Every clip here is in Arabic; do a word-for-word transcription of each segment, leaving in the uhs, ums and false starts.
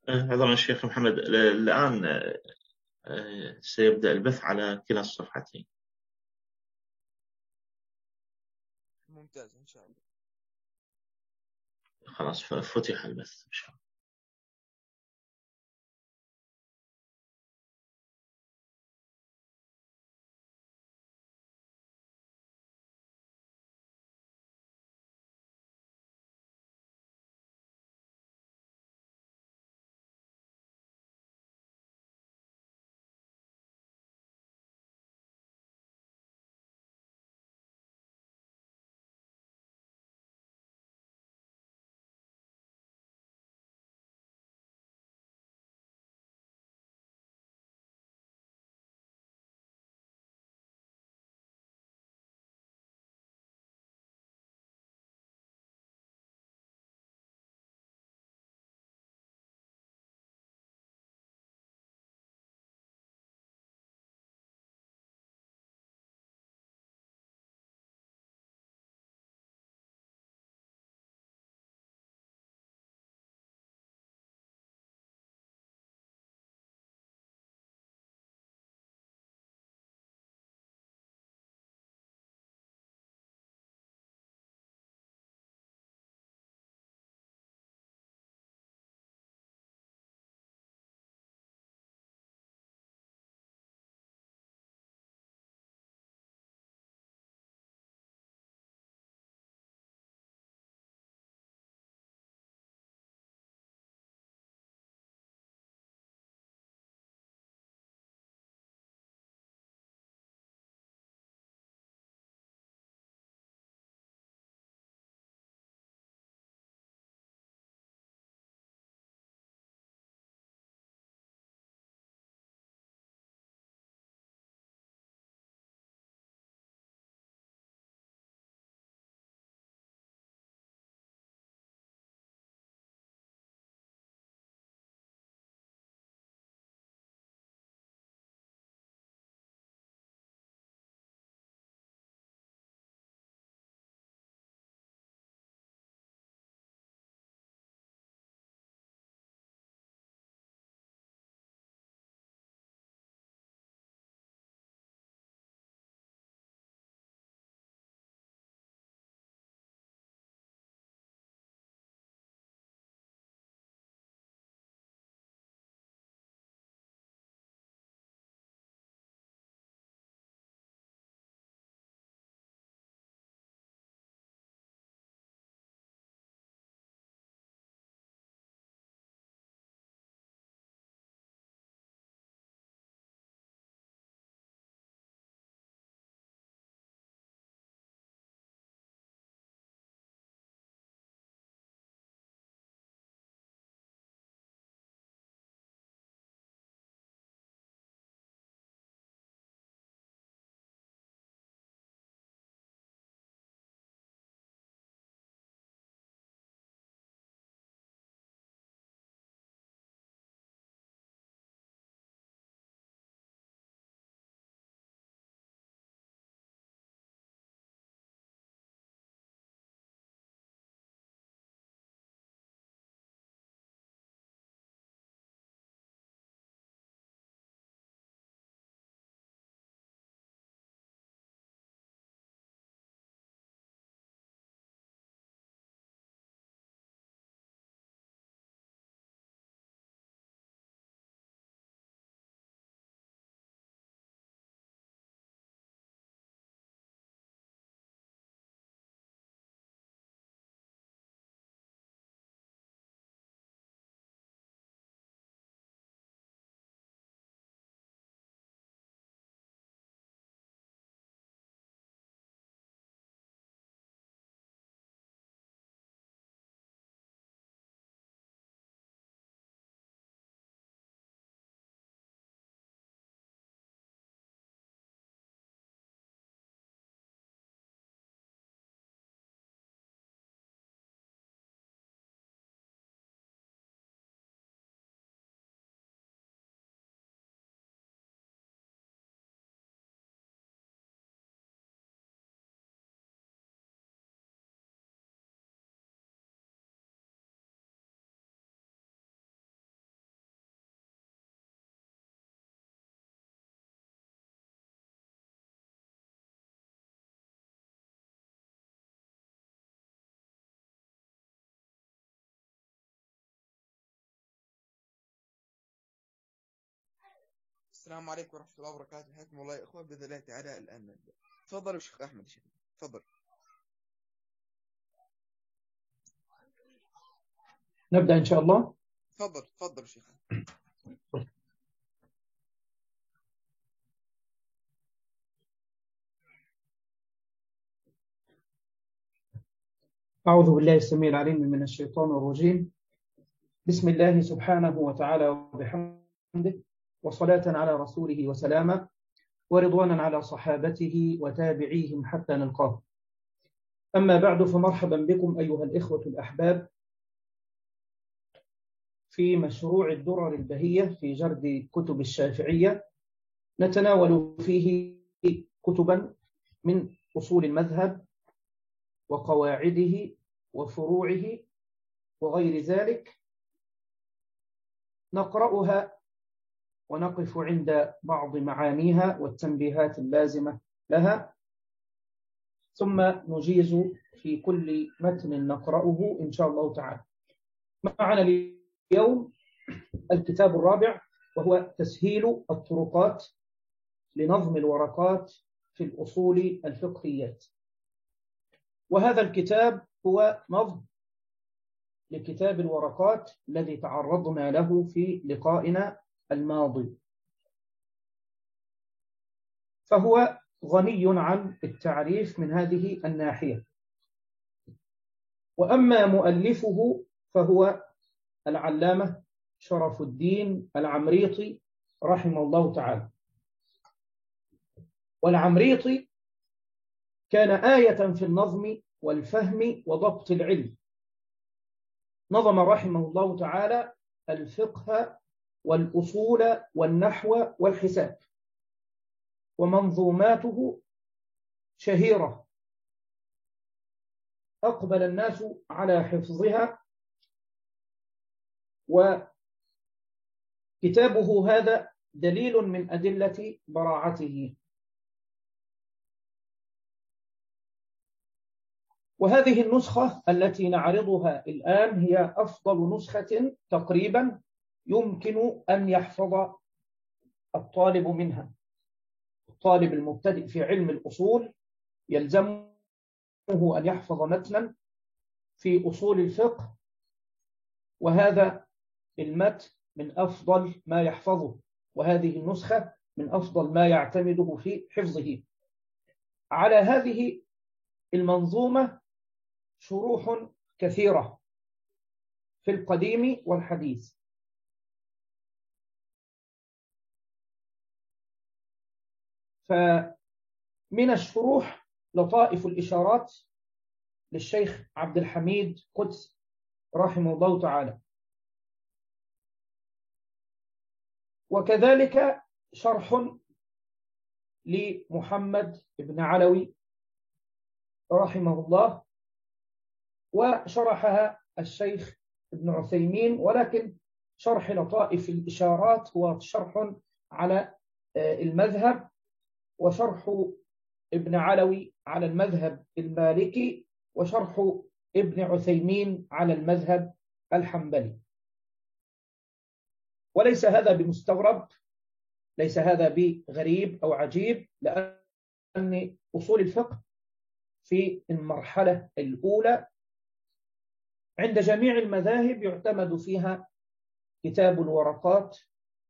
عذرا الشيخ محمد، ال- الآن آه، سيبدأ البث على كلا الصفحتين. ممتاز إن شاء الله. خلاص ف- فتح البث إن شاء الله. السلام عليكم ورحمة الله وبركاته. حياكم الله يا إخوان. بإذن الله تعالى الآن نبدأ. تفضل يا شيخ أحمد. شيخ تفضل. نبدأ إن شاء الله. تفضل تفضل يا شيخ. أعوذ بالله السميع العليم من الشيطان الرجيم. بسم الله سبحانه وتعالى وبحمده، وصلاة على رسوله وسلاما، ورضوانا على صحابته وتابعيهم حتى نلقاه. أما بعد، فمرحبا بكم أيها الإخوة الأحباب في مشروع الدرر البهية في جرد كتب الشافعية. نتناول فيه كتبا من أصول المذهب وقواعده وفروعه وغير ذلك، نقرأها ونقف عند بعض معانيها والتنبيهات اللازمة لها، ثم نجيز في كل متن نقرأه إن شاء الله تعالى. معنا اليوم الكتاب الرابع، وهو تسهيل الطرقات لنظم الورقات في الأصول الفقهيات. وهذا الكتاب هو نظم لكتاب الورقات الذي تعرضنا له في لقائنا الماضي، فهو غني عن التعريف من هذه الناحية. وأما مؤلفه فهو العلامة شرف الدين العمريطي رحمه الله تعالى. والعمريطي كان آية في النظم والفهم وضبط العلم. نظم رحمه الله تعالى الفقه والأصول والنحو والحساب، ومنظوماته شهيرة أقبل الناس على حفظها. وكتابه هذا دليل من أدلة براعته. وهذه النسخة التي نعرضها الآن هي أفضل نسخة تقريبا يمكن أن يحفظ الطالب منها. الطالب المبتدئ في علم الأصول يلزمه أن يحفظ متنا في أصول الفقه، وهذا المتن من أفضل ما يحفظه، وهذه النسخة من أفضل ما يعتمده في حفظه. على هذه المنظومة شروح كثيرة في القديم والحديث. فمن الشروح لطائف الإشارات للشيخ عبد الحميد قدس رحمه الله تعالى، وكذلك شرح لمحمد بن علوي رحمه الله، وشرحها الشيخ ابن عثيمين. ولكن شرح لطائف الإشارات هو شرح على المذهب، وشرح ابن علوي على المذهب المالكي، وشرح ابن عثيمين على المذهب الحنبلي. وليس هذا بمستغرب، ليس هذا بغريب أو عجيب، لأن أصول الفقه في المرحلة الأولى عند جميع المذاهب يعتمد فيها كتاب الورقات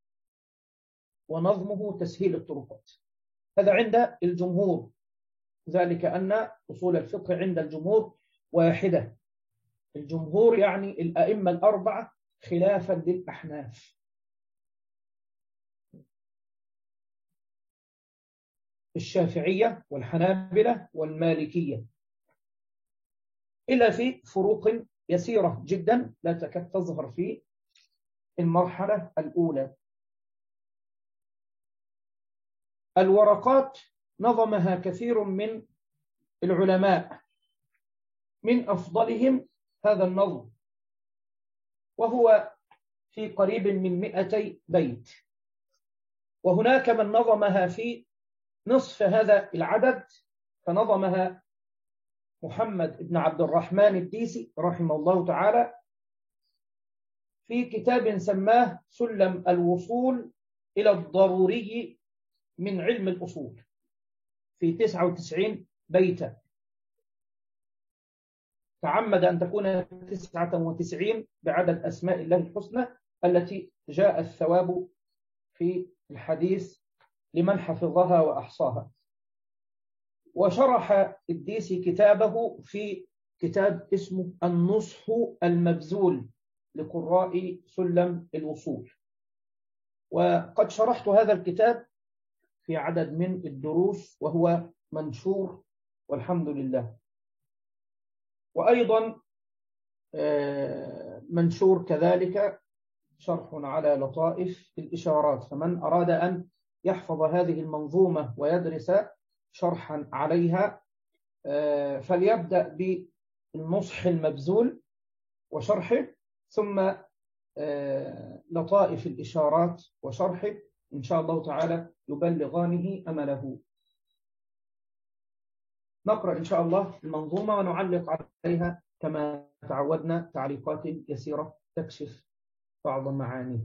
ونظمه تسهيل الطرقات. هذا عند الجمهور، ذلك أن أصول الفقه عند الجمهور واحدة. الجمهور يعني الأئمة الأربعة خلافا للأحناف. الشافعية والحنابلة والمالكية، إلا في فروق يسيرة جدا لا تكاد تظهر في المرحلة الأولى. الورقات نظمها كثير من العلماء، من أفضلهم هذا النظم، وهو في قريب من مئتي بيت. وهناك من نظمها في نصف هذا العدد، فنظمها محمد بن عبد الرحمن الديسي رحمه الله تعالى في كتاب سماه سلم الوصول إلى الضروري من علم الأصول في تسعة وتسعين بيتا. تعمد أن تكون تسعة وتسعين بعدد أسماء الله الحسنى التي جاء الثواب في الحديث لمن حفظها وأحصاها. وشرح الديسي كتابه في كتاب اسمه النصح المبذول لقراء سلم الوصول، وقد شرحت هذا الكتاب في عدد من الدروس وهو منشور والحمد لله. وأيضا منشور كذلك شرح على لطائف الإشارات، فمن أراد أن يحفظ هذه المنظومة ويدرس شرحا عليها فليبدأ بالنصح المبذول وشرحه، ثم لطائف الإشارات وشرحه، إن شاء الله تعالى يبلغانه أمله. نقرأ إن شاء الله المنظومة ونعلق عليها كما تعودنا تعليقات يسيرة تكشف بعض معانيه.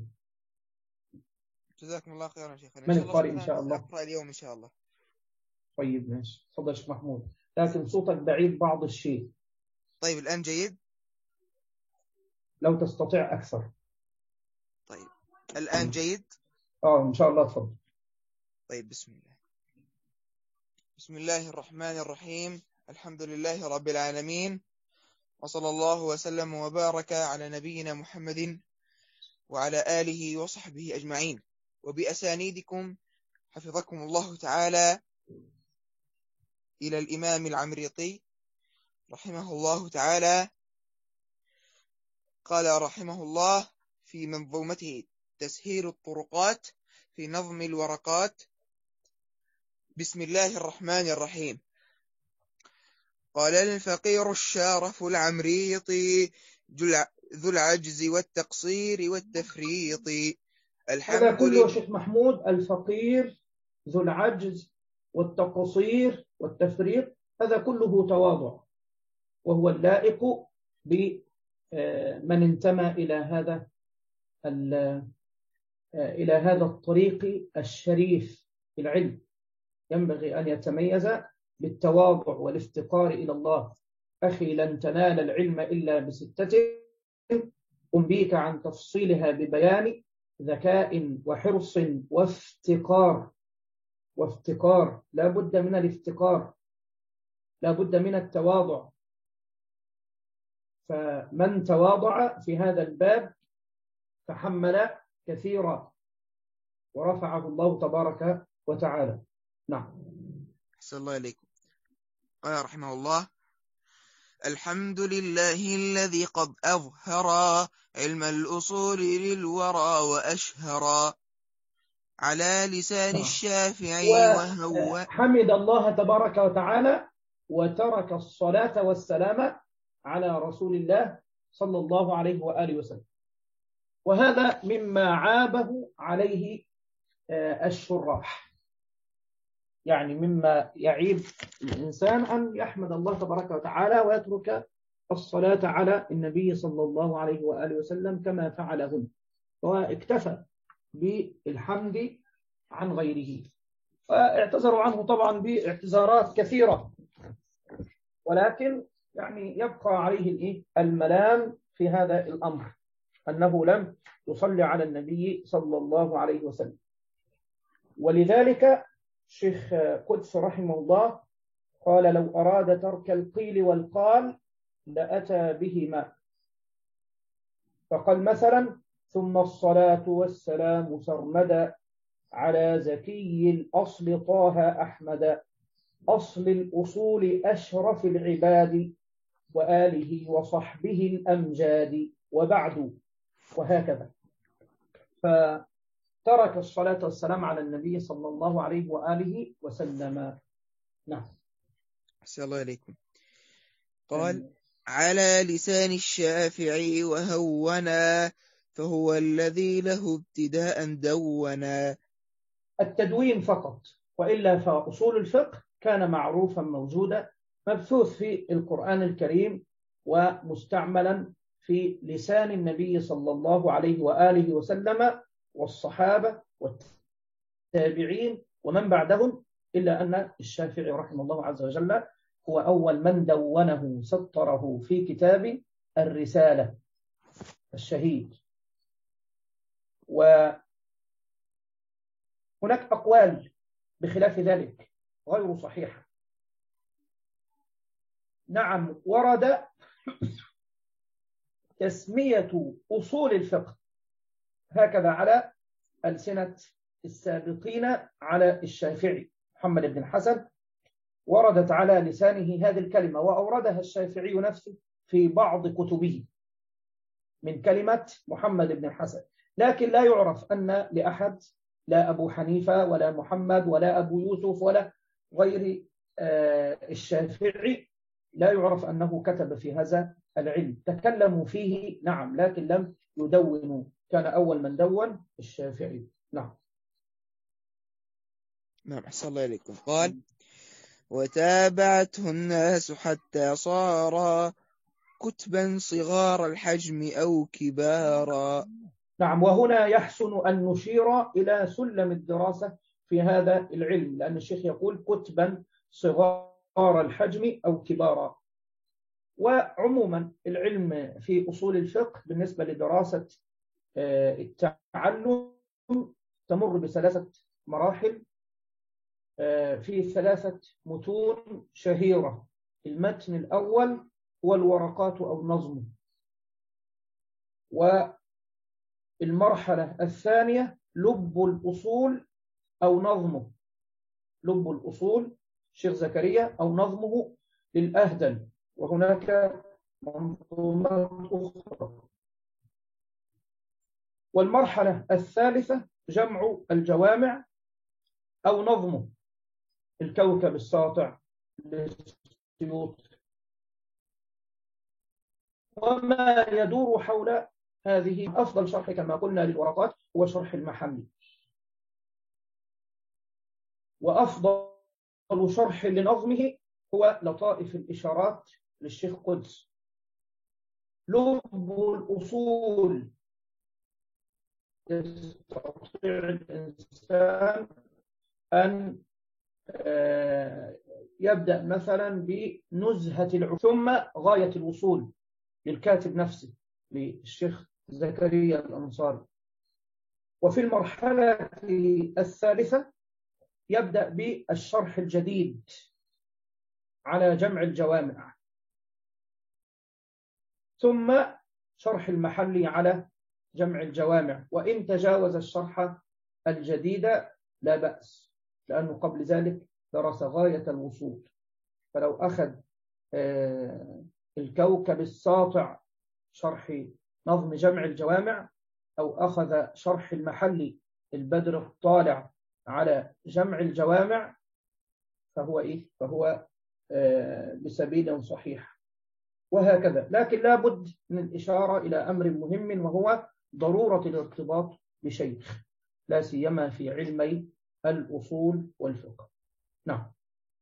جزاكم الله خيرا شيخنا. من القارئ إن شاء الله؟ أقرأ اليوم إن شاء الله. طيب ماشي، تفضل شيخ محمود، لكن صوتك بعيد بعض الشيء. طيب الآن جيد؟ لو تستطيع أكثر. طيب الآن جيد؟ آه إن شاء الله تفضل. طيب بسم الله. بسم الله الرحمن الرحيم. الحمد لله رب العالمين، وصلى الله وسلم وبارك على نبينا محمد وعلى آله وصحبه أجمعين، وبأسانيدكم حفظكم الله تعالى إلى الإمام العمريطي رحمه الله تعالى. قال رحمه الله في منظومته تسهيل الطرقات في نظم الورقات: بسم الله الرحمن الرحيم. قال الفقير الشارف العمريطي ذو العجز والتقصير والتفريط. هذا كله شيخ محمود الفقير ذو العجز والتقصير والتفريط، هذا كله تواضع، وهو اللائق بمن انتمى إلى هذا إلى هذا الطريق الشريف في العلم. ينبغي أن يتميز بالتواضع والافتقار إلى الله. أخي لن تنال العلم إلا بستة أنبيك عن تفصيلها ببيان ذكاء وحرص وافتقار. وافتقار لا بد من الافتقار، لا بد من التواضع. فمن تواضع في هذا الباب تحمل كثيرا ورفعه الله تبارك وتعالى. نعم. أحسن الله إليكم. قال رحمه الله: الحمد لله الذي قد أظهر علم الأصول للورى وأشهر على لسان الشافعي وهو حمد الله تبارك وتعالى وترك الصلاة والسلام على رسول الله صلى الله عليه وآله وسلم، وهذا مما عابه عليه الشراح. يعني مما يعيب الإنسان أن يحمد الله تبارك وتعالى ويترك الصلاة على النبي صلى الله عليه وآله وسلم كما فعلهن، واكتفى بالحمد عن غيره. واعتذروا عنه طبعا باعتذارات كثيرة، ولكن يعني يبقى عليه الملام في هذا الأمر أنه لم يصلي على النبي صلى الله عليه وسلم. ولذلك شيخ قدس رحمه الله قال: لو أراد ترك القيل والقال لأتى بهما. فقال مثلا: ثم الصلاة والسلام سرمدا على زكي الأصل طه أحمد أصل الأصول أشرف العباد وآله وصحبه الأمجاد وبعد، وهكذا. فترك الصلاة والسلام على النبي صلى الله عليه وآله وسلم. نعم. أحسن الله إليكم. قال: على لسان الشافعي وهونا فهو الذي له ابتداء دونا. التدوين فقط، وإلا فأصول الفقه كان معروفا موجودا مبثوث في القرآن الكريم ومستعملا في لسان النبي صلى الله عليه وآله وسلم والصحابة التابعين ومن بعدهم، إلا أن الشافعي رحمه الله عز وجل هو أول من دونه سطره في كتاب الرسالة الشهيد. وهناك أقوال بخلاف ذلك غير صحيحة. نعم، ورد تسمية أصول الفقه هكذا على ألسنة السابقين على الشافعي محمد بن الحسن، وردت على لسانه هذه الكلمة، وأوردها الشافعي نفسه في بعض كتبه من كلمة محمد بن الحسن، لكن لا يعرف أن لأحد، لا أبو حنيفة ولا محمد ولا أبو يوسف ولا غير الشافعي، لا يعرف أنه كتب في هذا العلم. تكلموا فيه نعم، لكن لم يدونوا، كان أول من دون الشافعي. نعم. نعم، أحسن الله إليكم. قال: وتابعته الناس حتى صار كتبا صغار الحجم أو كبارا. نعم، وهنا يحسن أن نشير إلى سلم الدراسة في هذا العلم، لأن الشيخ يقول كتبا صغار الحجم أو كبارا. وعموما العلم في أصول الفقه بالنسبة لدراسة التعلم تمر بثلاثة مراحل في ثلاثة متون شهيرة. المتن الأول هو الورقات أو النظم، والمرحلة الثانية لب الأصول أو نظمه، لب الأصول شيخ زكريا أو نظمه للأهدل، وهناك منظومات أخرى. والمرحلة الثالثة جمع الجوامع أو نظمه الكوكب الساطع للسيوط. وما يدور حول هذه أفضل شرح كما قلنا للورقات هو شرح المحلي، وأفضل شرح لنظمه هو لطائف الإشارات للشيخ قدس. لب الأصول يستطيع الإنسان أن يبدأ مثلا بنزهة العلوم، ثم غاية الوصول للكاتب نفسه للشيخ زكريا الأنصاري. وفي المرحلة الثالثة يبدأ بالشرح الجديد على جمع الجوامع، ثم شرح المحلي على جمع الجوامع، وإن تجاوز الشرح الجديد لا بأس، لأنه قبل ذلك درس غاية الوصول. فلو أخذ الكوكب الساطع شرح نظم جمع الجوامع، أو أخذ شرح المحلي البدر الطالع على جمع الجوامع، فهو إيه؟ فهو بسبيل صحيح، وهكذا. لكن لا بد من الإشارة إلى أمر مهم، وهو ضرورة الارتباط بشيخ، لا سيما في علمي الأصول والفقه. نعم.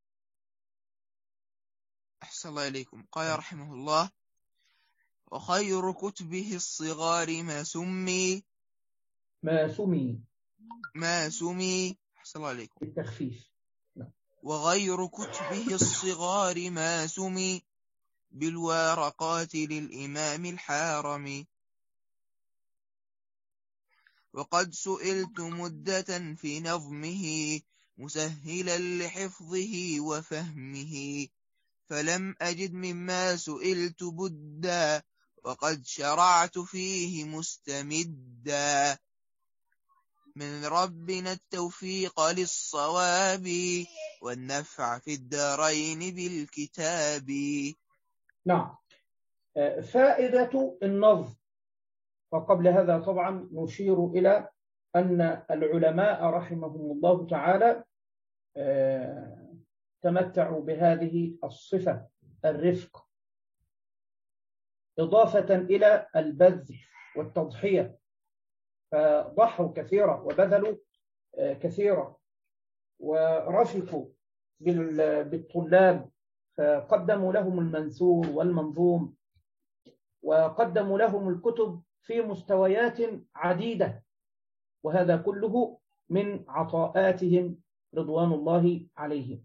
أحسن الله إليكم. قال رحمه الله: وخير كتبه الصغار ما سمي ما سمي ما سمي أحسن الله إليكم بالتخفيف. نعم. وغير كتبه الصغار ما سمي بالورقات للإمام الحارمي. وقد سئلت مدة في نظمه مسهلا لحفظه وفهمه، فلم أجد مما سئلت بدا، وقد شرعت فيه مستمدا. من ربنا التوفيق للصواب، والنفع في الدارين بالكتاب. نعم. فائدة النظم. وقبل هذا طبعا نشير إلى أن العلماء رحمهم الله تعالى تمتعوا بهذه الصفة الرفق، إضافة إلى البذل والتضحية، فضحوا كثيرا وبذلوا كثيرا، ورفقوا بالطلاب، فقدموا لهم المنثور والمنظوم، وقدموا لهم الكتب في مستويات عديدة، وهذا كله من عطاءاتهم رضوان الله عليهم.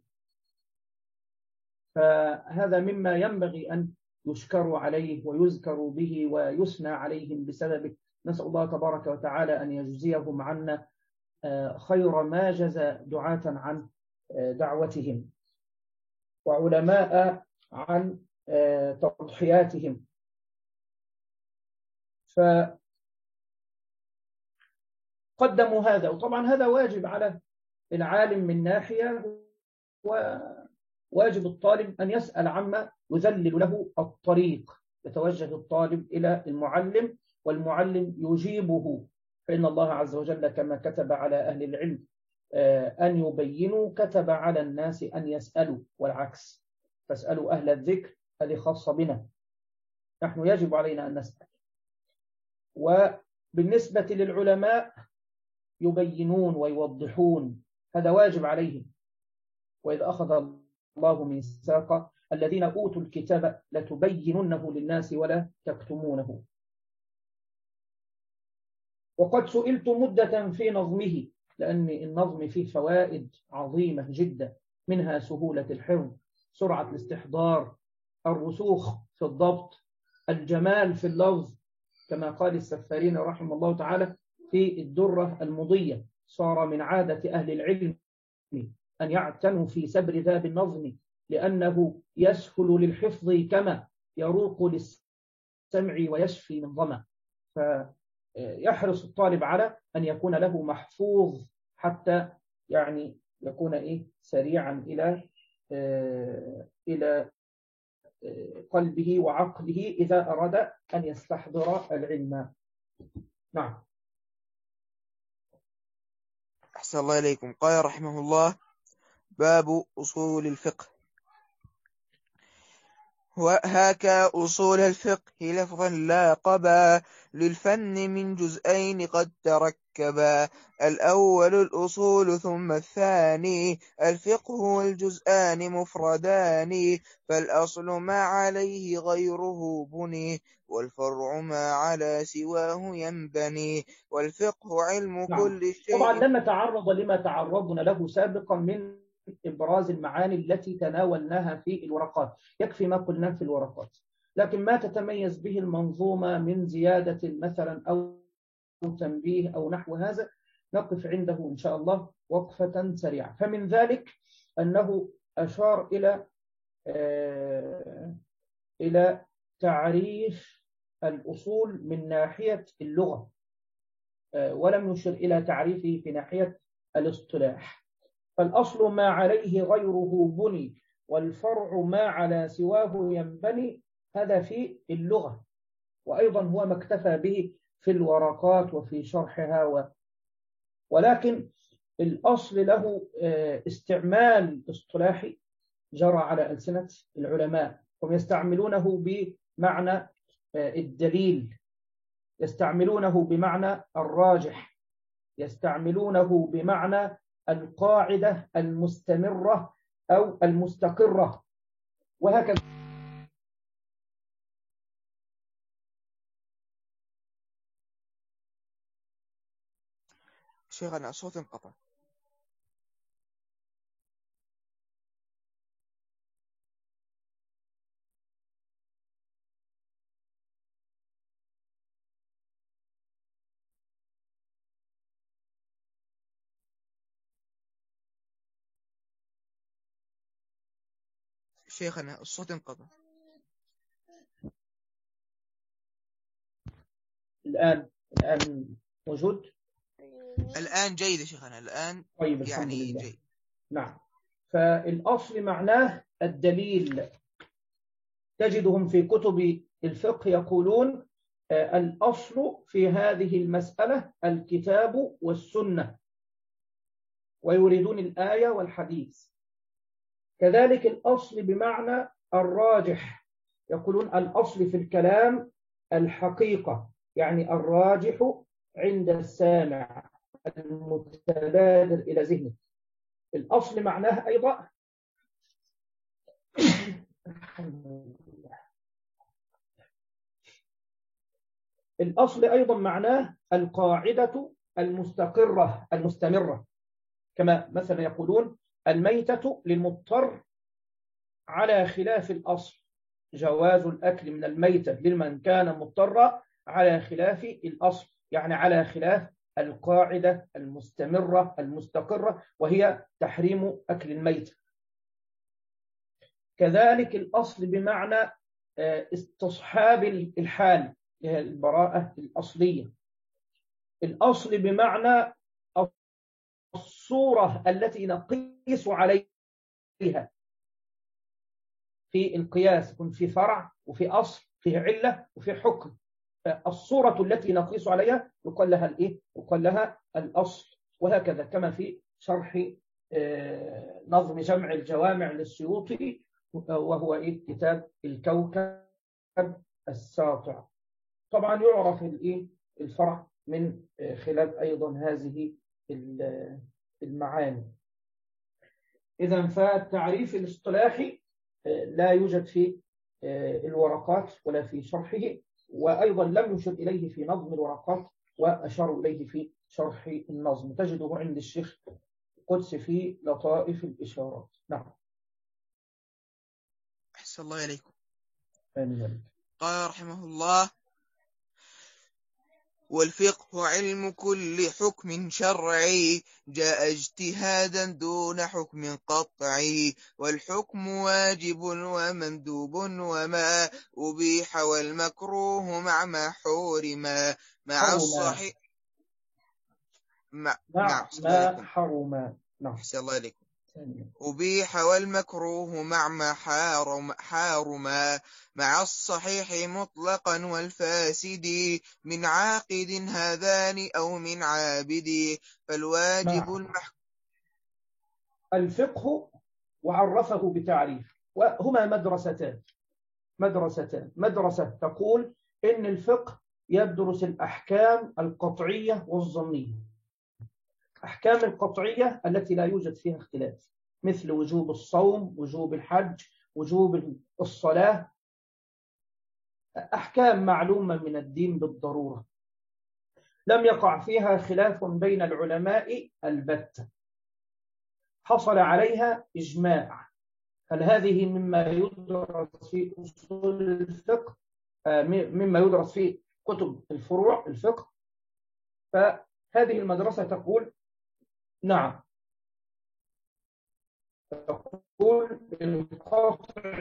فهذا مما ينبغي أن يشكروا عليه ويذكروا به ويثنى عليهم بسببه. نسأل الله تبارك وتعالى أن يجزيهم عنا خير ما جزى دعاة عن دعوتهم وعلماء عن تضحياتهم. فقدموا هذا، وطبعا هذا واجب على العالم من ناحية، وواجب الطالب أن يسأل عما يذلل له الطريق. يتوجه الطالب إلى المعلم والمعلم يجيبه، فإن الله عز وجل كما كتب على أهل العلم أن يبينوا كتب على الناس أن يسألوا، والعكس، فاسألوا أهل الذكر، هذه خاصة بنا، نحن يجب علينا أن نسأل. وبالنسبة للعلماء يبينون ويوضحون، هذا واجب عليهم. وإذا أخذ الله ميثاق الذين أوتوا الكتاب لتبيننه للناس ولا تكتمونه. وقد سئلت مدة في نظمه، لأن النظم فيه فوائد عظيمة جدا، منها سهولة الحفظ، سرعة الاستحضار، الرسوخ في الضبط، الجمال في اللفظ، كما قال السفارين رحمه الله تعالى في الدرة المضية: صار من عادة أهل العلم أن يعتنوا في سبر ذاب النظم، لأنه يسهل للحفظ كما يروق للسمع ويشفي من ظمأ. فيحرص الطالب على أن يكون له محفوظ حتى يعني يكون إيه سريعا إلى آه إلى قلبه وعقله إذا أراد أن يستحضر العلم. نعم. أحسن الله إليكم. قال رحمه الله: باب أصول الفقه. وهاك أصول الفقه لفظا لاقبا، للفن من جزئين قد تركبا. الأول الأصول ثم الثاني الفقه، والجزءان مفردان. فالأصل ما عليه غيره بني، والفرع ما على سواه ينبني. والفقه علم نعم. كل شيء. طبعا لن نتعرض لما تعرضنا له سابقا من إبراز المعاني التي تناولناها في الورقات، يكفي ما قلناه في الورقات. لكن ما تتميز به المنظومة من زيادة مثلا أو تنبيه أو نحو هذا نقف عنده إن شاء الله وقفة سريعة. فمن ذلك أنه أشار إلى آه إلى تعريف الأصول من ناحية اللغة، آه ولم يشر إلى تعريفه في ناحية الاصطلاح. فالأصل ما عليه غيره بني، والفرع ما على سواه ينبني. هذا في اللغة، وأيضا هو ما اكتفى به في الورقات وفي شرحها و... ولكن الأصل له استعمال اصطلاحي جرى على ألسنة العلماء، هم يستعملونه بمعنى الدليل، يستعملونه بمعنى الراجح، يستعملونه بمعنى القاعدة المستمرة أو المستقرة، وهكذا. شيخنا صوت انقطع. شيخنا الصوت انقطع. الآن الآن موجود؟ الآن جيد يا شيخنا، الآن طيب الحمد يعني لله. جيد. نعم. فالأصل معناه الدليل. تجدهم في كتب الفقه يقولون الأصل في هذه المسألة الكتاب والسنة، ويريدون الآية والحديث. كذلك الأصل بمعنى الراجح، يقولون الأصل في الكلام الحقيقة، يعني الراجح عند السامع المتبادر إلى ذهنه. الأصل معناه أيضا الأصل أيضا معناه القاعدة المستقرة المستمرة، كما مثلا يقولون الميتة للمضطر على خلاف الأصل، جواز الأكل من الميتة لمن كان مضطرا على خلاف الأصل، يعني على خلاف القاعدة المستمرة المستقرة وهي تحريم أكل الميتة. كذلك الأصل بمعنى استصحاب الحال، البراءة الأصلية. الأصل بمعنى الصورة التي نقيس عليها. في القياس يكون في فرع وفي أصل، في علة وفي حكم. الصورة التي نقيس عليها يقال لها الإيه؟ يقال لها الأصل. وهكذا كما في شرح نظم جمع الجوامع للسيوطي، وهو إيه؟ كتاب الكوكب الساطع. طبعا يعرف الإيه؟ الفرع من خلال أيضا هذه المعاني. إذن فالتعريف الاصطلاحي لا يوجد في الورقات ولا في شرحه، وأيضا لم يشر إليه في نظم الورقات، وأشار إليه في شرح النظم، تجده عند الشيخ قدس في لطائف الإشارات. نعم. أحسن الله إليكم. آمين. قال رحمه الله: والفقه علم كل حكم شرعي جاء اجتهادا دون حكم قطعي، والحكم واجب ومندوب وما أبيح والمكروه مع ما حرم مع الصحيح مع مع ما حرم. نعم. أحسن الله إليكم. أبيح والمكروه مع ما حارم حارما مع الصحيح مطلقا والفاسد من عاقد هذان أو من عابد فالواجب المحكم. الفقه وعرفه بتعريف، وهما مدرستان مدرستان مدرسة تقول إن الفقه يدرس الأحكام القطعية والظنية. أحكام القطعية التي لا يوجد فيها اختلاف، مثل وجوب الصوم، وجوب الحج، وجوب الصلاة، أحكام معلومة من الدين بالضرورة لم يقع فيها خلاف بين العلماء البتة، حصل عليها إجماع. هل هذه مما يدرس في أصول الفقه، مما يدرس في كتب الفروع الفقه؟ فهذه المدرسة تقول نعم، تقول القطع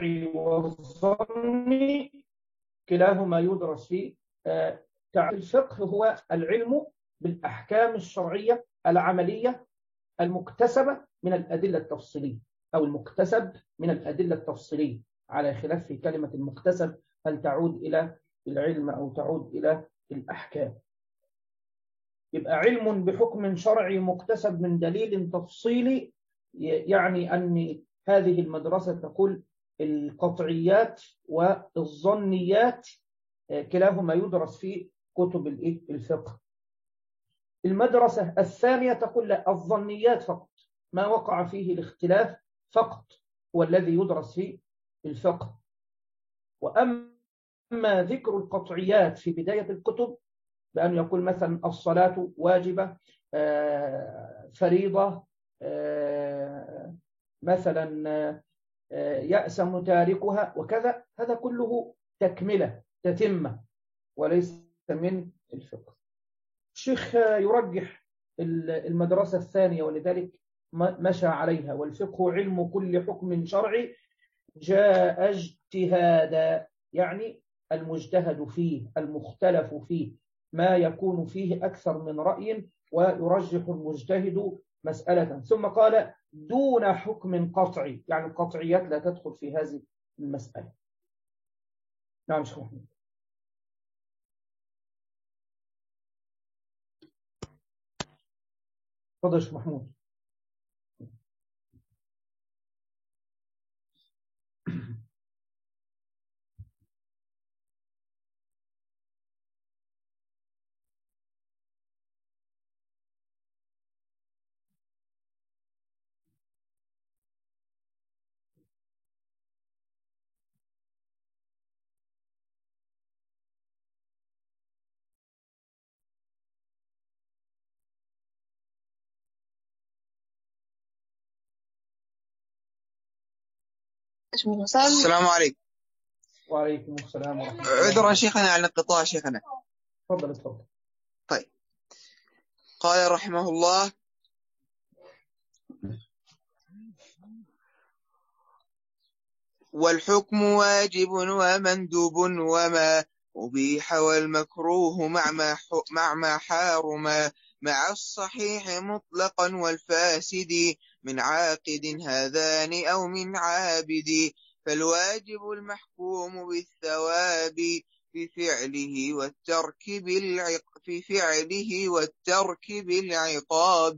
والظن كلاهما يدرس في الفقه. هو العلم بالأحكام الشرعية العملية المكتسبة من الأدلة التفصيلية، أو المكتسب من الأدلة التفصيلية، على خلاف في كلمة المكتسب هل تعود إلى العلم أو تعود إلى الأحكام. يبقى علم بحكم شرعي مكتسب من دليل تفصيلي، يعني أن هذه المدرسة تقول القطعيات والظنيات كلاهما يدرس في كتب الفقه. المدرسة الثانية تقول لا، الظنيات فقط، ما وقع فيه الاختلاف فقط هو الذي يدرس في الفقه. وأما ذكر القطعيات في بداية الكتب بأن يقول مثلا الصلاة واجبة، فريضة، مثلا يأسم تاركها وكذا، هذا كله تكملة تتمة وليس من الفقه. الشيخ يرجح المدرسة الثانية ولذلك مشى عليها: والفقه علم كل حكم شرعي جاء اجتهادا، يعني المجتهد فيه المختلف فيه، ما يكون فيه أكثر من رأي ويرجح المجتهد مسألة. ثم قال دون حكم قطعي، يعني القطعيات لا تدخل في هذه المسألة. نعم شيخ محمود. تفضل شيخ محمود. السلام عليكم. وعليكم السلام ورحمة الله. عذرا شيخنا على الانقطاع شيخنا. تفضل تفضل. طيب. قال رحمه الله: والحكم واجب ومندوب وما أبيح والمكروه مع ما مع ما حارما مع الصحيح مطلقا والفاسد من عاقد هذان أو من عابد. فالواجب المحكوم بالثواب في فعله والترك بالعق في فعله والترك بالعقاب.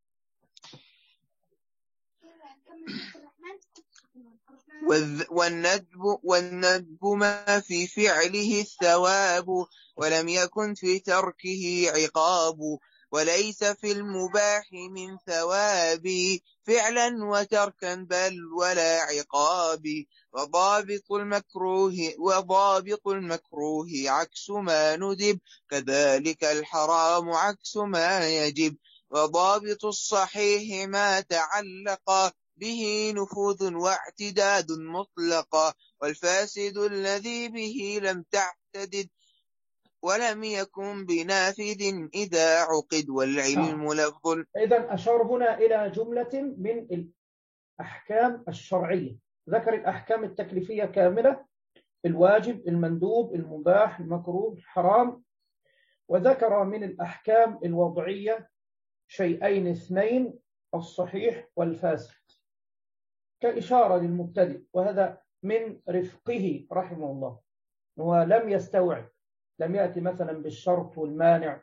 والندب والندب ما في فعله الثواب ولم يكن في تركه عقاب. وليس في المباح من ثواب فعلا وتركا بل ولا عقاب. وضابط المكروه وضابط المكروه عكس ما ندب كذلك الحرام عكس ما يجب. وضابط الصحيح ما تعلق به نفوذ واعتداد مطلقا. والفاسد الذي به لم تعتدد ولم يكن بنافذ إذا عقد. والعلم لفظ. إذن أشار هنا إلى جملة من الأحكام الشرعية، ذكر الأحكام التكليفية كاملة: الواجب، المندوب، المباح، المكروه، الحرام. وذكر من الأحكام الوضعية شيئين اثنين: الصحيح والفاسد، كإشارة للمبتدئ. وهذا من رفقه رحمه الله، ولم يستوعب، لم يأتي مثلا بالشرط والمانع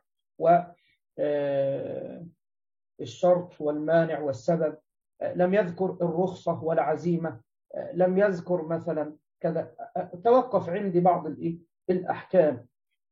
والشرط والمانع والسبب، لم يذكر الرخصة والعزيمة، لم يذكر مثلا كذا. توقف عندي بعض الأحكام.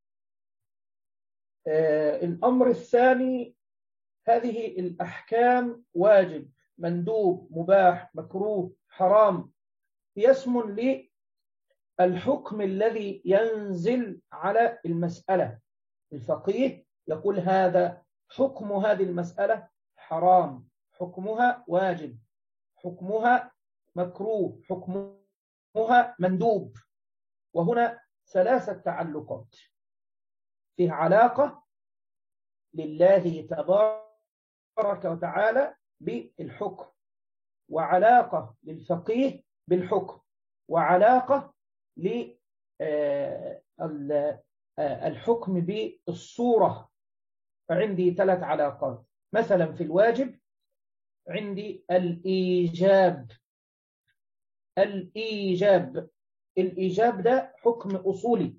الأمر الثاني: هذه الأحكام واجب، مندوب، مباح، مكروه، حرام، هي اسم للحكم الذي ينزل على المسألة. الفقيه يقول هذا حكم هذه المسألة حرام، حكمها واجب، حكمها مكروه، حكمها مندوب. وهنا ثلاثة تعلقات: فيه علاقة لله تبارك وتعالى بالحكم، وعلاقة للفقيه بالحكم، وعلاقة للحكم بالصورة. فعندي ثلاث علاقات. مثلا في الواجب عندي الإيجاب. الإيجاب الإيجاب ده حكم أصولي،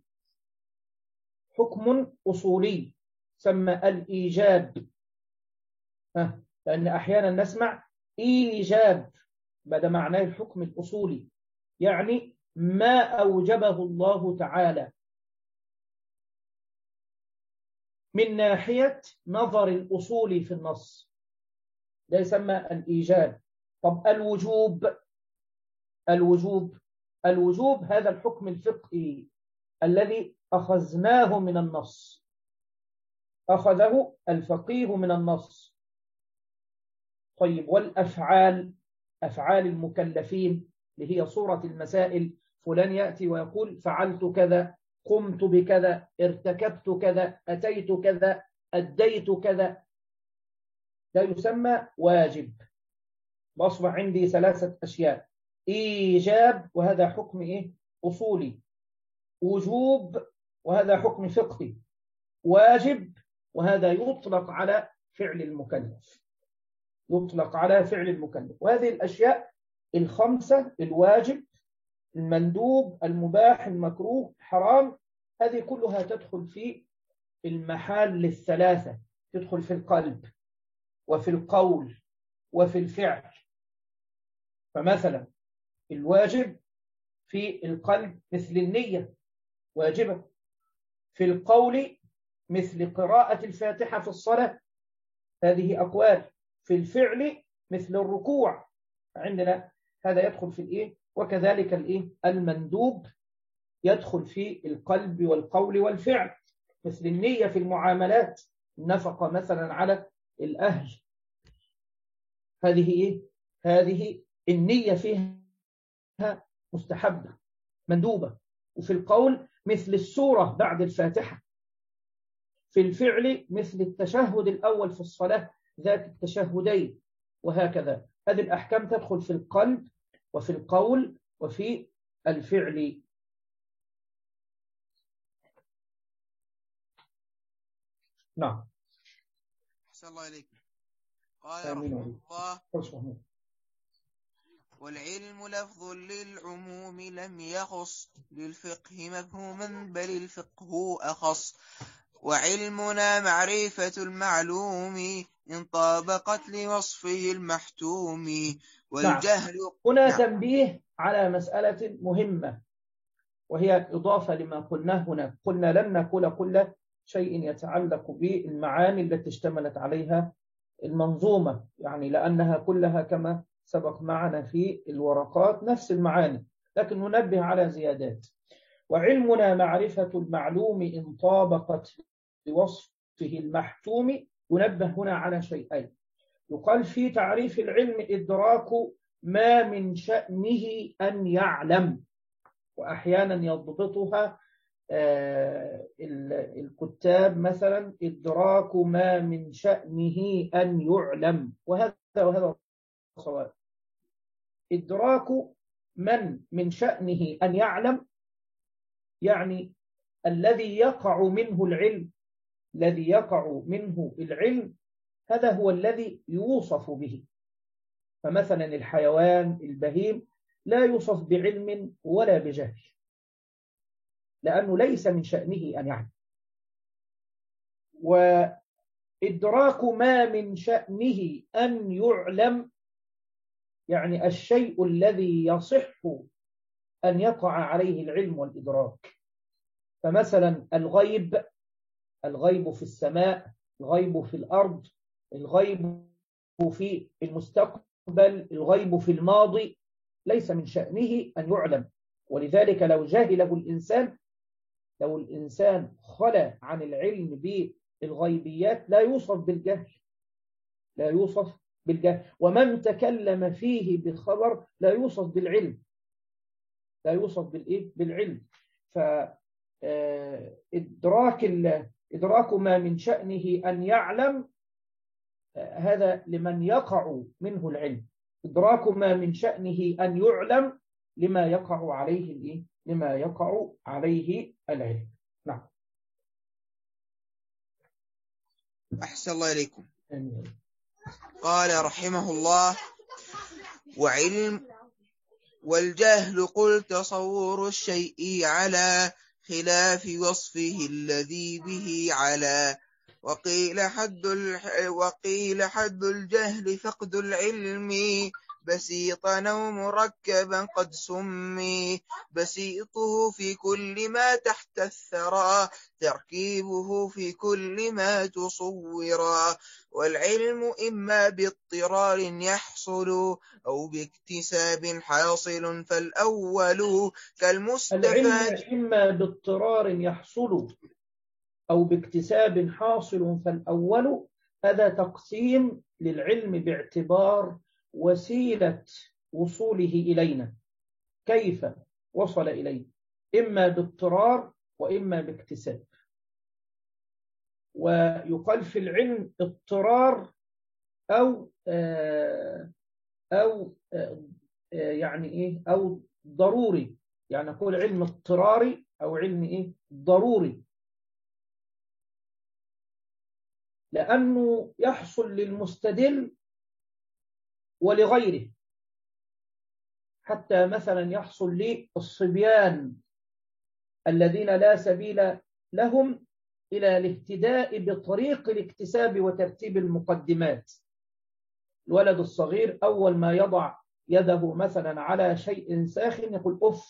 حكم أصولي سمى الإيجاب، لأن أحيانا نسمع إيجاب، بدأ معناه الحكم الأصولي، يعني ما أوجبه الله تعالى من ناحية نظر الأصول في النص، ده يسمى الإيجاب. طب الوجوب الوجوب الوجوب هذا الحكم الفقهي الذي أخذناه من النص، أخذه الفقيه من النص. طيب، والأفعال، أفعال المكلفين اللي هي صورة المسائل، فلان يأتي ويقول فعلت كذا، قمت بكذا، ارتكبت كذا، أتيت كذا، أديت كذا، ده يسمى واجب. وأصبح عندي ثلاثة أشياء: إيجاب وهذا حكم إيه؟ أصولي، وجوب وهذا حكم فقهي، واجب وهذا يطلق على فعل المكلف، يطلق على فعل المكلف. وهذه الأشياء الخمسة: الواجب، المندوب، المباح، المكروه، حرام، هذه كلها تدخل في المحال الثلاثة، تدخل في القلب وفي القول وفي الفعل. فمثلا الواجب في القلب مثل النية واجبة، في القول مثل قراءة الفاتحة في الصلاة، هذه أقوال، في الفعل مثل الركوع عندنا، هذا يدخل في الإيه، وكذلك الإيه المندوب يدخل في القلب والقول والفعل، مثل النية في المعاملات، النفقة مثلا على الأهل، هذه إيه؟ هذه النية فيها مستحبة مندوبة. وفي القول مثل السورة بعد الفاتحة. في الفعل مثل التشهد الأول في الصلاة ذات التشهدين، وهكذا. هذه الأحكام تدخل في القلب وفي القول وفي الفعل. نعم. أحسن الله إليكم. قال رحمه الله: والعلم لفظ للعموم لم يخص للفقه مفهوما بل الفقه أخص، وعلمنا معرفة المعلوم إن طابقت لوصفه المحتوم والجهل. نعم. هنا نعم. تنبيه على مسألة مهمة، وهي إضافة لما قلناه هنا. قلنا لن نقول كل شيء يتعلق بالمعاني التي اشتملت عليها المنظومة، يعني لأنها كلها كما سبق معنا في الورقات نفس المعاني، لكن ننبه على زيادات. وعلمنا معرفة المعلوم إن طابقت بوصفه المحتوم. ينبه هنا على شيئين. يقال في تعريف العلم إدراك ما من شأنه أن يعلم، وأحيانا يضبطها الكتاب مثلا إدراك ما من شأنه أن يعلم، وهذا وهذا صواب. إدراك من من شأنه أن يعلم يعني الذي يقع منه العلم، الذي يقع منه العلم هذا هو الذي يوصف به. فمثلا الحيوان البهيم لا يوصف بعلم ولا بجهل، لأنه ليس من شأنه أن يعلم. وإدراك ما من شأنه أن يعلم يعني الشيء الذي يصح أن يقع عليه العلم والإدراك. فمثلا الغيب، الغيب في السماء، الغيب في الأرض، الغيب في المستقبل، الغيب في الماضي، ليس من شأنه أن يعلم. ولذلك لو جهله الإنسان، لو الإنسان خلى عن العلم بالغيبيات لا يوصف بالجهل، لا يوصف بالجهل. ومن تكلم فيه بخبر لا يوصف بالعلم، لا يوصف بالإيه؟ بالعلم. فإدراك إدراك ما من شأنه أن يعلم هذا لمن يقع منه العلم. إدراك ما من شأنه أن يعلم لما يقع عليه الإيه؟ لما يقع عليه العلم. نعم. أحسن الله إليكم. قال رحمه الله: وعلم والجهل قل تصور الشيء على خلاف وصفه الذي به على، وقيل حد وقيل حد الجهل فقد العلم بسيطا أو مركبا قد سمي، بسيطه في كل ما تحت الثرى تركيبه في كل ما تصورا، والعلم إما باضطرار يحصل أو باكتساب حاصل فالأول كالمستفاد. العلم إما باضطرار يحصل أو باكتساب حاصل فالأول، هذا تقسيم للعلم باعتبار وسيلة وصوله إلينا، كيف وصل إليه، إما باضطرار وإما باكتساب. ويقال في العلم اضطرار أو آه أو آه يعني إيه أو ضروري، يعني نقول علم اضطراري أو علم إيه ضروري، لأنه يحصل للمستدل ولغيره. حتى مثلا يحصل للصبيان الذين لا سبيل لهم إلى الاهتداء بطريق الاكتساب وترتيب المقدمات. الولد الصغير أول ما يضع يده مثلا على شيء ساخن يقول أف،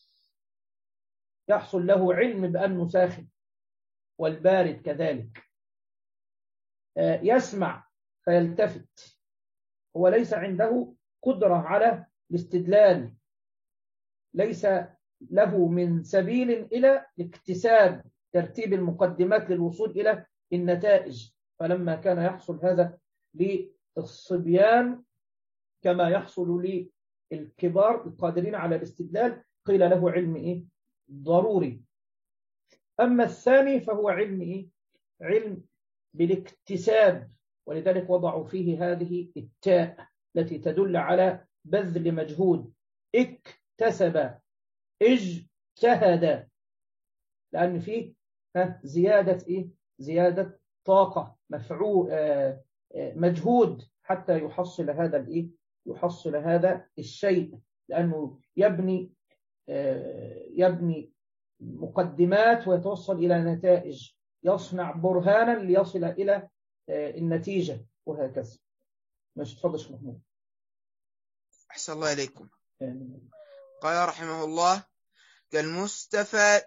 يحصل له علم بأنه ساخن، والبارد كذلك. يسمع فيلتفت، هو ليس عنده قدرة على الاستدلال، ليس له من سبيل إلى اكتساب ترتيب المقدمات للوصول إلى النتائج. فلما كان يحصل هذا للصبيان كما يحصل الكبار القادرين على الاستدلال قيل له علم إيه؟ ضروري. أما الثاني فهو علم إيه؟ علم بالاكتساب، ولذلك وضعوا فيه هذه التاء التي تدل على بذل مجهود. اكتسب، اجتهد، لأن فيه زيادة إيه؟ زيادة طاقة، مفعول، مجهود حتى يحصل هذا الإيه؟ يحصل هذا الشيء، لأنه يبني يبني مقدمات ويتوصل إلى نتائج، يصنع برهانا ليصل إلى النتيجة، وهكذا. مش تفضل شيخ محمود. أحسن الله إليكم. قال رحمه الله: كالمستفاد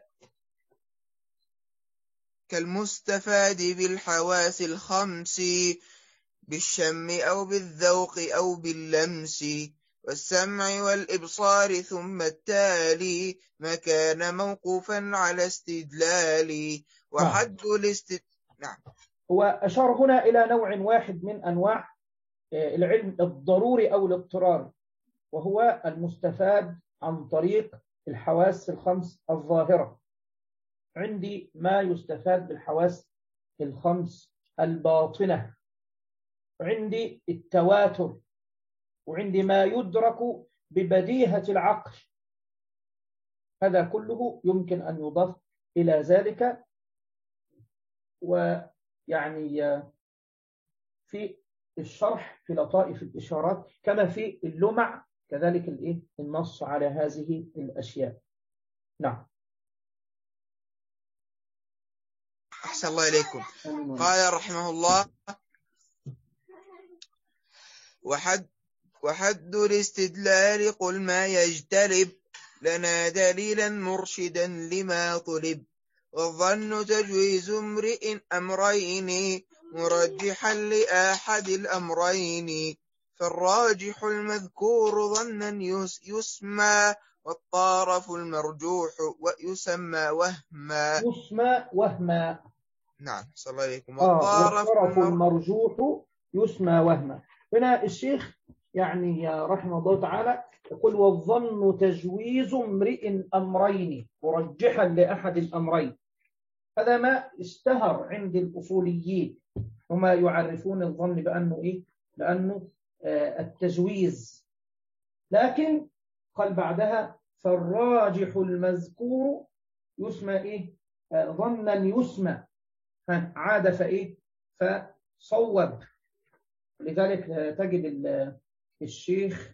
كالمستفاد بالحواس الخمس، بالشم أو بالذوق أو باللمس، والسمع والإبصار، ثم التالي ما كان موقوفا على استدلال، وحد الاست نعم. هو أشار هنا إلى نوع واحد من أنواع العلم الضروري أو الاضطراري، وهو المستفاد عن طريق الحواس الخمس الظاهرة. عندي ما يستفاد بالحواس الخمس الباطنة، عندي التواتر، وعندي ما يدرك ببديهة العقل. هذا كله يمكن أن يضاف إلى ذلك. ويعني في الشرح في لطائف الإشارات كما في اللمع كذلك الإيه النص على هذه الأشياء. نعم. أحسن الله إليكم. قال رحمه الله: وحد وحد الاستدلال قل ما يجتلب لنا دليلا مرشدا لما طلب، والظن تجويز امرئ أمرين مرجحا لأحد الأمرين، فالراجح المذكور ظنا يسمى، والطارف المرجوح ويسمى وهما. يسمى وهما. نعم صلى الله عليكم. والطارف, والطارف المرجوح يسمى وهما. هنا الشيخ يعني رحمه الله تعالى يقول: والظن تجويز امرئ أمرين مرجحا لأحد الأمرين. هذا ما اشتهر عند الأصوليين، وما يعرفون الظن بأنه إيه؟ لأنه آه التجويز. لكن قال بعدها: فالراجح المذكور يسمى إيه؟ آه ظنا يسمى، عاد فإيه؟ فصوب. لذلك تجد الشيخ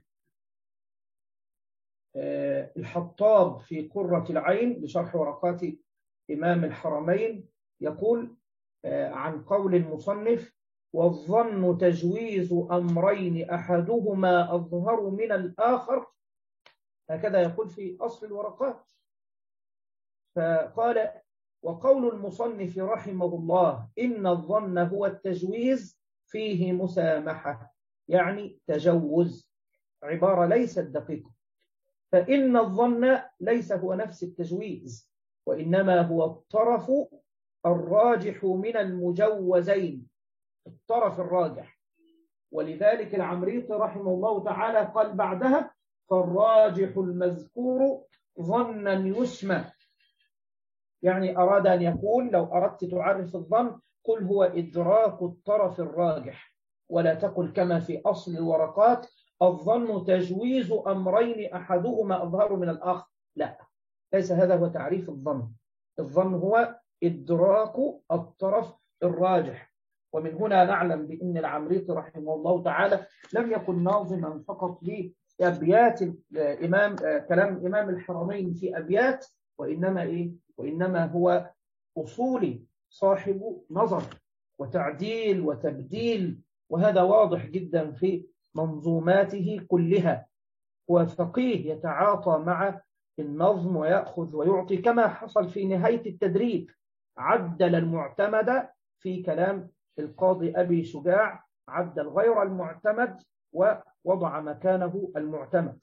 آه الحطاب في قرة العين بشرح ورقات إمام الحرمين يقول عن قول المصنف: والظن تجويز أمرين أحدهما أظهر من الآخر. هكذا يقول في أصل الورقات. فقال: وقول المصنف رحمه الله إن الظن هو التجويز فيه مسامحة، يعني تجوز، عبارة ليست دقيقة. فإن الظن ليس هو نفس التجويز، وإنما هو الطرف الراجح من المجوزين، الطرف الراجح. ولذلك العمريطي رحمه الله تعالى قال بعدها: فالراجح المذكور ظنا يسمى. يعني أراد أن يقول لو أردت تعرف الظن قل هو إدراك الطرف الراجح، ولا تقل كما في أصل الورقات الظن تجويز أمرين أحدهما أظهر من الآخر. لا، ليس هذا هو تعريف الظن. الظن هو إدراك الطرف الراجح. ومن هنا نعلم بأن العمريطي رحمه الله تعالى لم يكن ناظما فقط لأبيات الإمام كلام إمام الحرمين في أبيات، وإنما إيه؟ وإنما هو أصولي صاحب نظر وتعديل وتبديل، وهذا واضح جدا في منظوماته كلها. هو فقيه يتعاطى مع النظم ويأخذ ويعطي، كما حصل في نهاية التدريب عدل المعتمد في كلام القاضي أبي شجاع، عدل غير المعتمد ووضع مكانه المعتمد،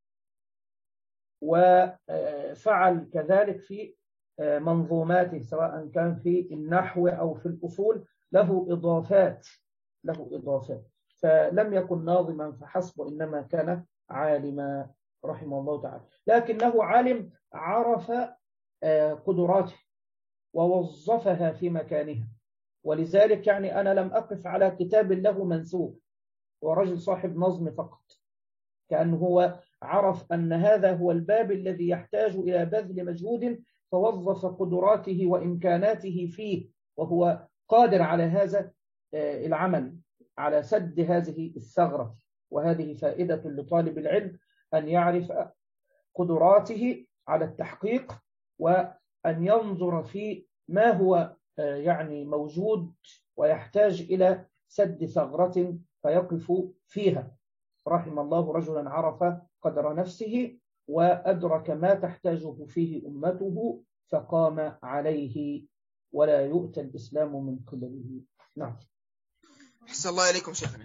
وفعل كذلك في منظوماته سواء كان في النحو أو في الأصول، له إضافات له إضافات فلم يكن ناظما فحسب، إنما كان عالما رحمه الله تعالى، لكنه عالم عرف قدراته ووظفها في مكانها. ولذلك يعني أنا لم أقف على كتاب له منسوب ورجل صاحب نظم فقط، كأنه هو عرف أن هذا هو الباب الذي يحتاج إلى بذل مجهود، فوظف قدراته وإمكاناته فيه، وهو قادر على هذا العمل، على سد هذه الثغرة. وهذه فائدة لطالب العلم، أن يعرف قدراته على التحقيق، وأن ينظر في ما هو يعني موجود ويحتاج إلى سد ثغرة فيقف فيها. رحم الله رجلا عرف قدر نفسه وأدرك ما تحتاجه فيه أمته فقام عليه، ولا يؤتى الإسلام من قبله. نعم. أحسن الله إليكم شيخنا.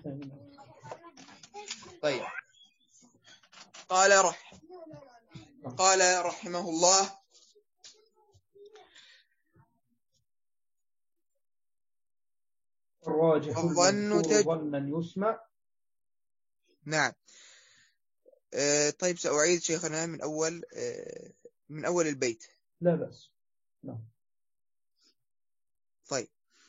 طيب، قال رح قال رحمه الله: الراجح الظن تج... تج... ظنا يسمع. نعم. آه طيب، سأعيد شيخنا من أول آه من أول البيت. لا بأس. نعم. طيب.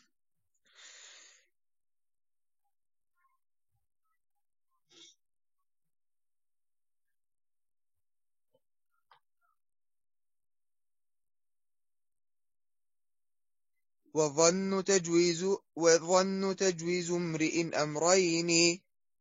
والظن تجويز والظن تجويز امرئ أمرين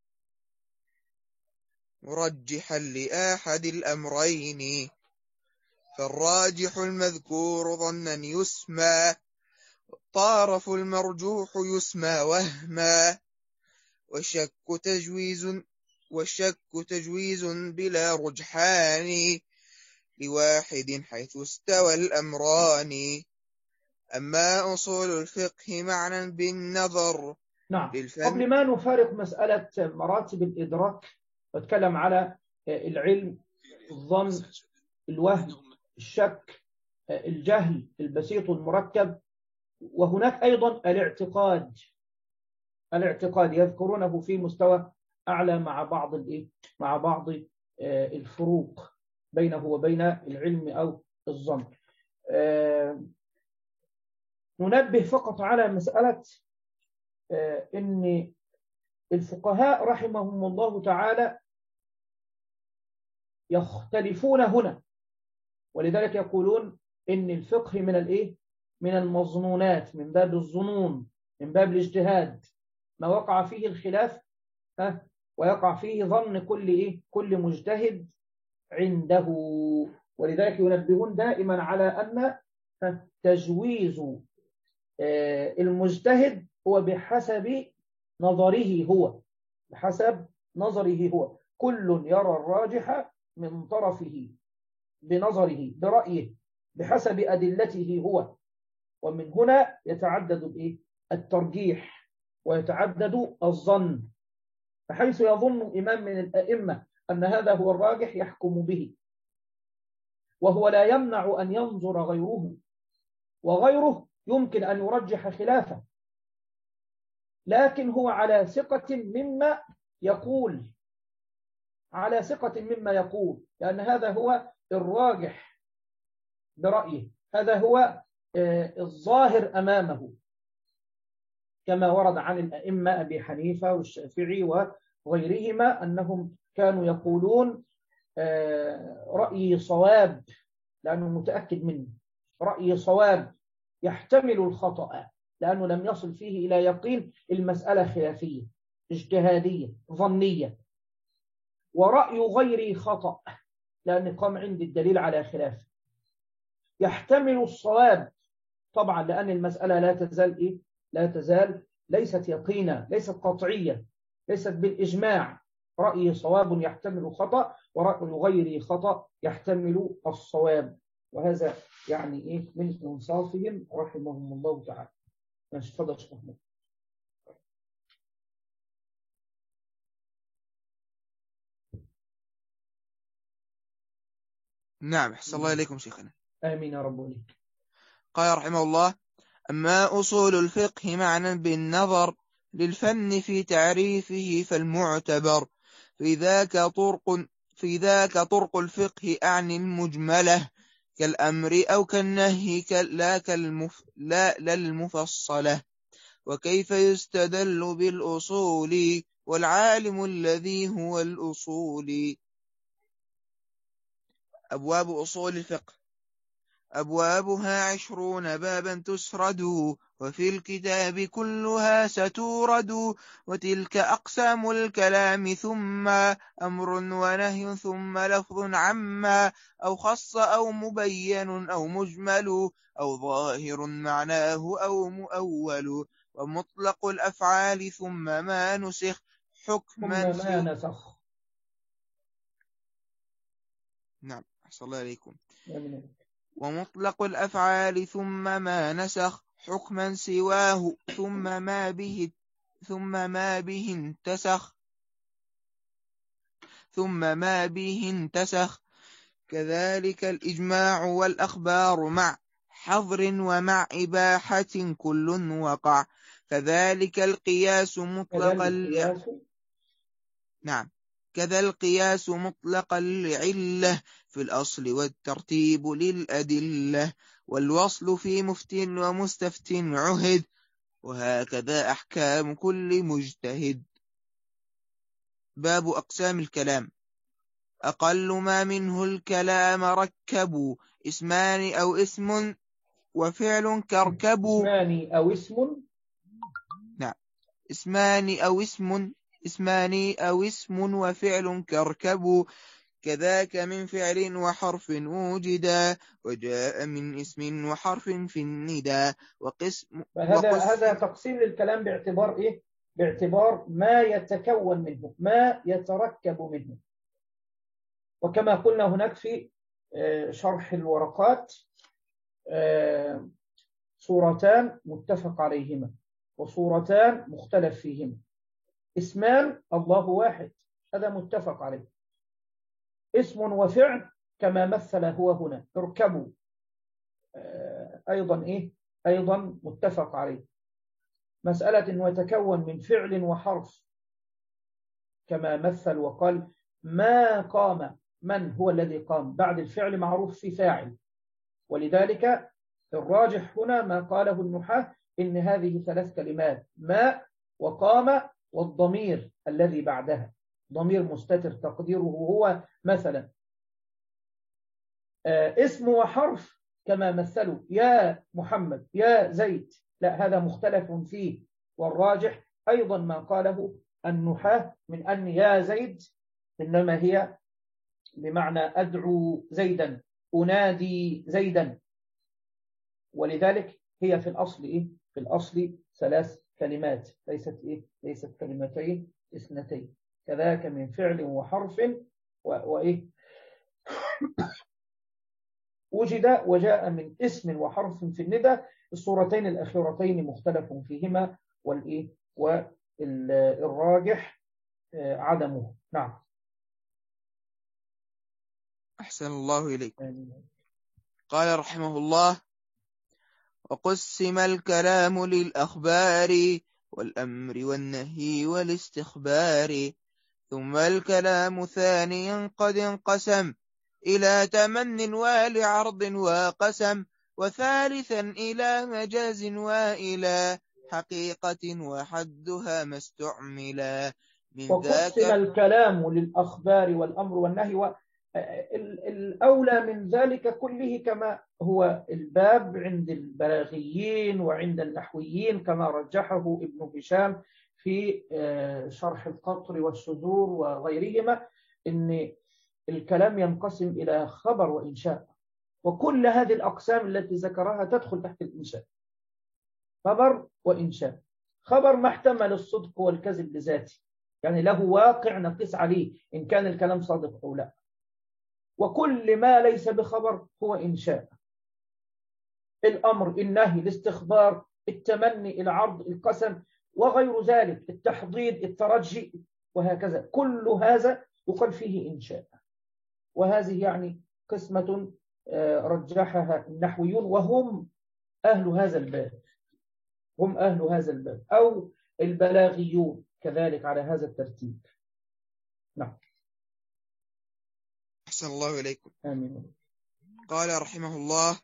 مرجحا لأحد الأمرين، فالراجح المذكور ظنا يسمى، طارف المرجوح يسمى وهما، والشك تجويز والشك تجويز بلا رجحان لواحد حيث استوى الأمران. أما أصول الفقه معنى بالنظر. نعم. للفن. قبل ما نفارق مسألة مراتب الإدراك واتكلم على العلم، الظن، الوهم، الشك، الجهل البسيط والمركب، وهناك أيضا الاعتقاد. الاعتقاد يذكرونه في مستوى أعلى مع بعض الإيه؟ مع بعض الفروق بينه وبين العلم أو الظن. ننبه فقط على مسألة أن الفقهاء رحمهم الله تعالى يختلفون هنا، ولذلك يقولون إن الفقه من الإيه؟ من المظنونات، من باب الظنون، من باب الاجتهاد، ما وقع فيه الخلاف ها ويقع فيه ظن كل إيه؟ كل مجتهد عنده. ولذلك ينبهون دائما على أن تجويز المجتهد هو بحسب نظره هو بحسب نظره هو كل يرى الراجح من طرفه بنظره برأيه بحسب أدلته هو. ومن هنا يتعدد الترجيح ويتعدد الظن، بحيث يظن إمام من الأئمة أن هذا هو الراجح يحكم به، وهو لا يمنع أن ينظر غيره، وغيره يمكن أن يرجح خلافه، لكن هو على ثقة مما يقول على ثقة مما يقول لأن هذا هو الراجح برأيه، هذا هو الظاهر أمامه، كما ورد عن الأئمة أبي حنيفة والشافعي وغيرهما أنهم كانوا يقولون رأيي صواب لأنه متأكد منه، رأيي صواب يحتمل الخطأ لأنه لم يصل فيه إلى يقين، المسألة خلافية اجتهادية ظنية. ورأي غيري خطأ لأن قام عندي الدليل على خلاف، يحتمل الصواب طبعا لأن المسألة لا تزال إيه؟ لا تزال ليست يقينة، ليست قطعية، ليست بالإجماع. رأيي صواب يحتمل خطأ، ورأي غيري خطأ يحتمل الصواب. وهذا يعني إيه من إنصافهم رحمهم الله تعالى. ماشي، تفضل شيخ محمود. نعم. أحسن الله إليكم شيخنا. آمين يا رب وليك. قال رحمه الله: أما أصول الفقه معنى بالنظر للفن في تعريفه فالمعتبر في ذاك طرق في ذاك طرق الفقه أعني المجملة كالأمر أو كالنهي لا كالمف لا للمفصلة. وكيف يستدل بالأصول والعالم الذي هو الأصول. أبواب أصول الفقه. أبوابها عشرون بابا تسرد وفي الكتاب كلها ستورد. وتلك أقسام الكلام ثم أمر ونهي ثم لفظ عما أو خص أو مبين أو مجمل أو ظاهر معناه أو مؤول. ومطلق الأفعال ثم ما نسخ حكما ثم ما نسخ. نعم أحسن الله عليكم. آمين. ومطلق الأفعال ثم ما نسخ حكما سواه ثم ما به ثم ما به انتسخ ثم ما به انتسخ. كذلك الإجماع والأخبار مع حظر ومع إباحة كل وقع. كذلك القياس مطلقا ل... نعم كذا القياس مطلقا لعلة في الأصل والترتيب للأدلة والوصل في مفت ومستفت عهد. وهكذا أحكام كل مجتهد. باب أقسام الكلام. أقل ما منه الكلام ركبوا اسمان أو اسم وفعل كركبوا. اسمان أو اسم. نعم اسمان أو اسم اسمان أو اسم وفعل كركبوا. كذاك من فعل وحرف وجدا وجاء من اسم وحرف في النداء وقسم. فهذا وقسم هذا تقسيم للكلام باعتبار إيه؟ باعتبار ما يتكون منه، ما يتركب منه. وكما قلنا هناك في شرح الورقات صورتان متفق عليهما وصورتان مختلف فيهما. اسمان الله واحد هذا متفق عليه. اسم وفعل كما مثل هو هنا اركبوا أيضا إيه أيضا متفق عليه. مسألة أنه يتكون من فعل وحرف كما مثل وقال ما قام. من هو الذي قام؟ بعد الفعل معروف في فاعل، ولذلك الراجح هنا ما قاله النحاة إن هذه ثلاث كلمات ما وقام والضمير الذي بعدها ضمير مستتر تقديره هو مثلا. اسم وحرف كما مثلوا يا محمد يا زيد، لا هذا مختلف فيه. والراجح أيضا ما قاله النحاة من أن يا زيد إنما هي بمعنى أدعو زيدا أنادي زيدا. ولذلك هي في الأصل إيه؟ في الأصل ثلاث كلمات ليست إيه؟ ليست كلمتين اثنتين. كذاك من فعل وحرف وإيه وجد وجاء من اسم وحرف في الندى. الصورتين الأخيرتين مختلف فيهما والإيه والراجح عدمه. نعم أحسن الله إليك. قال رحمه الله وقسم الكلام للأخبار والأمر والنهي والاستخبار. ثم الكلام ثانيا قد انقسم إلى تمن ولعرض وقسم. وثالثا إلى مجاز وإلى حقيقة وحدها ما استعملا. من وقسم الكلام للأخبار والأمر والنهي و... الأولى من ذلك كله كما هو الباب عند البلاغيين وعند النحويين كما رجحه ابن هشام في شرح القطر والشذور وغيرهما، إن الكلام ينقسم إلى خبر وإنشاء، وكل هذه الأقسام التي ذكرها تدخل تحت الإنشاء. خبر وإنشاء. خبر ما احتمل الصدق والكذب بذاته، يعني له واقع نقيس عليه إن كان الكلام صادق أو لا. وكل ما ليس بخبر هو إنشاء. الأمر النهي الاستخبار التمني العرض القسم وغير ذلك التحضيض الترجي وهكذا، كل هذا يقال فيه إنشاء. وهذه يعني قسمة رجحها النحويون وهم أهل هذا الباب، هم أهل هذا الباب، أو البلاغيون كذلك على هذا الترتيب. نعم. أحسن الله إليكم. آمين. قال رحمه الله: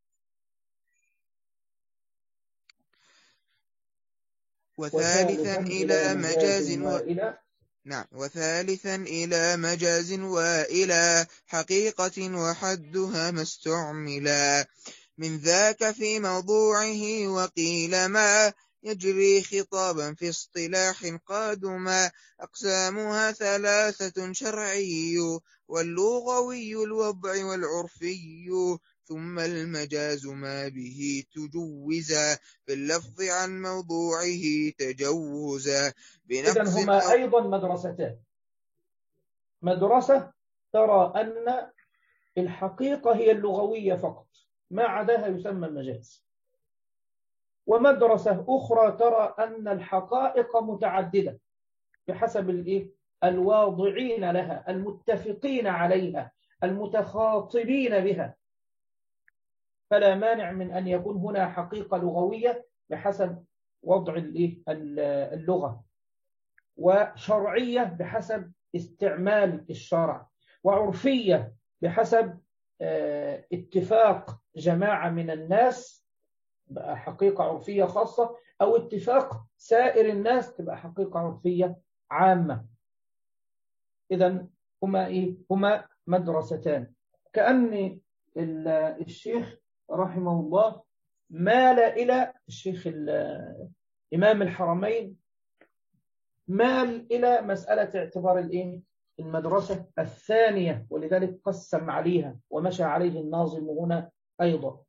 وثالثا إلى مجاز وإلى نعم وثالثا إلى مجاز وإلى حقيقة وحدها ما استعملا، من ذاك في موضوعه وقيل ما يجري خطابا في اصطلاح قادما، أقسامها ثلاثة: شرعي واللغوي الوضع والعرفي، ثم المجاز ما به تجوزا، في اللفظ عن موضوعه تجوزا. إذن هما أيضا مدرستان. مدرسة ترى أن الحقيقة هي اللغوية فقط، ما عداها يسمى المجاز. ومدرسة أخرى ترى أن الحقائق متعددة بحسب الإيه؟ الواضعين لها، المتفقين عليها، المتخاطبين بها. فلا مانع من أن يكون هنا حقيقة لغوية بحسب وضع الإيه؟ اللغة، وشرعية بحسب استعمال الشرع، وعرفية بحسب اتفاق جماعة من الناس بقى حقيقة عرفية خاصة، أو اتفاق سائر الناس تبقى حقيقة عرفية عامة. إذن هما إيه؟ هما مدرستان. كأن الشيخ رحمه الله مال إلى الشيخ إمام الحرمين مال إلى مسألة اعتبار الإيه؟ المدرسة الثانية، ولذلك قسم عليها ومشى عليه الناظم هنا أيضا،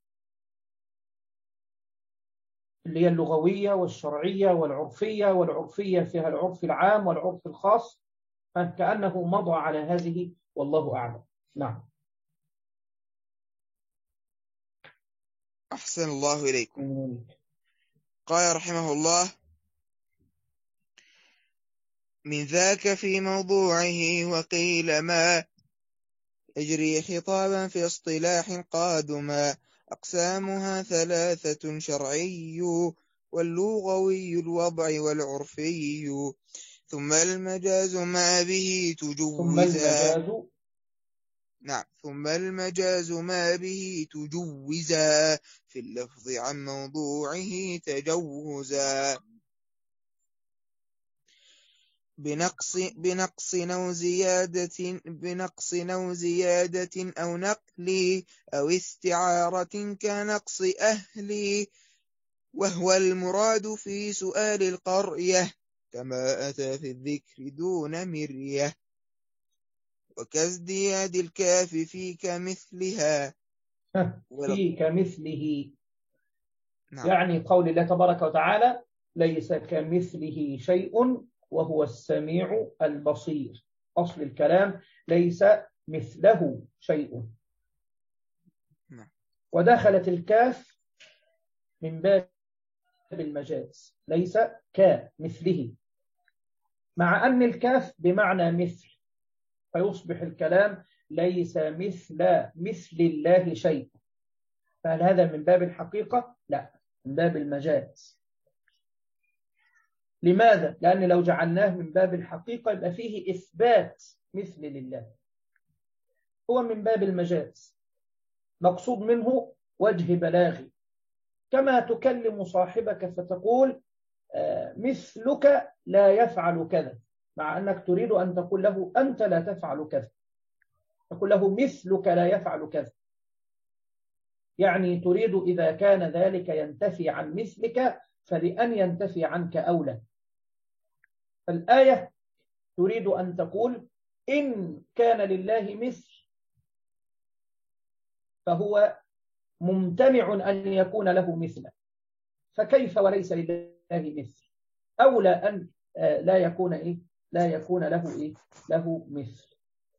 اللي هي اللغوية والشرعية والعرفية، والعرفية فيها العرف العام والعرف الخاص، كأنه مضى على هذه والله أعلم. نعم. أحسن الله إليكم. قال رحمه الله: من ذاك في موضوعه وقيل ما يجري خطابا في اصطلاح قادما، أقسامها ثلاثة: شرعي واللغوي الوضع والعرفي، ثم المجاز ما به تجوزا نعم ثم المجاز ما به تجوزا، في اللفظ عن موضوعه تجوزا، بنقص بنقص أو زيادة بنقص أو زيادة أو نقل أو استعارة كنقص أهل، وهو المراد في سؤال القرية، كما أتى في الذكر دون مرية، وكازدياد الكاف في كمثلها في كمثله. نعم. يعني قول الله تبارك وتعالى: ليس كمثله شيء وهو السميع البصير. أصل الكلام: ليس مثله شيء. نعم. ودخلت الكاف من باب المجاز، ليس كمثله، مع أن الكاف بمعنى مثل، فيصبح الكلام ليس مثل مثل الله شيء. فهل هذا من باب الحقيقة؟ لا، من باب المجاز. لماذا؟ لأن لو جعلناه من باب الحقيقة يبقى فيه إثبات مثل لله. هو من باب المجاز، مقصود منه وجه بلاغي، كما تكلم صاحبك فتقول مثلك لا يفعل كذا، مع أنك تريد أن تقول له أنت لا تفعل كذا، تقول له مثلك لا يفعل كذا، يعني تريد إذا كان ذلك ينتفي عن مثلك فلأن ينتفي عنك أولى. فالآية تريد أن تقول إن كان لله مثل فهو ممتنع أن يكون له مثل، فكيف وليس لله مثل؟ أولى أن لا يكون إيه؟ لا يكون له إيه؟ له مثل.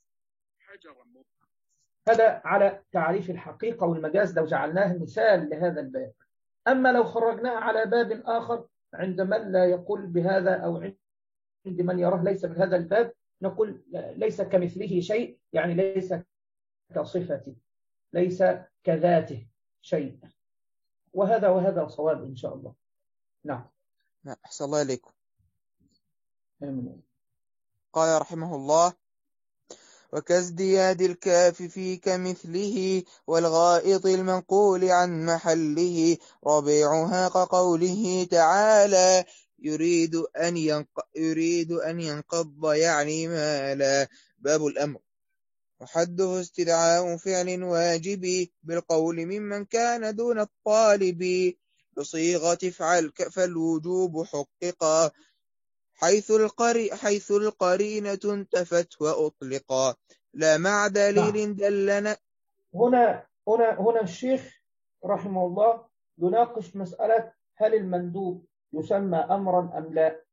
هذا على تعريف الحقيقة والمجاز لو جعلناه مثال لهذا الباب. أما لو خرجناه على باب آخر عند من لا يقول بهذا، أو عند من يراه ليس من هذا الباب، نقول ليس كمثله شيء، يعني ليس كصفته، ليس كذاته شيء. وهذا وهذا صواب إن شاء الله. نعم. أحسن الله إليكم. آمين. قال رحمه الله: وكازدياد الكاف في كمثله والغائط المنقول عن محله ربيعها كقوله تعالى يريد أن ينق... يريد أن ينقض يعني مالا. باب الأمر. وحده استدعاء فعل واجب بالقول ممن كان دون الطالب بصيغة افعل فالوجوب حققا حيث القري حيث القرينة انتفت وأطلقا لا مع دليل دلنا. هنا هنا هنا الشيخ رحمه الله يناقش مسألة هل المندوب يسمى أمرا أم لا.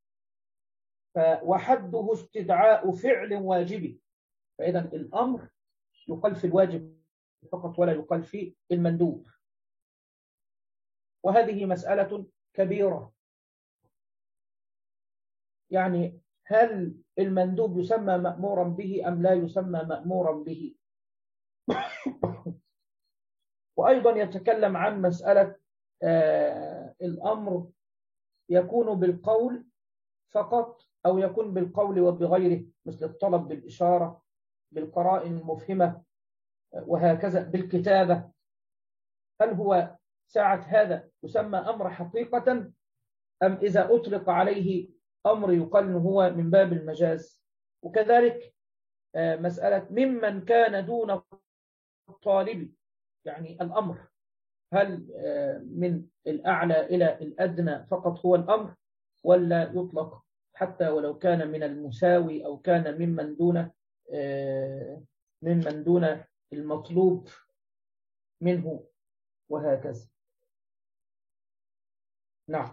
وحده استدعاء فعل واجب، فإذا الأمر يقال في الواجب فقط ولا يقال في المندوب، وهذه مسألة كبيرة. يعني هل المندوب يسمى مأمورا به أم لا يسمى مأمورا به؟ وأيضا يتكلم عن مسألة آه الأمر يكون بالقول فقط أو يكون بالقول وبغيره، مثل الطلب بالإشارة بالقرائن المفهمة وهكذا بالكتابة. هل هو ساعة هذا يسمى أمر حقيقة أم إذا أطلق عليه أمر يقال إنه هو من باب المجاز؟ وكذلك آه مسألة ممن كان دون الطالب، يعني الأمر هل من الأعلى إلى الأدنى فقط هو الأمر، ولا يطلق حتى ولو كان من المساوي أو كان ممن دون ممن دون المطلوب منه وهكذا. نعم.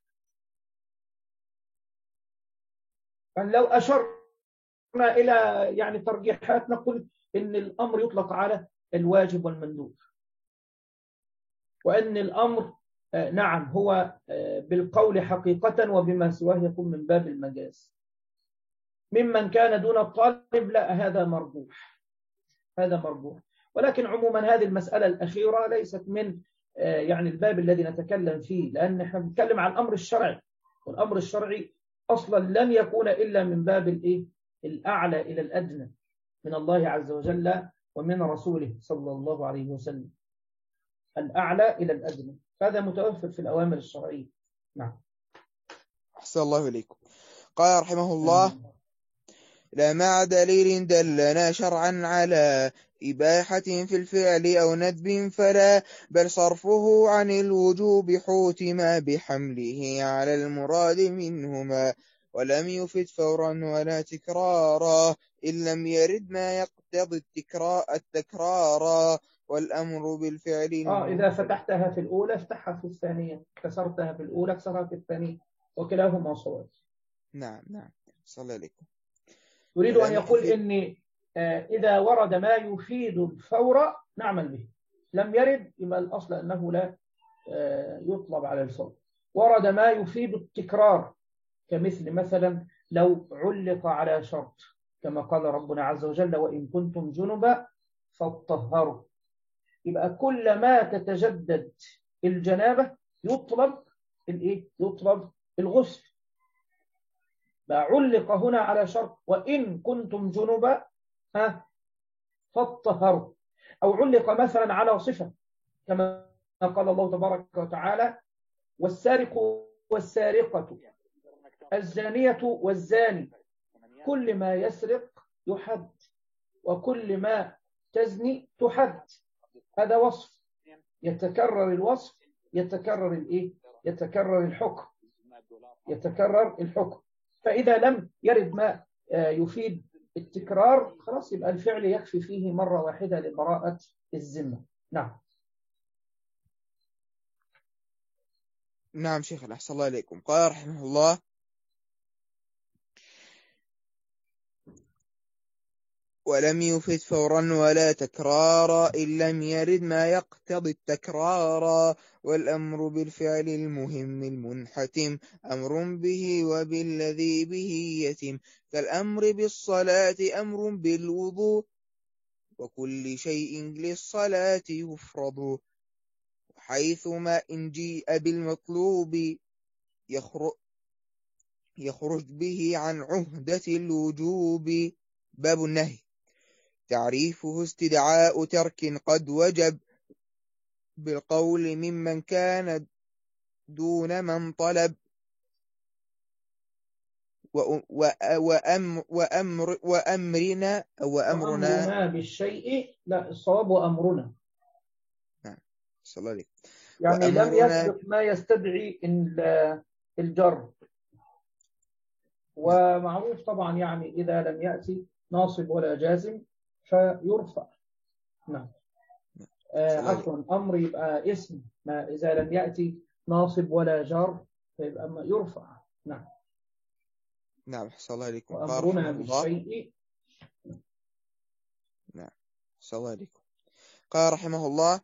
لو أشرنا إلى يعني ترجيحات نقول إن الأمر يطلق على الواجب والمندوب، وأن الأمر نعم هو بالقول حقيقة وبما سواه يكون من باب المجاز. ممن كان دون الطالب لا، هذا مرجوح، هذا مرجوح. ولكن عموما هذه المسألة الأخيرة ليست من يعني الباب الذي نتكلم فيه، لأن احنا بنتكلم عن الأمر الشرعي، والأمر الشرعي أصلا لن يكون إلا من باب الإيه؟ الأعلى إلى الأدنى من الله عز وجل ومن رسوله صلى الله عليه وسلم، الأعلى إلى الأدنى، هذا متوفر في الأوامر الشرعية. نعم. أحسن الله إليكم. قال رحمه الله: لا مع دليل دلنا شرعا على إباحة في الفعل أو ندب فلا، بل صرفه عن الوجوب حوتما بحمله على المراد منهما، ولم يفد فورا ولا تكرارا إن لم يرد ما يقتضي التكرار التكرارا والأمر بالفعل. آه إذا فتحتها في الأولى افتحها في الثانية، كسرتها في الأولى كسرها في الثانية، وكلاهما صواب. نعم نعم صلى عليكم. يريد أن يقول إن إذا ورد ما يفيد الفور نعمل به، لم يرد يبقى الأصل أنه لا يطلب على الفور. ورد ما يفيد التكرار كمثل مثلا لو علق على شرط، كما قال ربنا عز وجل: وإن كنتم جنبا فاطهروا. يبقى كل ما تتجدد الجنابة يطلب الإيه؟ يطلب الغسل. علق هنا على شرط وإن كنتم جنبا ها فاطهروا، أو علق مثلا على صفة كما قال الله تبارك وتعالى: والسارق والسارقة الزانية والزاني كل ما يسرق يحد وكل ما تزني تحد. هذا وصف، يتكرر الوصف يتكرر الإيه؟ يتكرر الحكم يتكرر الحكم. فإذا لم يرد ما يفيد التكرار خلاص يبقى الفعل يكفي فيه مرة واحدة لبراءة الذمة. نعم. نعم شيخ أحسن الله إليكم. قال رحمه الله: ولم يفد فورا ولا تكرارا إن لم يرد ما يقتضي التكرارا والأمر بالفعل المهم المنحتم أمر به وبالذي به يتم كالأمر بالصلاة أمر بالوضوء وكل شيء للصلاة يفرض حيثما إن جيء بالمطلوب يخرج يخرج به عن عهدة الوجوب. باب النهي. تعريفه استدعاء ترك قد وجب بالقول ممن كان دون من طلب. وأمر وأمر وأمرنا وأمرنا وأمرنا بالشيء، لا الصواب وأمرنا. نعم صلى الله عليه. يعني لم وأمرنا يسبق ما يستدعي ال- الجر. نعم ومعروف طبعا يعني إذا لم يأتي ناصب ولا جازم فيرفع. نعم. آه صلى الله عليه. عفوا، أمر يبقى اسم، ما إذا لم يأتي ناصب ولا جار فيبقى ما يرفع. نعم. نعم صلى الله عليكم. قال وأمرنا رحمه الله. بالشيء. نعم صلى الله عليكم. قال رحمه الله: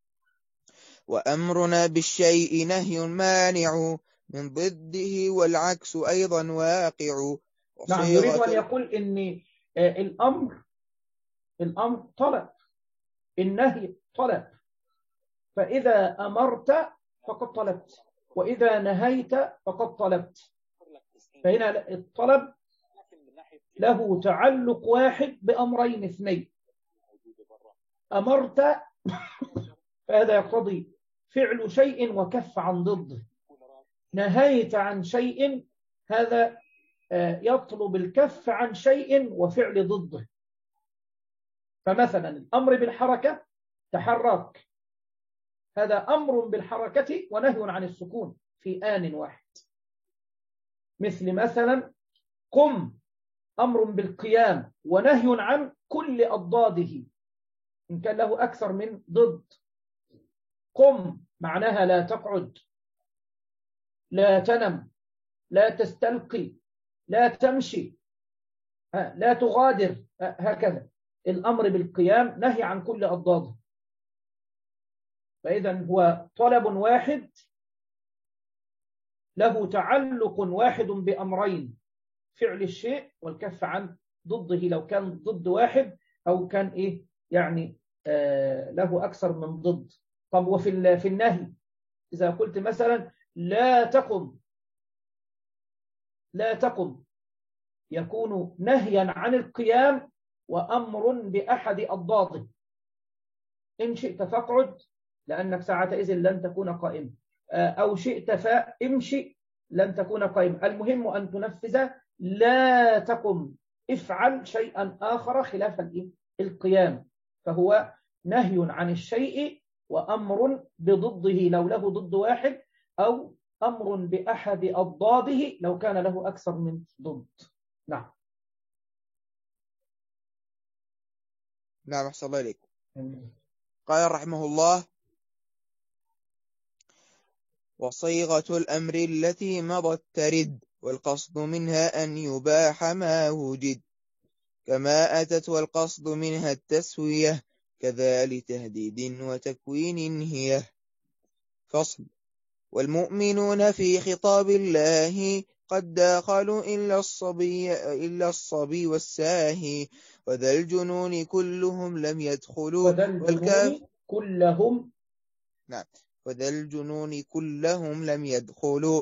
وأمرنا بالشيء نهي مانع من ضده والعكس أيضا واقع. نعم، يريد أن وصيغة يقول إن آه، الأمر الأمر طلب، النهي طلب. فإذا أمرت فقد طلبت، وإذا نهيت فقد طلبت. فهنا الطلب له تعلق واحد بأمرين اثنين. أمرت فهذا يقتضي فعل شيء وكف عن ضده. نهيت عن شيء، هذا يطلب الكف عن شيء وفعل ضده. فمثلا الأمر بالحركة، تحرك، هذا أمر بالحركة ونهي عن السكون في آن واحد. مثل مثلا قم، أمر بالقيام ونهي عن كل أضداده إن كان له أكثر من ضد. قم معناها لا تقعد، لا تنم، لا تستلقي، لا تمشي، لا تغادر، هكذا. الأمر بالقيام نهي عن كل أضداده. فإذا هو طلب واحد له تعلق واحد بأمرين: فعل الشيء والكف عن ضده لو كان ضد واحد، أو كان إيه يعني آه له أكثر من ضد. طب وفي في النهي، إذا قلت مثلا لا تقم، لا تقم يكون نهيا عن القيام وأمر بأحد أضداده. إن شئت فاقعد لأنك ساعتئذ لن تكون قائما، أو شئت فامشي لن تكون قائما. المهم أن تنفذ لا تقم، افعل شيئا آخر خلاف القيام. فهو نهي عن الشيء وأمر بضده لو له ضد واحد، أو أمر بأحد أضداده لو كان له أكثر من ضد. نعم. نعم أحسن الله إليكم. قال رحمه الله: وصيغة الأمر التي مضت ترد، والقصد منها أن يباح ما وجد، كما أتت والقصد منها التسوية، كذا لتهديد وتكوين هي. فصل. والمؤمنون في خطاب الله قد داخلوا إلا الصبي, إلا الصبي والساهي، وذا الجنون كلهم لم يدخلوا. وذا الجنون كلهم نعم وذا الجنون كلهم لم يدخلوا.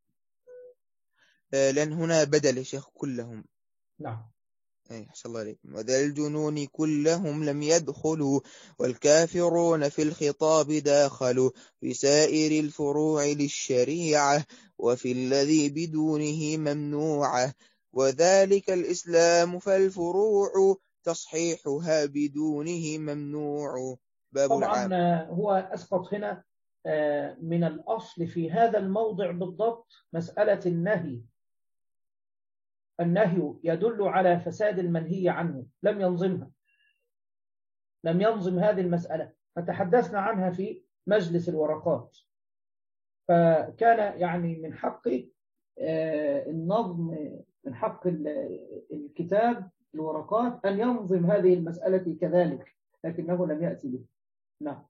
لأن هنا بدل يا شيخ كلهم. نعم. أي حسن الله عليكم. وذا الجنون كلهم لم يدخلوا، والكافرون في الخطاب داخلوا في سائر الفروع للشريعة، وفي الذي بدونه ممنوعة، وذلك الإسلام فالفروع تصحيحها بدونه ممنوع. باب العام. طبعا هو أسقط هنا من الأصل في هذا الموضع بالضبط مسألة النهي. النهي يدل على فساد المنهي عنه، لم ينظمها، لم ينظم هذه المسألة، فتحدثنا عنها في مجلس الورقات. فكان يعني من حق النظم، من حق الكتاب الورقات أن ينظم هذه المسألة كذلك، لكنه لم يأتي به. نعم.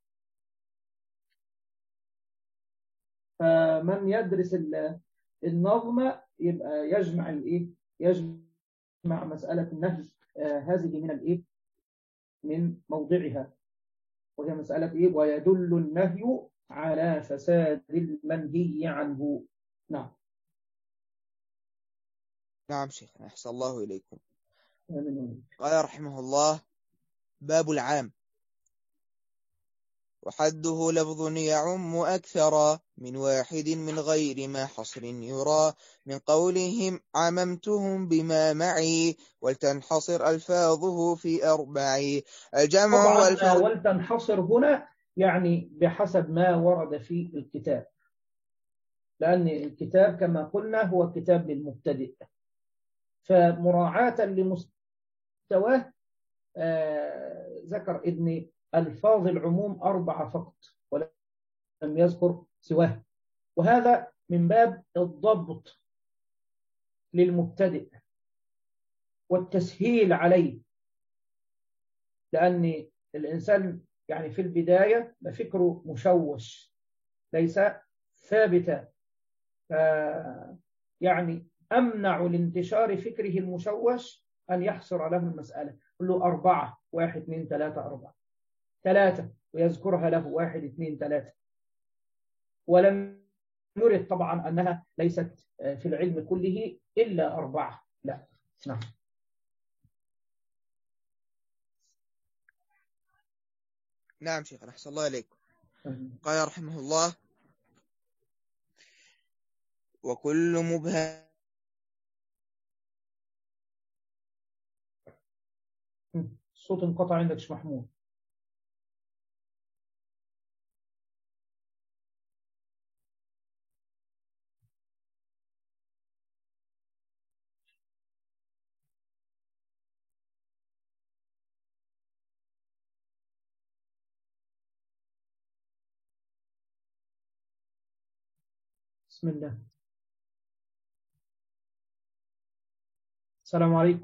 فمن يدرس النظم يبقى يجمع الايه يجمع مسألة النهي آه هذه من الايه من موضعها، وهي مسألة ايه ويدل النهي على فساد المنهي عنه. نعم. نعم شيخنا أحسن الله إليكم. آمين. قال رحمه الله: باب العام. وحده لفظ يعم أكثر من واحد من غير ما حصر يرى، من قولهم عممتهم بما معي ولتنحصر ألفاظه في أربع. الجمع طبعا والفظ. ولتنحصر هنا يعني بحسب ما ورد في الكتاب، لأن الكتاب كما قلنا هو كتاب للمبتدئ، فمراعاة لمستواه آه ذكر ابن ألفاظ العموم أربعة فقط ولم يذكر سواه، وهذا من باب الضبط للمبتدئ والتسهيل عليه، لأن الإنسان يعني في البداية فكره مشوش ليس ثابتا، يعني أمنع لانتشار فكره المشوش أن يحصر له المسألة، يقول له أربعة، واحد اثنين ثلاثة أربعة، ثلاثة ويذكرها له واحد اثنين ثلاثة، ولم يرد طبعا أنها ليست في العلم كله إلا أربعة، لا. نعم. نعم شيخ أحسن الله إليكم. قال رحمه الله: وكل مبهم. الصوت انقطع عندك شيخ محمود. بسم الله. السلام عليكم.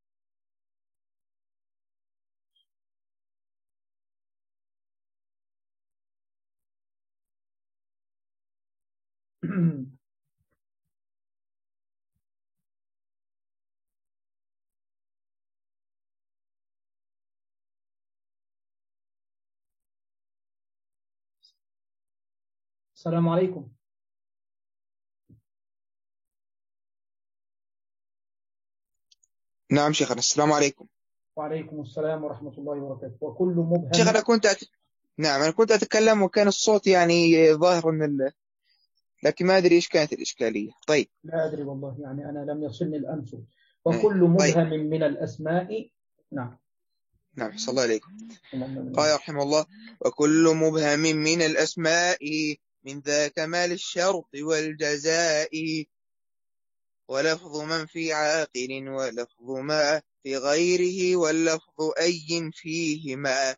السلام عليكم. نعم شيخنا السلام عليكم. وعليكم السلام ورحمة الله وبركاته. وكل مبهم. شيخ أنا كنت أت... نعم أنا كنت أتكلم وكان الصوت يعني ظاهر من ال... لكن ما أدري إيش كانت الإشكالية. طيب. لا أدري والله، يعني أنا لم يصلني الآن صوت. وكل مبهم طيب. من الأسماء. نعم. نعم صلى الله عليكم. قال رحمه الله: وكل مبهم من الأسماء من ذا كمال الشرط والجزاء، ولفظ من في عاقل ولفظ ما في غيره واللفظ أي فيهما،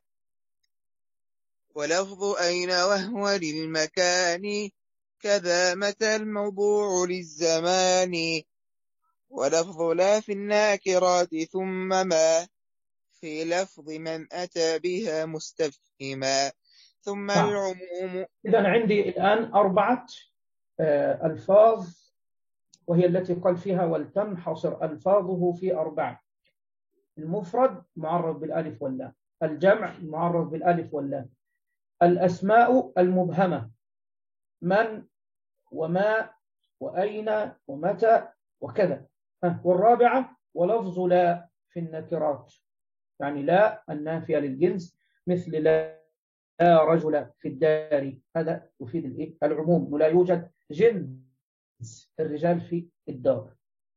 ولفظ أين وهو للمكان كذا متى الموضوع للزمان، ولفظ لا في الناكرات ثم ما في لفظ من أتى بها مستفهما ثم نعم. العموم. إذن عندي الآن أربعة آه ألفاظ، وهي التي قال فيها ولتنحصر ألفاظه في أربعة: المفرد معرف بالألف واللام، الجمع معرف بالألف واللام، الأسماء المبهمة من وما وأين ومتى وكذا، والرابعة ولفظ لا في النكرات، يعني لا النافية للجنس، مثل لا لا رجل في الدار، هذا يفيد الايه العموم، ولا يوجد جنس الرجال في الدار،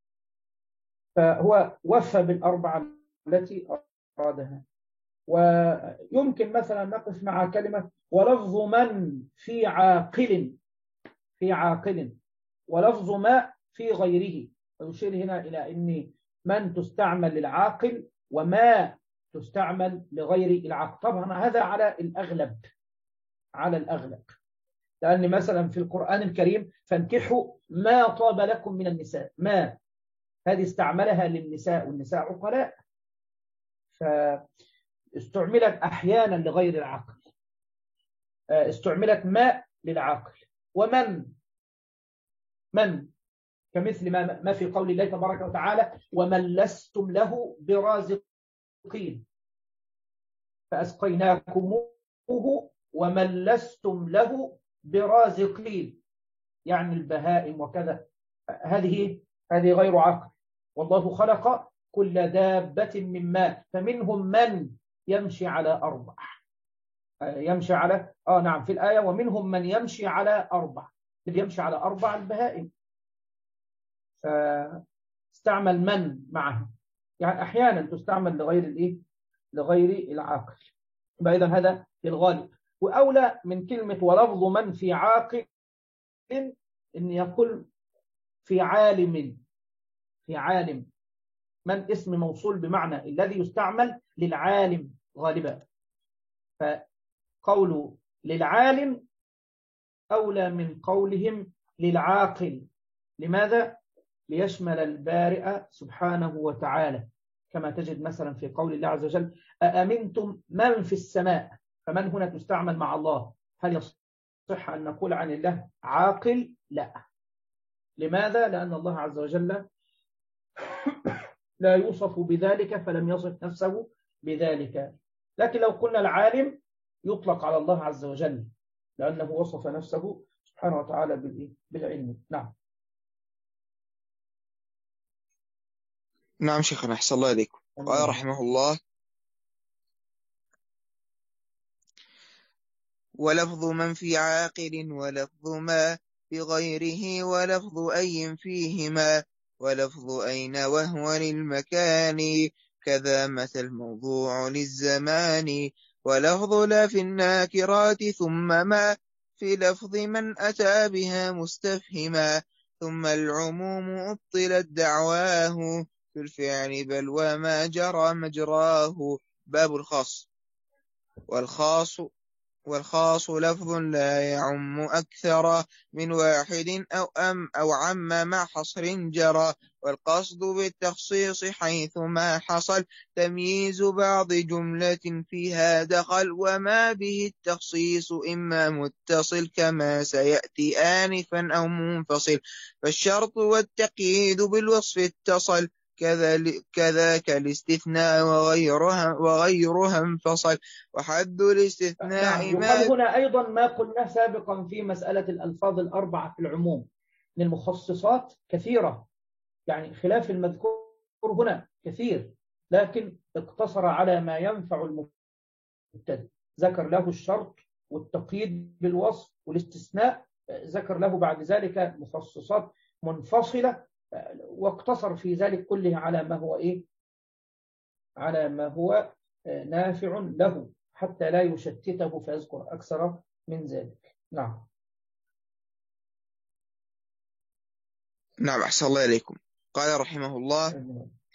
فهو وفى بالأربعة التي أرادها. ويمكن مثلا نقف مع كلمة ولفظ من في عاقل، في عاقل، ولفظ ما في غيره، ويشير هنا إلى أن من تستعمل للعاقل وما تستعمل لغير العاقل. طبعا هذا على الأغلب، على الأغلب، لأن مثلا في القرآن الكريم فانكحوا ما طاب لكم من النساء، ما هذه استعملها للنساء والنساء عقلاء، فاستعملت أحيانا لغير العقل، استعملت ما للعقل. ومن من كمثل ما ما في قول الله تبارك وتعالى ومن لستم له برازقين فأسقيناكموه ومن لستم له برازقين، يعني البهائم وكذا، هذه هذه غير عقل. والله خلق كل دابة من ماء فمنهم من يمشي على أربع. يمشي على آه نعم في الآية ومنهم من يمشي على أربع، اللي يمشي على أربع البهائم، فاستعمل من معها، يعني أحيانا تستعمل لغير الإيه؟ لغير العاقل. فإذا هذا الغالب، وأولى من كلمة ولفظ من في عاقل إن يقول في عالم. في عالم من اسم موصول بمعنى الذي يستعمل للعالم غالبا، فقول للعالم أولى من قولهم للعاقل. لماذا؟ ليشمل البارئ سبحانه وتعالى، كما تجد مثلا في قول الله عز وجل أأمنتم من في السماء، فمن هنا تستعمل مع الله. هل يصح أن نقول عن الله عاقل؟ لا. لماذا؟ لأن الله عز وجل لا يوصف بذلك فلم يصف نفسه بذلك. لكن لو قلنا العالم يطلق على الله عز وجل لأنه وصف نفسه سبحانه وتعالى بالعلم. نعم. نعم شيخنا أحسن الله إليكم. قال رحمه الله: ولفظ من في عاقل ولفظ ما في غيره ولفظ أي فيهما ولفظ أين وهو للمكان كذا مثل موضوع للزمان ولفظ لا في الناكرات ثم ما في لفظ من أتى بها مستفهما ثم العموم أبطلت دعواه في الفعل بل وما جرى مجراه. باب الخاص. والخاص والخاص لفظ لا يعم أكثر من واحد أو أم أو عم مع حصر جرى والقصد بالتخصيص حيث ما حصل تمييز بعض جملة فيها دخل وما به التخصيص إما متصل كما سيأتي آنفا أو منفصل فالشرط والتقييد بالوصف اتصل كذاك الاستثناء وغيرها وغيرها انفصل وحد الاستثناء نعم. يقال هنا أيضا ما قلنا سابقا في مسألة الألفاظ الأربعة في العموم من المخصصات كثيرة، يعني خلاف المذكور هنا كثير، لكن اقتصر على ما ينفع المبتدئ. ذكر له الشرط والتقييد بالوصف والاستثناء، ذكر له بعد ذلك مخصصات منفصلة، واقتصر في ذلك كله على ما هو إيه؟ على ما هو نافع له حتى لا يشتته فيذكر أكثر من ذلك. نعم. نعم أحسن الله إليكم. قال رحمه الله: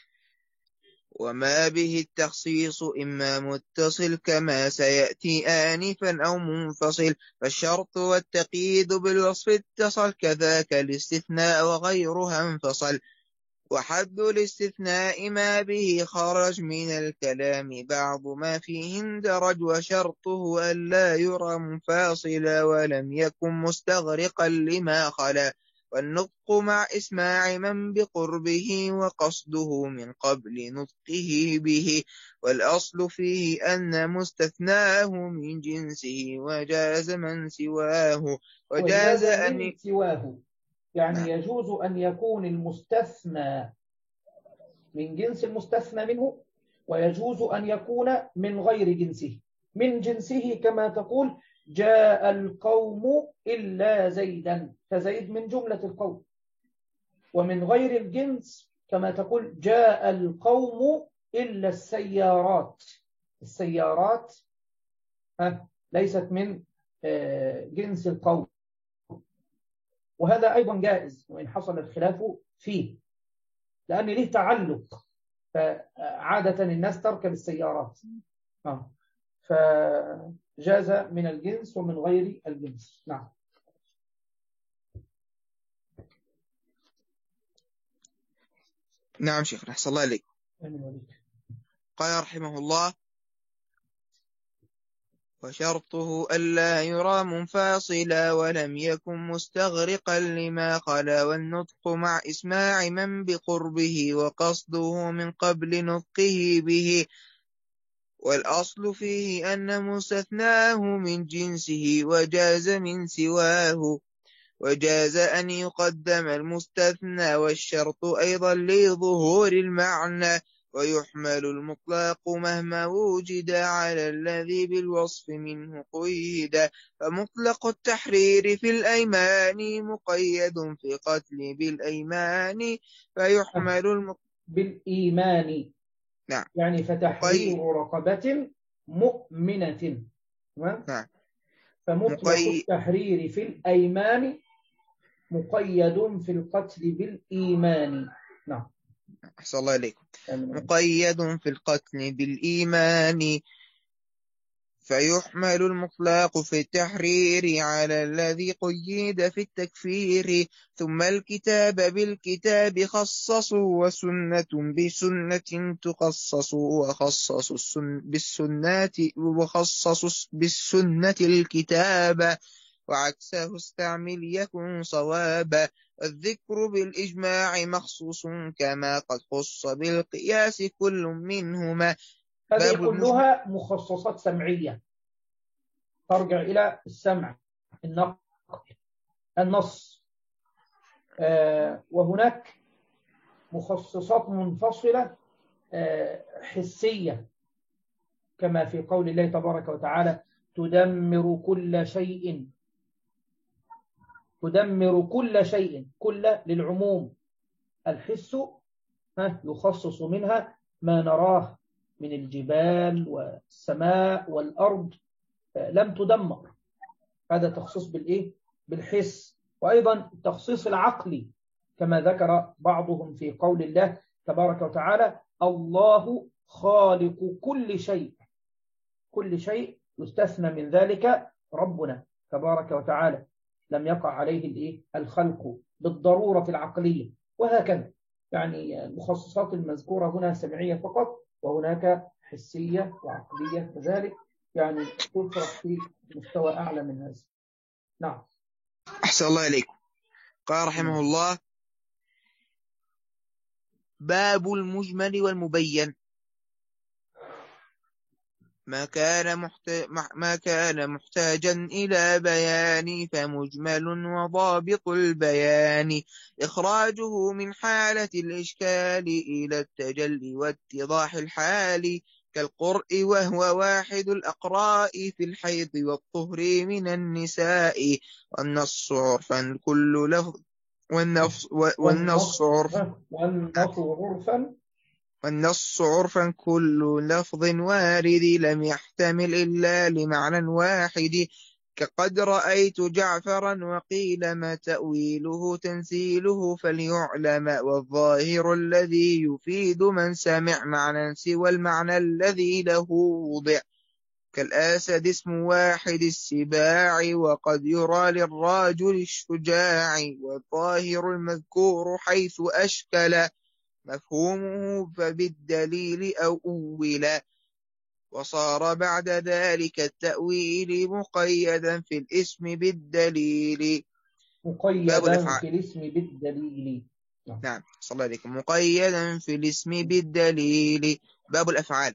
وما به التخصيص إما متصل كما سيأتي آنفا أو منفصل فالشرط والتقييد بالوصف اتصل كذاك الاستثناء وغيرها انفصل وحد الاستثناء ما به خرج من الكلام بعض ما فيه اندرج وشرطه ألا يرى منفصلا ولم يكن مستغرقا لما خلا والنطق مع إسماع من بقربه وقصده من قبل نطقه به والأصل فيه أن مستثناه من جنسه وجاز من سواه وجاز من سواه، يعني يجوز أن يكون المستثنى من جنس المستثنى منه ويجوز أن يكون من غير جنسه. من جنسه كما تقول جاء القوم إلا زيدا فزيد من جملة القوم، ومن غير الجنس كما تقول جاء القوم إلا السيارات. السيارات ليست من جنس القوم، وهذا أيضا جائز وإن حصل الخلاف فيه لأن له تعلق، فعادة الناس تركب السيارات آه. فجاز من الجنس ومن غير الجنس. نعم. نعم شيخ أحسن الله إليك. قال رحمه الله: وشرطه ألا يرى منفصلا ولم يكن مستغرقا لما خلا والنطق مع إسماع من بقربه وقصده من قبل نطقه به والأصل فيه أن مستثناه من جنسه وجاز من سواه وجاز أن يقدم المستثنى والشرط أيضا لظهور المعنى، ويحمل المطلق مهما وجد على الذي بالوصف منه قيد. فمطلق التحرير في الأيمان مقيد في قتل بالأيمان، فيحمل المطلق بالإيمان. نعم. يعني فتحرير رقبة مؤمنة. نعم. فمطلق مقي... التحرير في الأيمان مقيد في القتل بالإيمان. نعم. أحسن الله إليكم. مقيد في القتل بالإيمان، فيحمل المطلق في التحرير على الذي قيد في التكفير. ثم الكتاب بالكتاب خصصوا، وسنة بسنة تخصص، وخصصوا السن بالسنة وخصصوا بالسنة الكتاب، وعكسه استعمل يكن صوابا. الذكر بالإجماع مخصوص كما قد خص بالقياس كل منهما. هذه كلها مخصصات سمعية ترجع إلى السمع، النقل، النص. آه وهناك مخصصات منفصلة آه حسية، كما في قول الله تبارك وتعالى: تدمر كل شيء. تدمر كل شيء، كل للعموم. الحس يخصص منها ما نراه من الجبال والسماء والأرض لم تدمر، هذا تخصيص بالإيه؟ بالحس. وأيضا التخصيص العقلي كما ذكر بعضهم في قول الله تبارك وتعالى: الله خالق كل شيء. كل شيء يستثنى من ذلك ربنا تبارك وتعالى، لم يقع عليه الإيه؟ الخلق بالضرورة العقلية. وهكذا يعني المخصصات المذكورة هنا سمعية فقط، وهناك حسية وعقلية كذلك، يعني تطرح في مستوى أعلى من هذا. نعم. أحسن الله إليكم. قال رحمه الله: باب المجمل والمبين. ما كان محتاج ما كان محتاجا إلى بيان فمجمل وضابط البيان، إخراجه من حالة الإشكال إلى التجلي واتضاح الحال، كالقرء وهو واحد الأقراء في الحيض والطهر من النساء، والنص عرفا كل لفظ والنص والنص عرفا والنص عرفا والنص عرفا كل لفظ وارد لم يحتمل إلا لمعنى واحد، كقد رأيت جعفرا وقيل ما تأويله تنزيله فليعلم، والظاهر الذي يفيد من سمع معنى سوى المعنى الذي له وضع، كالأسد اسم واحد السباع وقد يرى للراجل الشجاع، والظاهر المذكور حيث أشكل مفهومه فبالدليل أو أولا، وصار بعد ذلك التأويل مقيدا في الاسم بالدليل. مقيدا في الاسم بالدليل. نعم صلى الله عليكم. مقيدا في الاسم بالدليل. باب الأفعال.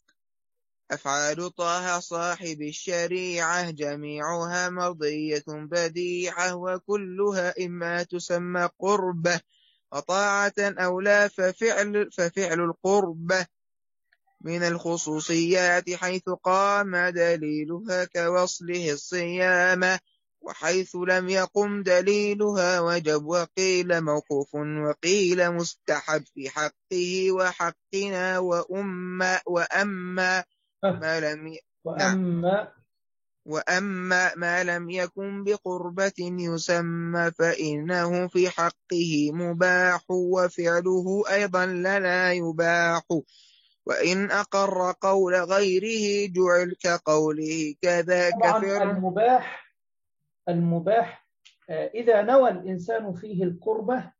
أفعال طه صاحب الشريعة جميعها مرضية بديعة، وكلها إما تسمى قربة وطاعة أو لا ففعل, ففعل القربة من الخصوصيات حيث قام دليلها كوصله الصيام، وحيث لم يقم دليلها وجب، وقيل موقوف وقيل مستحب في حقه وحقنا وأما وأما ما لم ي... وأما وأما ما لم يكن بقربة يسمى فإنه في حقه مباح، وفعله أيضا لا يباح، وإن أقر قول غيره جعل كقوله كذاك طبعا المباح المباح إذا نوى الإنسان فيه القربة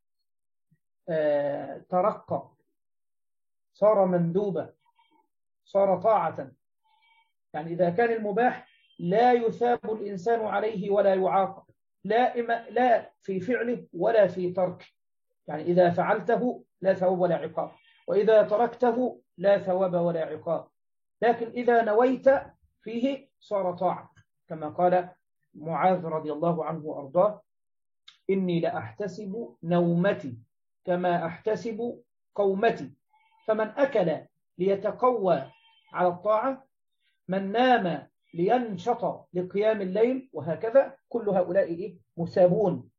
ترقى، صار مندوبا، صار طاعة. يعني إذا كان المباح لا يثاب الإنسان عليه ولا يعاقب، لا لا في فعله ولا في تركه. يعني إذا فعلته لا ثواب ولا عقاب، وإذا تركته لا ثواب ولا عقاب. لكن إذا نويت فيه صار طاعة، كما قال معاذ رضي الله عنه وأرضاه: إني لأحتسب نومتي كما أحتسب قومتي، فمن أكل ليتقوى على الطاعة، من نام لينشط لقيام الليل، وهكذا كل هؤلاء إيه؟ مثابون.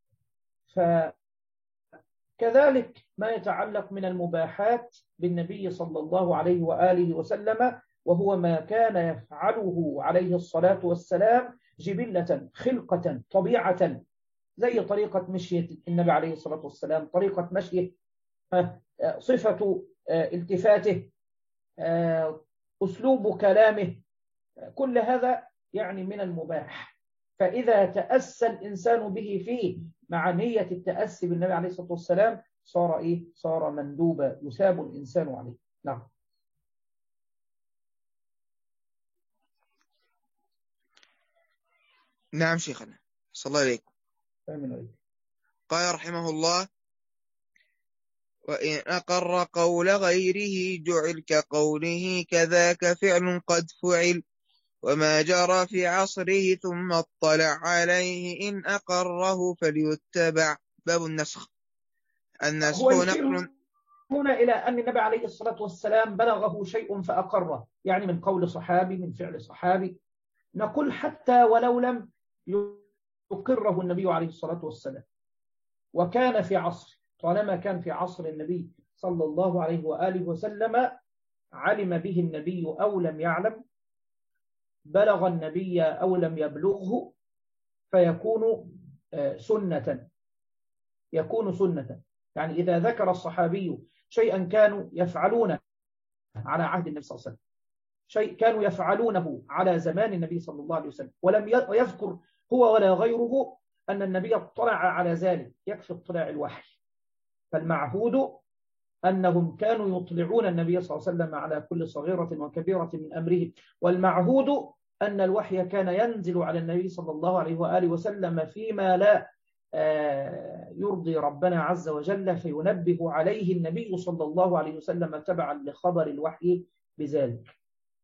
فكذلك ما يتعلق من المباحات بالنبي صلى الله عليه وآله وسلم، وهو ما كان يفعله عليه الصلاة والسلام جبلة خلقة طبيعة، زي طريقة مشية النبي عليه الصلاة والسلام، طريقة مشيه، صفة التفاته، أسلوب كلامه، كل هذا يعني من المباح. فإذا تأسى الإنسان به فيه مع نية التأسي بالنبي عليه الصلاة والسلام صار إيه؟ صار مندوبا يثاب الإنسان عليه. نعم. نعم شيخنا، صلى الله عليكم. آمين. قال رحمه الله: وإن أقر قول غيره جعل كقوله كذاك فعل قد فعل، وما جرى في عصره ثم اطلع عليه إن أقره فليتبع. باب النسخ. النسخ هو نقل هنا إلى أن النبي عليه الصلاة والسلام بلغه شيء فأقره، يعني من قول صحابي، من فعل صحابي، نقول حتى ولو لم يقره النبي عليه الصلاة والسلام وكان في عصر، طالما كان في عصر النبي صلى الله عليه وآله وسلم علم به النبي أو لم يعلم، بلغ النبي أو لم يبلغه، فيكون سنة، يكون سنة. يعني إذا ذكر الصحابي شيئا كانوا يفعلونه على عهد النبي صلى الله عليه وسلم، شيء كانوا يفعلونه على زمان النبي صلى الله عليه وسلم، ولم يذكر هو ولا غيره أن النبي اطلع على ذلك، يكفي اطلاع الوحي. فالمعهود أنهم كانوا يطلعون النبي صلى الله عليه وسلم على كل صغيرة وكبيرة من أمره، والمعهود أن الوحي كان ينزل على النبي صلى الله عليه وآله وسلم فيما لا يرضي ربنا عز وجل، فينبه عليه النبي صلى الله عليه وسلم تبعا لخبر الوحي بذلك.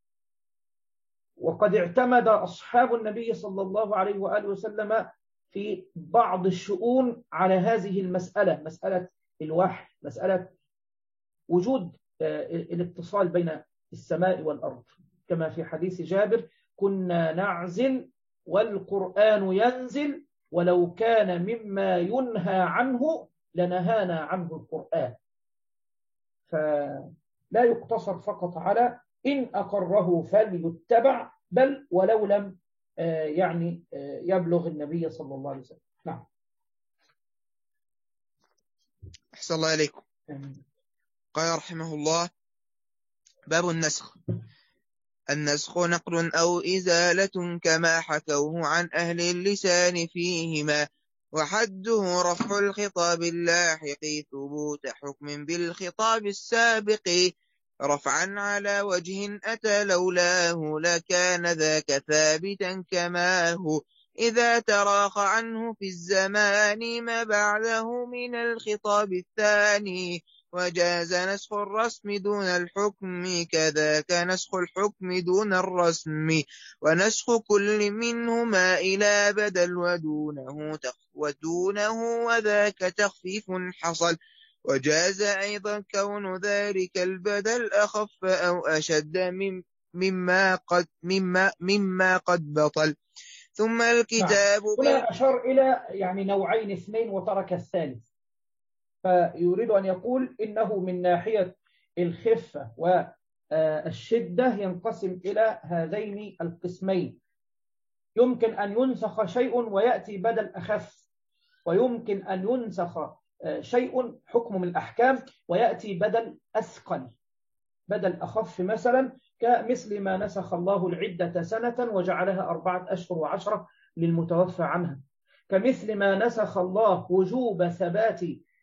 وقد اعتمد أصحاب النبي صلى الله عليه وآله وسلم في بعض الشؤون على هذه المسألة، مسألة الوحي، مسألة وجود الاتصال بين السماء والأرض، كما في حديث جابر: كنا نعزل والقرآن ينزل ولو كان مما ينهى عنه لنهانا عنه القرآن. فلا يقتصر فقط على إن أقره فليتبع، بل ولو لم يعني يبلغ النبي صلى الله عليه وسلم. نعم. أحسن الله عليكم. قال رحمه الله: باب النسخ. النسخ نقل أو إزالة كما حكوه عن أهل اللسان فيهما، وحده رفع الخطاب اللاحق ثبوت حكم بالخطاب السابق، رفعا على وجه أتى لولاه لكان ذاك ثابتا كما هو، إذا تراخى عنه في الزمان ما بعده من الخطاب الثاني، وجاز نسخ الرسم دون الحكم كذاك نسخ الحكم دون الرسم، ونسخ كل منهما إلى بدل ودونه ودونه وذاك تخفيف حصل، وجاز أيضا كون ذلك البدل أخف أو أشد مما قد مما مما قد بطل. ثم الكتاب هنا أشار إلى يعني نوعين اثنين وترك الثالث، فيريد أن يقول إنه من ناحية الخفة والشدة ينقسم إلى هذين القسمين، يمكن أن ينسخ شيء ويأتي بدل أخف، ويمكن أن ينسخ شيء حكم من الأحكام ويأتي بدل أثقل، بدل أخف، مثلا كمثل ما نسخ الله العدة سنة وجعلها أربعة أشهر وعشرة للمتوفى عنها، كمثل ما نسخ الله وجوب ثبات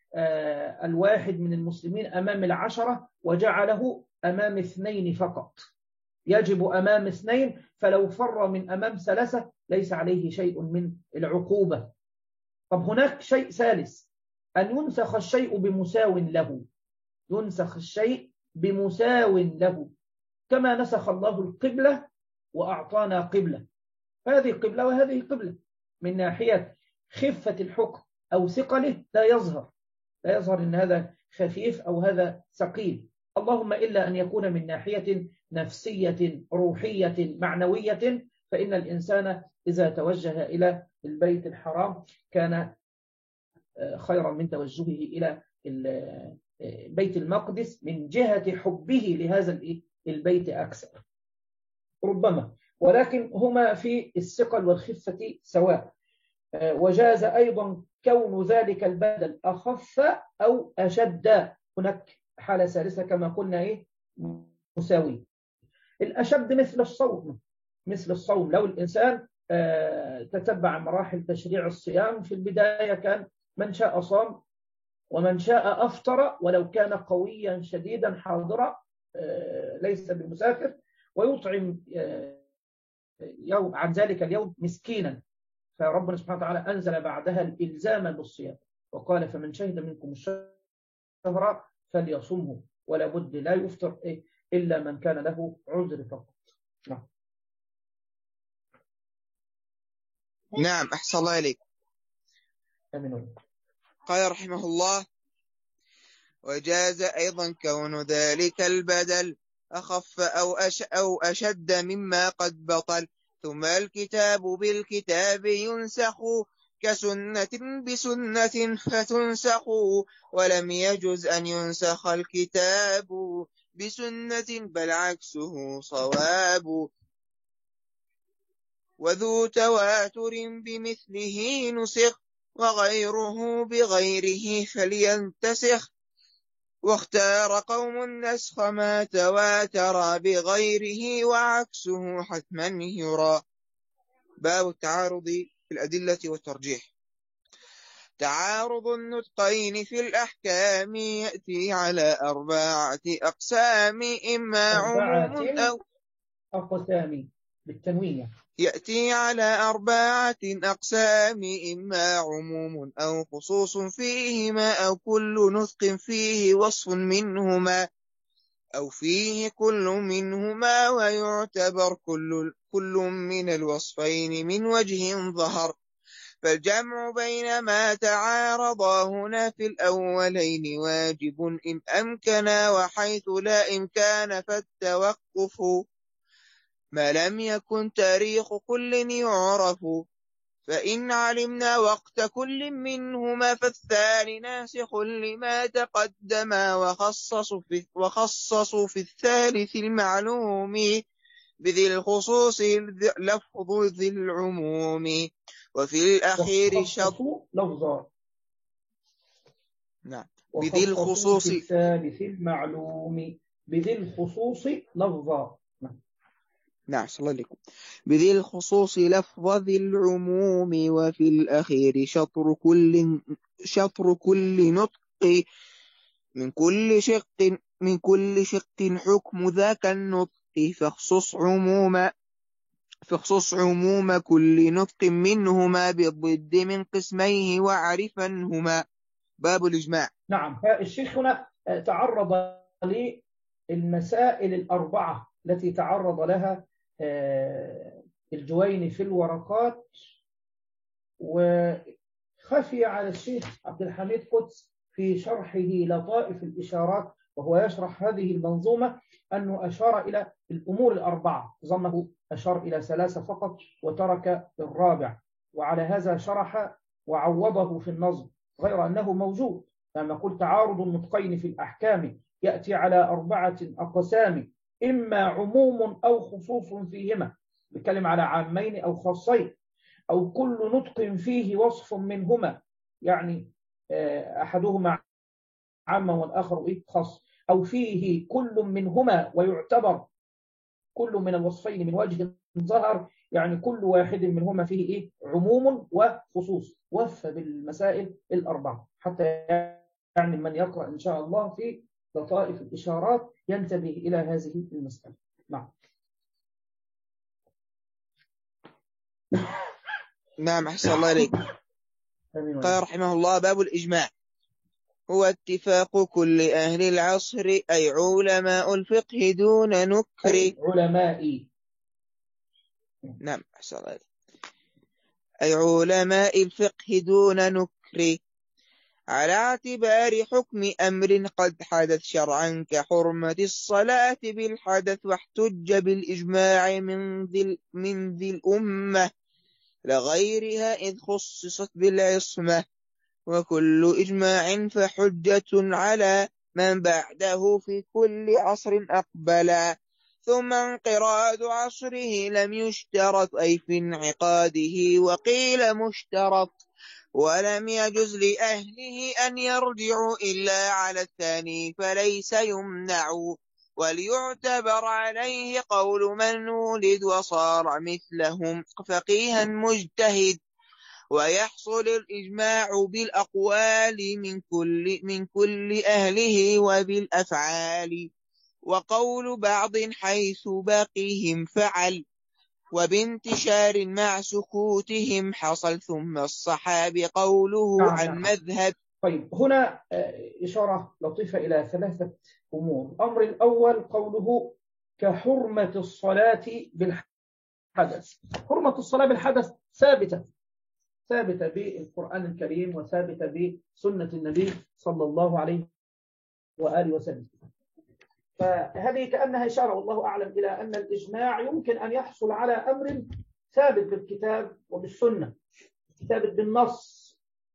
الواحد من المسلمين أمام العشرة وجعله أمام اثنين فقط، يجب أمام اثنين، فلو فر من أمام ثلاثة ليس عليه شيء من العقوبة. طب هناك شيء ثالث، أن ينسخ الشيء بمساو له، ينسخ الشيء بمساو له، كما نسخ الله القبلة وأعطانا قبلة، هذه قبلة وهذه قبلة، من ناحية خفة الحكم أو ثقله لا يظهر لا يظهر إن هذا خفيف أو هذا ثقيل، اللهم إلا أن يكون من ناحية نفسية روحية معنوية، فإن الإنسان إذا توجه إلى البيت الحرام كان خيرا من توجهه إلى بيت المقدس من جهة حبه لهذا البيت أكثر ربما، ولكن هما في الثقل والخفة سواء. وجاز أيضا كون ذلك البدل أخف أو أشد، هناك حالة ثالثة كما قلنا إيه مساوي. الأشد مثل الصوم مثل الصوم لو الإنسان تتبع مراحل تشريع الصيام، في البداية كان من شاء صام ومن شاء أفطر ولو كان قويا شديدا حاضرا ليس بمسافر، ويطعم يوم عن ذلك اليوم مسكينا. فربنا سبحانه وتعالى أنزل بعدها الإلزام بالصيام وقال فمن شهد منكم الشهر فليصمه، ولا بد لا يفطر إلا من كان له عذر فقط. نعم نعم أحسن الله إليك. أمين. قال رحمه الله: وجاز أيضا كون ذلك البدل أخف أو, أش أو أشد مما قد بطل، ثم الكتاب بالكتاب ينسخ كسنة بسنة فتنسخ، ولم يجز أن ينسخ الكتاب بسنة بل عكسه صواب، وذو تواتر بمثله نسخ وغيره بغيره فلينتسخ، واختار قوم النسخ ما تواتر بغيره وعكسه حتما يرى. باب التعارض في الأدلة والترجيح. تعارض النطقين في الأحكام يأتي على أربعة أقسام، إما عموم أو أقسام بالتنوين، يأتي على أربعة أقسام، إما عموم أو خصوص فيهما، أو كل نطق فيه وصف منهما، أو فيه كل منهما، ويعتبر كل, كل من الوصفين من وجه ظهر، فالجمع بين ما تعارضا هنا في الأولين واجب إن أمكنا، وحيث لا إمكان فالتوقف ما لم يكن تاريخ كل يعرف، فإن علمنا وقت كل منهما فالثاني ناسخ لما تقدم، وخصصوا في, وخصصوا في الثالث المعلوم بذي الخصوص لفظ ذي العموم، وفي الأخير شط لفظا. نعم بذي الخصوص في الثالث المعلوم بذي الخصوص لفظا. نعم صلى الله عليكم. بذي الخصوص لفظ ذي العموم، وفي الأخير شطر كل شطر كل نطق من كل شق من كل شق حكم ذاك النطق، فاخصص عموم فاخصص عموم كل نطق منهما بالضد من قسميه وعرفنهما. باب الإجماع. نعم، فالشيخ هنا تعرض للمسائل الأربعة التي تعرض لها الجويني في الورقات، وخفي على الشيخ عبد الحميد قدس في شرحه لطائف الإشارات وهو يشرح هذه المنظومة أنه أشار إلى الأمور الأربعة، ظنه أشار إلى ثلاثة فقط وترك الرابع، وعلى هذا شرح وعوضه في النظم، غير أنه موجود. لما قلت تعارض النطقين في الأحكام يأتي على أربعة أقسام، إما عموم أو خصوص فيهما، بيتكلم على عامين أو خاصين، أو كل نطق فيه وصف منهما، يعني أحدهما عام والآخر خاص، أو فيه كل منهما ويعتبر كل من الوصفين من وجه ظهر، يعني كل واحد منهما فيه إيه؟ عموم وخصوص. وفى بالمسائل الأربعة حتى يعني من يقرأ إن شاء الله في لطائف الإشارات ينتبه إلى هذه المسألة. نعم. نعم أحسن الله إليك. قال رحمه الله: باب الإجماع. هو اتفاق كل أهل العصر، أي علماء الفقه دون نكر. أي علماء. نعم أحسن الله إليك. أي علماء الفقه دون نكر، الذكر على اعتبار حكم أمر قد حدث شرعا كحرمة الصلاة بالحدث، واحتج بالإجماع من ذي, من ذي الأمة لغيرها إذ خصصت بالعصمة، وكل إجماع فحجة على من بعده في كل عصر أقبلا. ثم انقراض عصره لم يشترط أي في انعقاده، وقيل مشترط ولم يجز لأهله أن يرجعوا إلا على الثاني فليس يمنع، وليعتبر عليه قول من ولد وصار مثلهم فقيها مجتهد، ويحصل الإجماع بالأقوال من كل, من كل أهله وبالأفعال، وقول بعض حيث باقيهم فعل، وبانتشار مع سكوتهم حصل، ثم الصحاب قوله نعم عن نعم. مذهب. طيب، هنا إشارة لطيفة إلى ثلاثة أمور. الأمر الأول قوله كحرمة الصلاة بالحدث. حرمة الصلاة بالحدث ثابتة ثابتة بالقرآن الكريم وثابتة بسنة النبي صلى الله عليه وآله وسلم. فهذه كأنها إشارة والله أعلم إلى أن الإجماع يمكن أن يحصل على أمر ثابت بالكتاب وبالسنة، ثابت بالنص.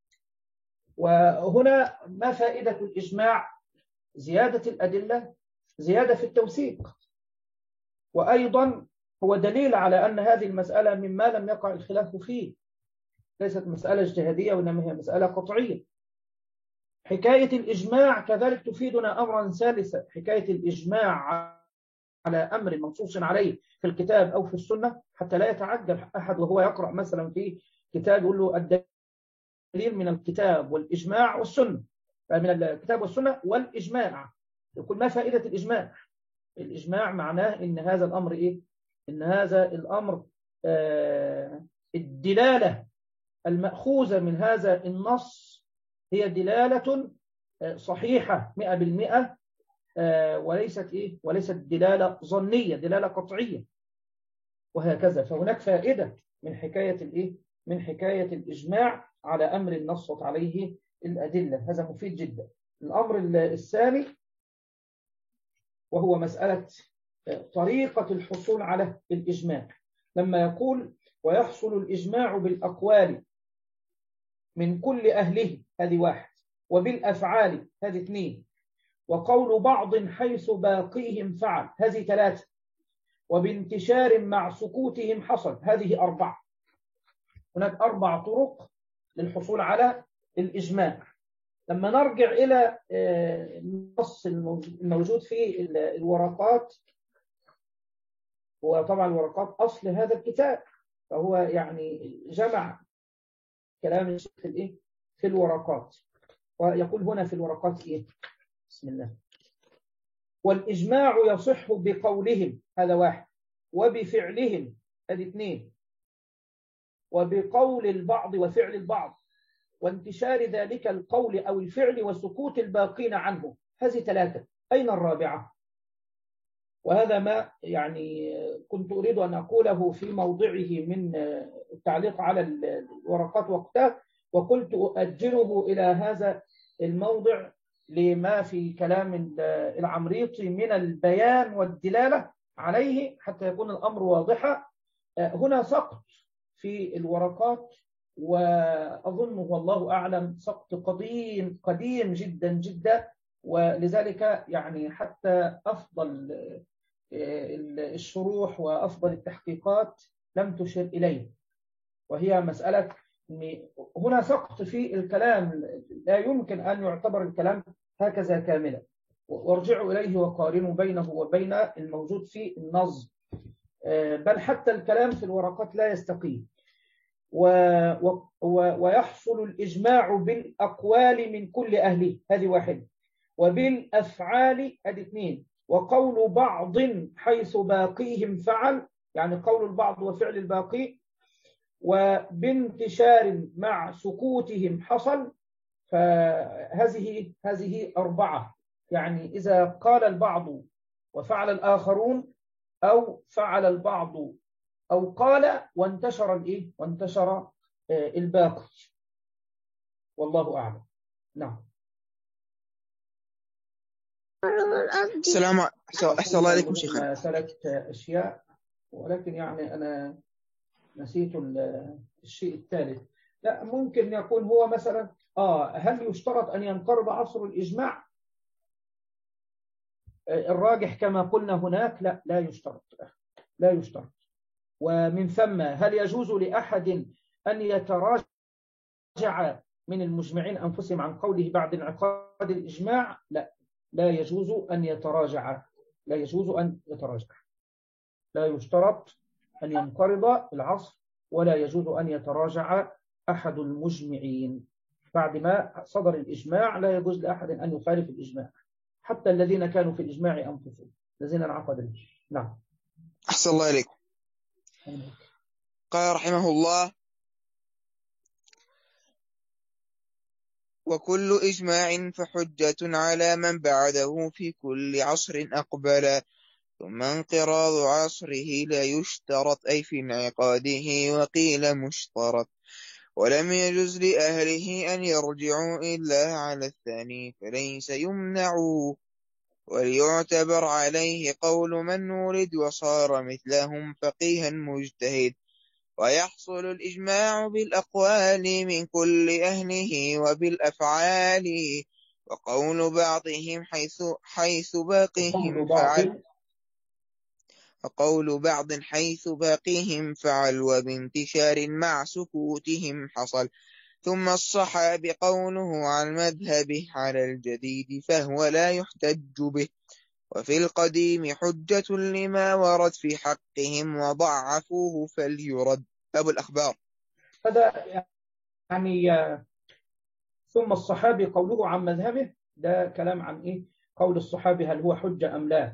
وهنا ما فائدة الإجماع؟ زيادة الأدلة، زيادة في التوثيق، وأيضا هو دليل على أن هذه المسألة مما لم يقع الخلاف فيه، ليست مسألة اجتهادية وإنما هي مسألة قطعية. حكاية الإجماع كذلك تفيدنا أمرا ثالثا، حكاية الإجماع على أمر منصوص عليه في الكتاب أو في السنة، حتى لا يتعجل أحد وهو يقرأ مثلا في كتاب يقول له الدليل من الكتاب والإجماع والسنة، من الكتاب والسنة والإجماع، يقول ما فائدة الإجماع؟ الإجماع معناه إن هذا الأمر إيه؟ إن هذا الأمر آه الدلالة المأخوذة من هذا النص هي دلالة صحيحة مئة بالمئة، وليست إيه؟ وليست دلالة ظنية، دلالة قطعية، وهكذا. فهناك فائدة من حكاية الإيه؟ من حكاية الإجماع على أمر نصت عليه الأدلة، هذا مفيد جدا. الأمر الثاني وهو مسألة طريقة الحصول على الإجماع، لما يقول ويحصل الإجماع بالأقوال من كل أهله، هذه واحد، وبالأفعال، هذه اثنين، وقول بعض حيث باقيهم فعل، هذه ثلاثة، وبانتشار مع سكوتهم حصل، هذه أربعة. هناك أربع طرق للحصول على الإجماع. لما نرجع إلى النص الموجود في الورقات، وطبعا الورقات أصل هذا الكتاب، فهو يعني جمع كلام الشيخ الإيه في الورقات، ويقول هنا في الورقات إيه؟ بسم الله. والإجماع يصح بقولهم، هذا واحد، وبفعلهم، هذه اثنين، وبقول البعض وفعل البعض، وانتشار ذلك القول أو الفعل وسكوت الباقين عنه، هذه ثلاثة. أين الرابعة؟ وهذا ما يعني كنت أريد أن أقوله في موضعه من التعليق على الورقات وقتها، وقلت أؤجله إلى هذا الموضع لما في كلام العمريطي من البيان والدلالة عليه حتى يكون الأمر واضحا. هنا سقط في الورقات، وأظنه والله أعلم سقط قديم قديم جدا جدا، ولذلك يعني حتى أفضل الشروح وأفضل التحقيقات لم تشر إليه، وهي مسألة هنا سقط في الكلام، لا يمكن أن يعتبر الكلام هكذا كاملا، وارجعوا إليه وقارنوا بينه وبين الموجود في النظم، بل حتى الكلام في الورقات لا يستقيم. و... و... ويحصل الإجماع بالأقوال من كل أهله، هذه واحد، وبالأفعال، هذه اثنين، وقول بعض حيث باقيهم فعل، يعني قول البعض وفعل الباقي، وبانتشار مع سكوتهم حصل، فهذه هذه أربعة. يعني إذا قال البعض وفعل الآخرون، أو فعل البعض أو قال وانتشر الإيه؟ وانتشر الباقي. والله أعلم. نعم. السلام أحسن الله عليكم شيخنا. ثلاث أشياء ولكن يعني أنا نسيت الشيء الثالث. لا ممكن يكون هو مثلا آه هل يشترط أن ينقرض عصر الإجماع؟ الراجح كما قلنا هناك لا لا يشترط لا يشترط. ومن ثم هل يجوز لأحد أن يتراجع من المجمعين أنفسهم عن قوله بعد انعقاد الإجماع؟ لا لا يجوز أن يتراجع لا يجوز أن يتراجع لا يشترط أن ينقرض العصر ولا يجوز أن يتراجع أحد المجمعين. بعد ما صدر الإجماع لا يجوز لأحد أن يخالف الإجماع حتى الذين كانوا في الإجماع أنفسهم الذين انعقد الإجماع. نعم. أحسن الله عليكم. قال رحمه الله: وكل إجماع فحجة على من بعده في كل عصر أقبل، ثم انقراض عصره لا يشترط أي في انعقاده، وقيل مشترط. ولم يجز لأهله أن يرجعوا إلا على الثاني فليس يمنع، وليعتبر عليه قول من ولد وصار مثلهم فقيها مجتهد، ويحصل الإجماع بالأقوال من كل أهله وبالأفعال، وقول بعضهم حيث, حيث باقيهم فعل وقول بعض حيث باقيهم فعل وبانتشار مع سكوتهم حصل. ثم الصحاب قوله عن مذهبه على الجديد فهو لا يحتج به، وفي القديم حجة لما ورد في حقهم وضعفوه فليرد. أبو الأخبار. هذا يعني ثم الصحابي قوله عن مذهبه ده كلام عن إيه؟ قول الصحابي هل هو حجة أم لا؟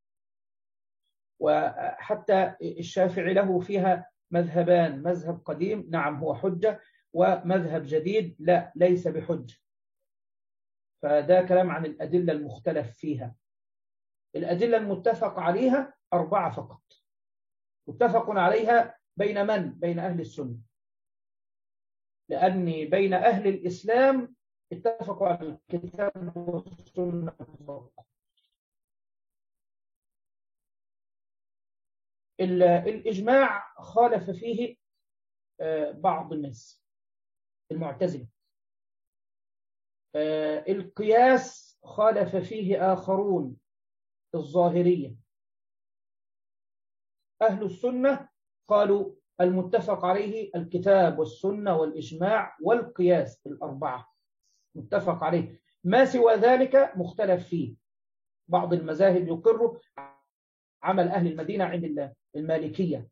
وحتى الشافعي له فيها مذهبان، مذهب قديم نعم هو حجة، ومذهب جديد لا ليس بحجة. فده كلام عن الأدلة المختلف فيها. الأدلة المتفق عليها أربعة فقط، متفق عليها بين من؟ بين أهل السنة، لأن بين أهل الإسلام اتفقوا على الكتاب والسنة فقط. الإجماع خالف فيه بعض الناس المعتزلة. القياس خالف فيه آخرون الظاهرية. أهل السنة قالوا المتفق عليه الكتاب والسنة والإجماع والقياس الأربعة متفق عليه، ما سوى ذلك مختلف فيه. بعض المذاهب يقر عمل أهل المدينة عند المالكية،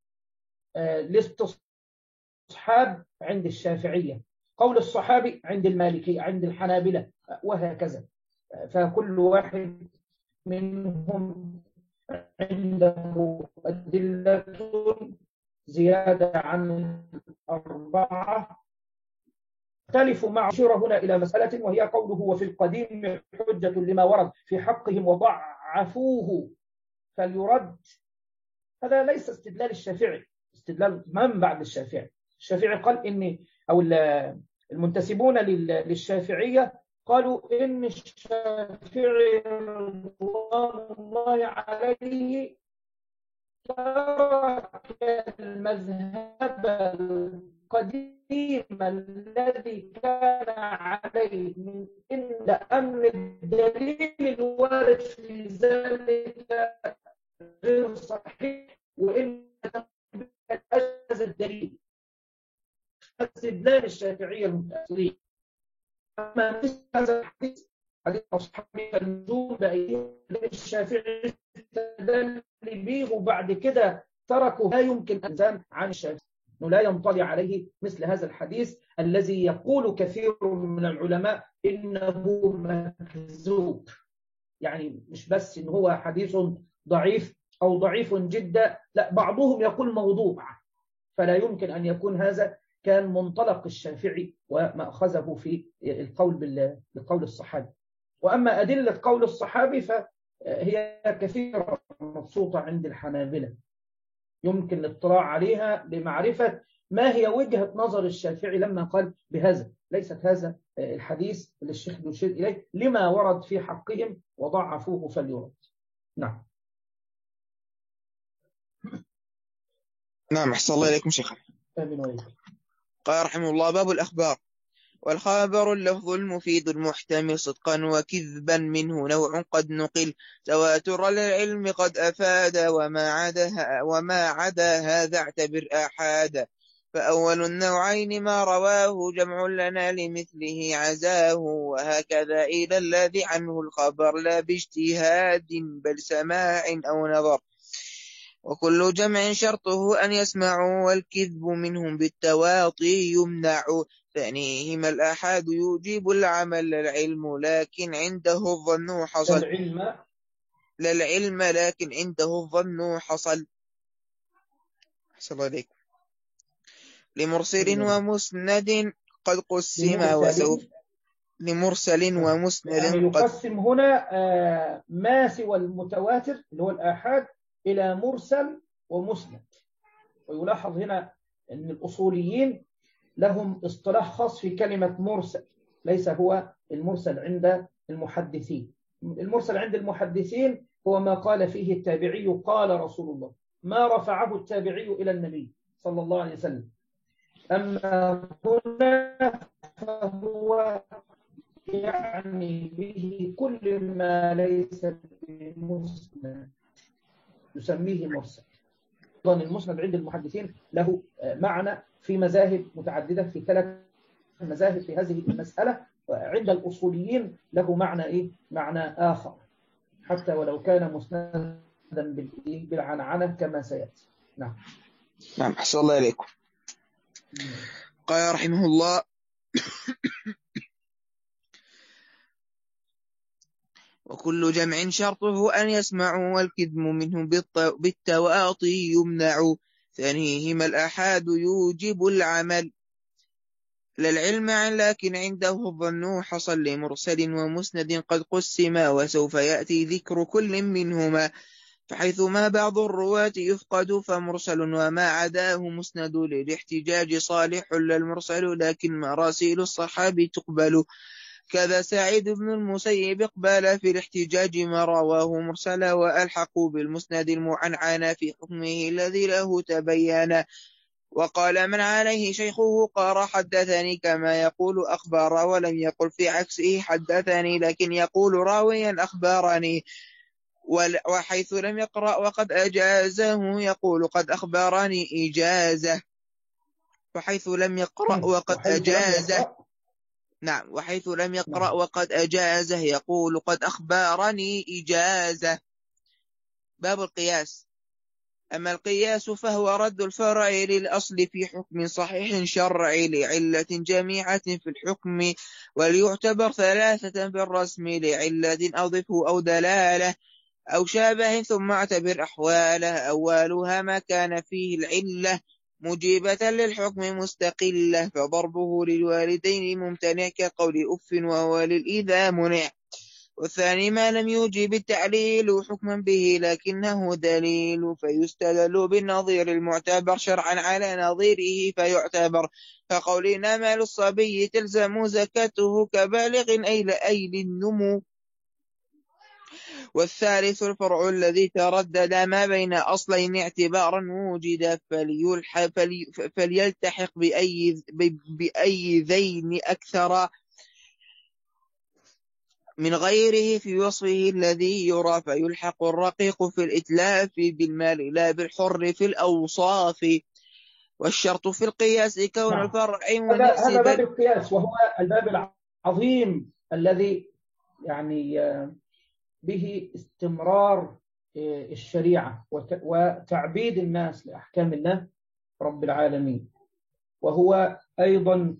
الاستصحاب عند الشافعية، قول الصحابي عند المالكية عند الحنابلة، وهكذا. فكل واحد منهم عنده أدلة زيادة عن الأربعة. اختلفوا مع أشير هنا إلى مسألة وهي قوله وفي القديم حجة لما ورد في حقهم وضعفوه فليرد. هذا ليس استدلال الشافعي، استدلال من بعد الشافعي. الشافعي قال إن أو المنتسبون للشافعية قالوا إن الشافعي رضوان الله عليه ترك المذهب القديم الذي كان عليه من إن أمر الدليل الوارد في ذلك غير صحيح، وإن أجاز الدليل. استدلال الشافعية المتأخرين. أما هذا الحديث حديث أصحاب النجوم بأيهم الشافعي استدل به وبعد كده تركوا، لا يمكن أن عن الشافعي أنه لا ينطلي عليه مثل هذا الحديث الذي يقول كثير من العلماء إنه مكذوب. يعني مش بس إنه هو حديث ضعيف أو ضعيف جدا، لا بعضهم يقول موضوع. فلا يمكن أن يكون هذا كان منطلق الشافعي ومأخذه في القول بالقول الصحابي. وأما أدلة قول الصحابي فهي كثيرة مبسوطة عند الحنابلة، يمكن الاطلاع عليها لمعرفة ما هي وجهة نظر الشافعي لما قال بهذا؟ ليست هذا الحديث اللي الشيخ يشير إليه لما ورد في حقهم وضعفوه فليرد. نعم. نعم أحسن الله إليكم شيخنا. آمين وإياك. قال رحمه الله: باب الأخبار. والخبر اللفظ المفيد المحتمل صدقا وكذبا منه نوع قد نقل تواتر العلم قد أفاد وما عدا وما عدا هذا اعتبر آحادا. فأول النوعين ما رواه جمع لنا لمثله عزاه وهكذا إلى الذي عنه الخبر لا باجتهاد بل سماع أو نظر. وكل جمع شرطه أن يسمعوا والكذب منهم بالتواطي يمنع. ثانيهما الآحاد يوجب العمل العلم لكن عنده الظن حصل العلم لا العلم لكن عنده الظن حصل. أحسن الله عليكم. لمرسل ومسند قد قسم وسوف لمرسل ومسند يعني يقسم هنا آه ما سوى المتواتر اللي هو الآحاد إلى مرسل ومسند. ويلاحظ هنا أن الأصوليين لهم اصطلاح خاص في كلمة مرسل، ليس هو المرسل عند المحدثين. المرسل عند المحدثين هو ما قال فيه التابعي قال رسول الله، ما رفعه التابعي إلى النبي صلى الله عليه وسلم. أما هنا فهو يعني به كل ما ليس بمسند يسميه مرسل. أيضا المسند عند المحدثين له معنى في مذاهب متعددة، في ثلاث مذاهب في هذه المسألة. وعند الأصوليين له معنى إيه؟ معنى آخر حتى ولو كان مسندا بالعنعنة كما سيأتي. نعم. نعم أحسن الله إليكم. قال رحمه الله: وكل جمع شرطه أن يسمعوا والكذب منهم بالتواطي يمنع. ثانيهما الآحاد يوجب العمل لا العلم لكن عنده الظن حصل لمرسل ومسند قد قسم وسوف يأتي ذكر كل منهما. فحيثما بعض الرواة يفقد فمرسل وما عداه مسند للاحتجاج صالح للمرسل لكن مراسيل الصحابي تقبل. كذا سعيد بن المسيب اقبل في الاحتجاج ما رواه مرسلا وألحقوا بالمسند المعنعن في حكمه الذي له تبين. وقال من عليه شيخه قال حدثني كما يقول أخبار ولم يقل في عكسه حدثني لكن يقول راويا أخبارني. وحيث لم يقرأ وقد أجازه يقول قد أخبرني إجازة. وحيث لم يقرأ وقد أجازه نعم وحيث لم يقرأ وقد أجازه يقول قد أخبرني إجازة. باب القياس. أما القياس فهو رد الفرع للأصل في حكم صحيح شرعي لعلة جميعة في الحكم وليعتبر ثلاثة في الرسم لعلة أضفه أو دلالة أو شابه ثم اعتبر أحواله. أولها ما كان فيه العلة مجيبة للحكم مستقلة فضربه للوالدين ممتنع كقول أف وهو للإذا منع. والثاني ما لم يوجب التعليل حكما به لكنه دليل فيستدل بالنظير المعتبر شرعا على نظيره فيعتبر كقولنا مال الصبي تلزم زكاته كبالغ أي للنمو. والثالث الفرع الذي تردد ما بين أصلين اعتبارا وجد فليلتحق بأي, بأي ذين أكثر من غيره في وصفه الذي يرى فيلحق الرقيق في الإتلاف بالمال لا بالحر في الأوصاف. والشرط في القياس كون نعم. الفرع مناسبا. هذا باب القياس وهو الباب العظيم الذي يعني به استمرار الشريعة وتعبيد الناس لأحكام الله رب العالمين. وهو أيضا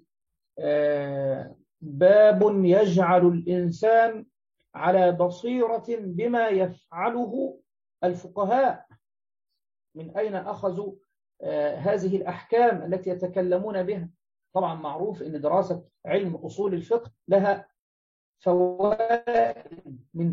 باب يجعل الإنسان على بصيرة بما يفعله الفقهاء من أين أخذوا هذه الأحكام التي يتكلمون بها. طبعا معروف أن دراسة علم أصول الفقه لها فوائد من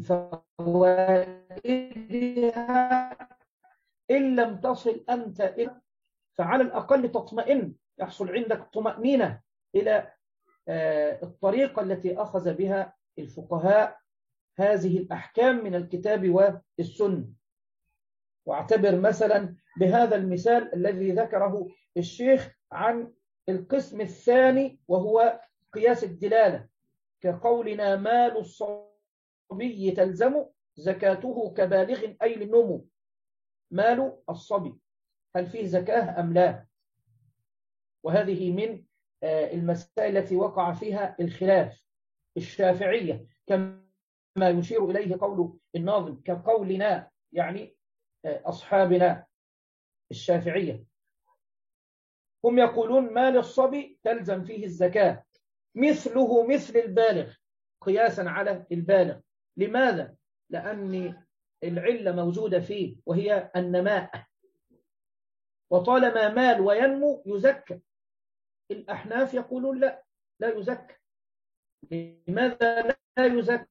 فوائدها إن لم تصل أنت إلى فعلى الأقل تطمئن يحصل عندك طمأنينة إلى الطريقة التي أخذ بها الفقهاء هذه الأحكام من الكتاب والسنة. واعتبر مثلا بهذا المثال الذي ذكره الشيخ عن القسم الثاني وهو قياس الدلالة، كقولنا مال الصبي تلزم زكاته كبالغ أي للنمو. مال الصبي هل فيه زكاة أم لا؟ وهذه من المسائل التي وقع فيها الخلاف. الشافعية كما يشير إليه قول الناظم كقولنا، يعني أصحابنا الشافعية، هم يقولون مال الصبي تلزم فيه الزكاة مثله مثل البالغ قياسا على البالغ. لماذا؟ لأن العلة موجودة فيه وهي النماء، وطالما مال وينمو يزكى. الأحناف يقولون لا لا يزكى. لماذا لا يزكى؟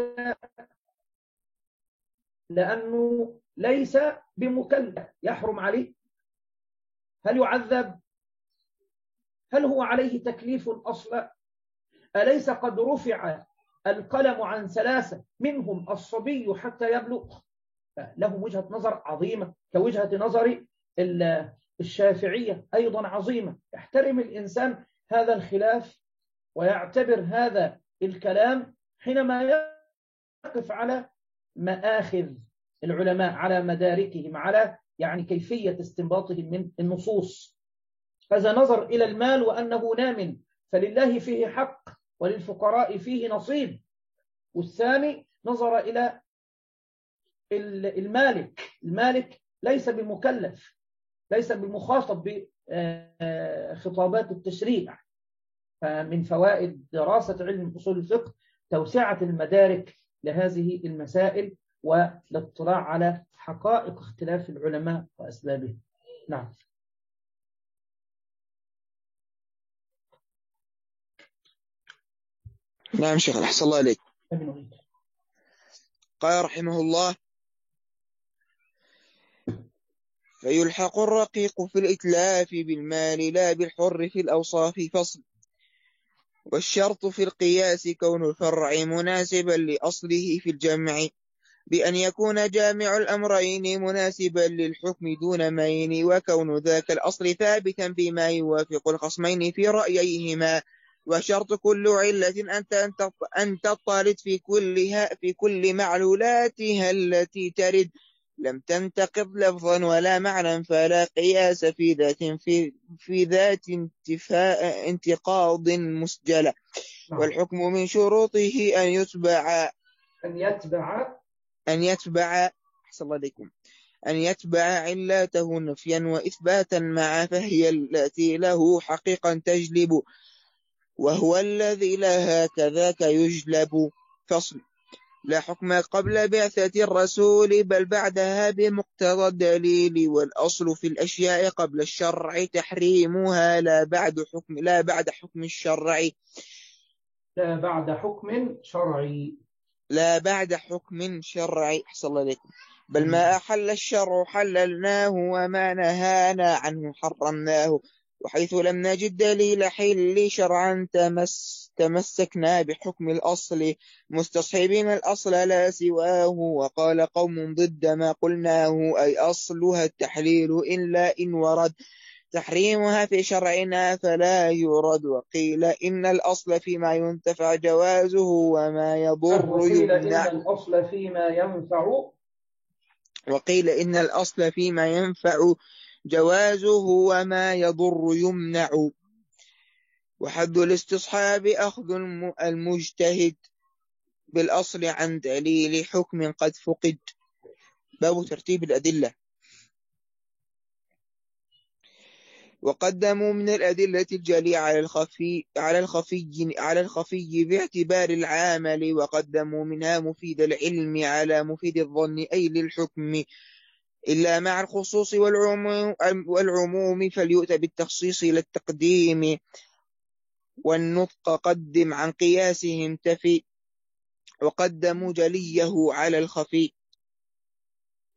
لأنه ليس بمكلف يحرم عليه. هل يعذب؟ هل هو عليه تكليف الأصل؟ أليس قد رفع القلم عن ثلاثة منهم الصبي حتى يبلغ؟ له وجهة نظر عظيمة كوجهة نظر الشافعية أيضا عظيمة. يحترم الإنسان هذا الخلاف ويعتبر هذا الكلام حينما يقف على مآخذ العلماء، على مداركهم، على يعني كيفية استنباطهم من النصوص. هذا نظر إلى المال وأنه نام فلله فيه حق وللفقراء فيه نصيب، والثاني نظر إلى المالك. المالك ليس بمكلف، ليس بمخاطب بخطابات التشريع. فمن فوائد دراسة علم أصول الفقه توسعة المدارك لهذه المسائل والاطلاع على حقائق اختلاف العلماء وأسبابه. نعم. نعم شيخ، أحسن الله عليك. قال رحمه الله: فيلحق الرقيق في الإتلاف بالمال لا بالحر في الأوصاف فصل. والشرط في القياس كون الفرع مناسبا لأصله في الجمع، بأن يكون جامع الأمرين مناسبا للحكم دون مين، وكون ذاك الأصل ثابتا بما يوافق الخصمين في رأييهما. وشرط كل علة أن تطرد في كلها في كل معلولاتها التي ترد لم تنتقض لفظا ولا معنى، فلا قياس في ذات في, في ذات انتفاء انتقاض مسجلة. والحكم من شروطه أن يتبع أن يتبع أن يتبع أحسن الله عليكم أن يتبع علاته نفيا وإثباتا معا، فهي التي له حقيقا تجلب، وهو الذي لها كذاك يجلب. فصل. لا حكم قبل بعثة الرسول بل بعدها بمقتضى الدليل، والأصل في الأشياء قبل الشرع تحريمها لا بعد حكم لا بعد حكم الشرع لا بعد حكم شرعي لا بعد حكم شرعي أحسن الله عليكم. بل ما أحل الشرع حللناه وما نهانا عنه حرمناه، وحيث لم نجد دليل حل شرعا تمس تمسكنا بحكم الأصل مستصحبين الأصل لا سواه. وقال قوم ضد ما قلناه أي أصلها التحليل إلا إن ورد تحريمها في شرعنا فلا يرد. وقيل إن الأصل فيما ينتفع جوازه وما يضر وقيل يمنع إن الأصل فيما ينفع وقيل إن الأصل فيما ينفع جوازه وما يضر يمنع. وحد الاستصحاب أخذ المجتهد بالأصل عن دليل حكم قد فقد. باب ترتيب الأدلة. وقدموا من الأدلة الجلي على الخفي على الخفي على الخفي باعتبار العامل، وقدموا منها مفيد العلم على مفيد الظن أي للحكم، إلا مع الخصوص والعموم, والعموم فليؤتى بالتخصيص إلى التقديم، والنطق قدم عن قياسهم تفي. وقدموا جليه على الخفي.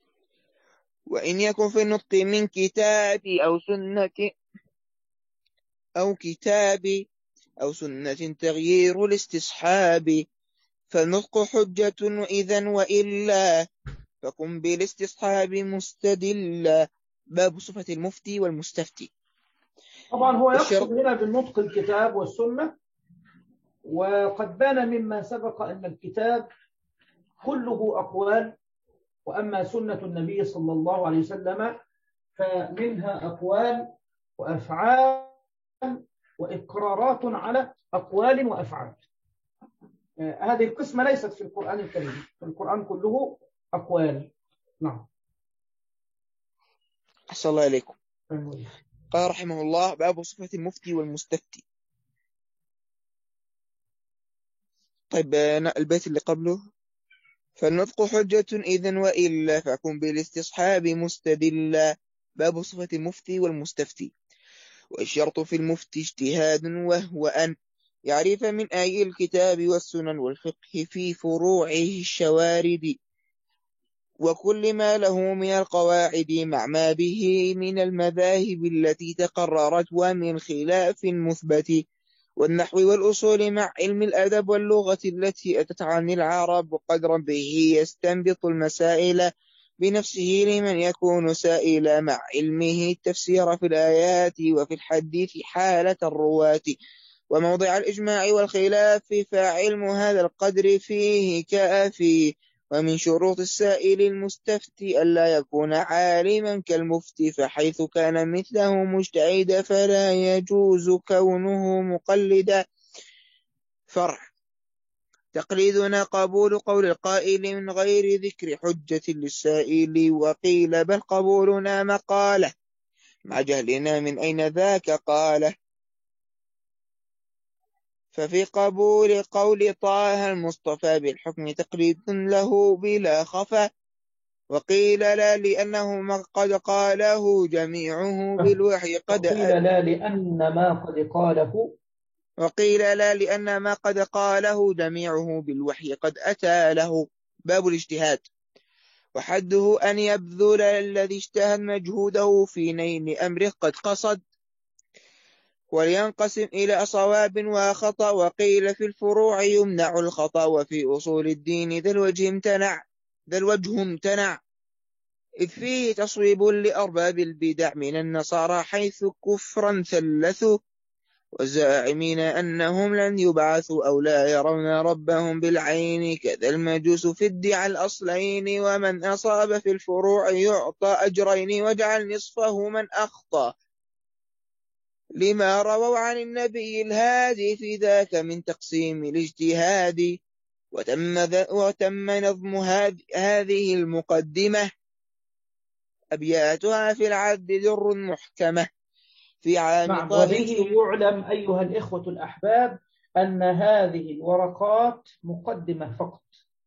وإن يكن في النطق من كتاب أو سنة أو كتاب أو سنة تغيير الاستصحاب، فالنطق حجة إذا وإلا فكن بالاستصحاب مستدلا. باب صفة المفتي والمستفتي. طبعا هو يقصد الشرط هنا بالنطق الكتاب والسنة، وقد بان مما سبق أن الكتاب كله أقوال، وأما سنة النبي صلى الله عليه وسلم فمنها أقوال وأفعال وإقرارات على أقوال وأفعال. هذه القسمة ليست في القرآن الكريم، في القرآن كله أقوال. نعم. أحسن الله إليكم. قال رحمه الله: باب صفة المفتي والمستفتي. طيب البيت اللي قبله: فالنطق حجة إذن وإلا فكن بالاستصحاب مستدلا. باب صفة المفتي والمستفتي. والشرط في المفتي اجتهاد، وهو أن يعرف من آي الكتاب والسنن والفقه في فروعه الشوارد، وكل ما له من القواعد مع ما به من المذاهب التي تقررت ومن خلاف مثبت، والنحو والأصول مع علم الأدب واللغة التي أتت عن العرب، قدرا به يستنبط المسائل بنفسه لمن يكون سائلا، مع علمه التفسير في الآيات وفي الحديث حالة الرواة، وموضع الإجماع والخلاف، فعلم هذا القدر فيه كافي. ومن شروط السائل المستفتي ألا يكون عالما كالمفتي، فحيث كان مثله مجتهدا فلا يجوز كونه مقلدا. فرع: تقليدنا قبول قول القائل من غير ذكر حجة للسائل، وقيل بل قبولنا مقالة مع جهلنا من أين ذاك قاله. ففي قبول قول طه المصطفى بالحكم تقليد له بلا خفا، وقيل لا لأنه قد قاله جميعه بالوحي قد وقيل لا لأن ما قد قاله وقيل لا لأن ما قد قاله جميعه بالوحي قد أتى له. باب الاجتهاد. وحده أن يبذل الذي اجتهد مجهوده في نيل أمره قد قصد، ولينقسم إلى صواب وخطأ، وقيل في الفروع يمنع الخطأ، وفي أصول الدين ذا الوجه امتنع ذا الوجه امتنع إذ فيه تصويب لأرباب البدع من النصارى حيث كفرا ثلثوا، والزاعمين أنهم لن يبعثوا أو لا يرون ربهم بالعين، كذا المجوس في ادعاء الأصلين، ومن أصاب في الفروع يعطى أجرين، واجعل نصفه من أخطأ لما رووا عن النبي الهادي في ذاك من تقسيم الاجتهاد. وتم, وتم نظم هذه المقدمة أبياتها في العد در محكمة في عام نعم. طائف. وبه يعلم أيها الإخوة الأحباب أن هذه الورقات مقدمة فقط،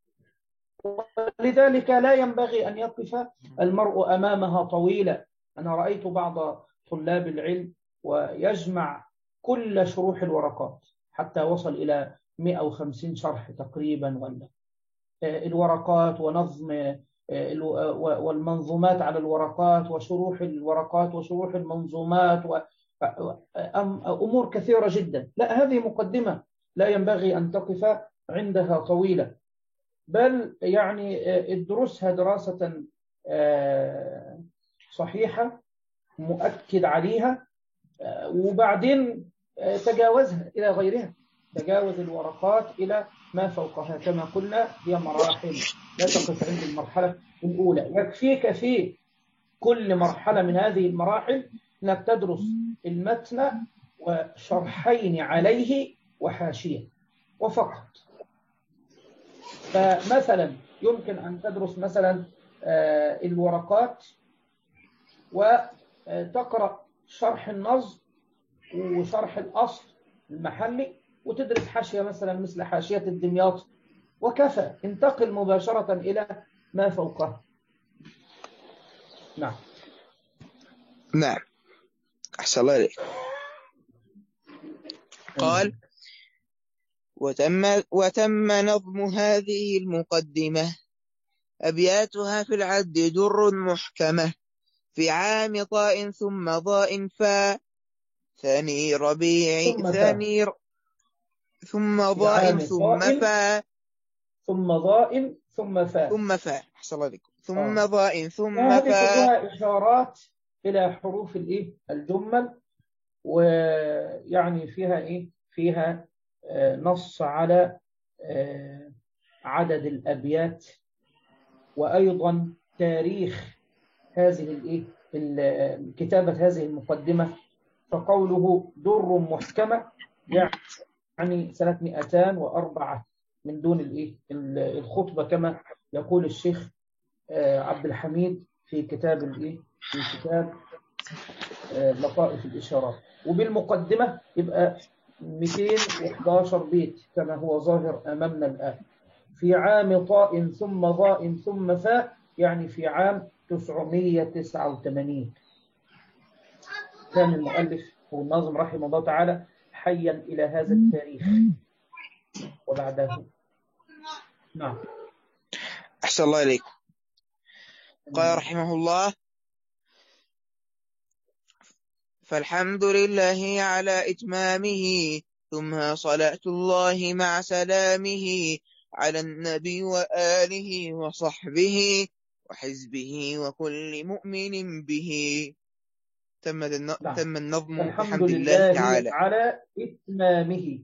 ولذلك لا ينبغي أن يقف المرء أمامها طويلا. أنا رأيت بعض طلاب العلم ويجمع كل شروح الورقات حتى وصل إلى مئة وخمسين شرح تقريبا، ولا الورقات ونظم والمنظومات على الورقات وشروح الورقات وشروح المنظومات وأمور كثيرة جدا. لا، هذه مقدمة لا ينبغي أن تقف عندها طويلة، بل يعني ادرسها دراسة صحيحة مؤكد عليها، وبعدين تجاوزها إلى غيرها، تجاوز الورقات إلى ما فوقها. كما قلنا هي مراحل، لا تقف عند المرحلة الأولى. يكفيك في كل مرحلة من هذه المراحل أنك تدرس المتن وشرحين عليه وحاشية وفقط. فمثلا يمكن أن تدرس مثلا الورقات وتقرأ شرح النظم وشرح الأصل المحلي، وتدرس حاشية مثلا مثل حاشية الدمياط، وكفى. انتقل مباشرة إلى ما فوقه. نعم. نعم. أحسن الله إليك. قال: وتم, وتم نظم هذه المقدمة أبياتها في العد در محكمة في عام طاء ثم ضاء فا، ثاني ربيع ثم فاء ثاني ر... ثم في ضاء عام ثم ضاء فاء ثم ضاء ثم فاء. ثم فاء. أحسن الله عليكم. ثم آه. ضاء ثم هذه فاء. كلها إشارات إلى حروف الإيه الجمل، ويعني فيها إيه فيها آه نص على آه عدد الأبيات، وأيضا تاريخ هذه الإيه كتابة هذه المقدمة. فقوله در محكمة يعني سنة مئتان وأربعة من دون الإيه الخطبة، كما يقول الشيخ عبد الحميد في كتاب الإيه في كتاب لطائف الإشارات. وبالمقدمة يبقى مئتين وأحد عشر بيت كما هو ظاهر أمامنا الآن. في عام طاء ثم ضاء ثم فاء يعني في عام تسعمئة وتسعة وثمانين. كان المؤلف والناظم رحمه الله تعالى حيا إلى هذا التاريخ وبعده. نعم. أحسن الله إليكم. قال رحمه الله: فالحمد لله على إتمامه، ثم صلاة الله مع سلامه على النبي وآله وصحبه وحزبه وكل مؤمن به. تم نعم. تم النظم الحمد بحمد لله الله تعالى على إتمامه،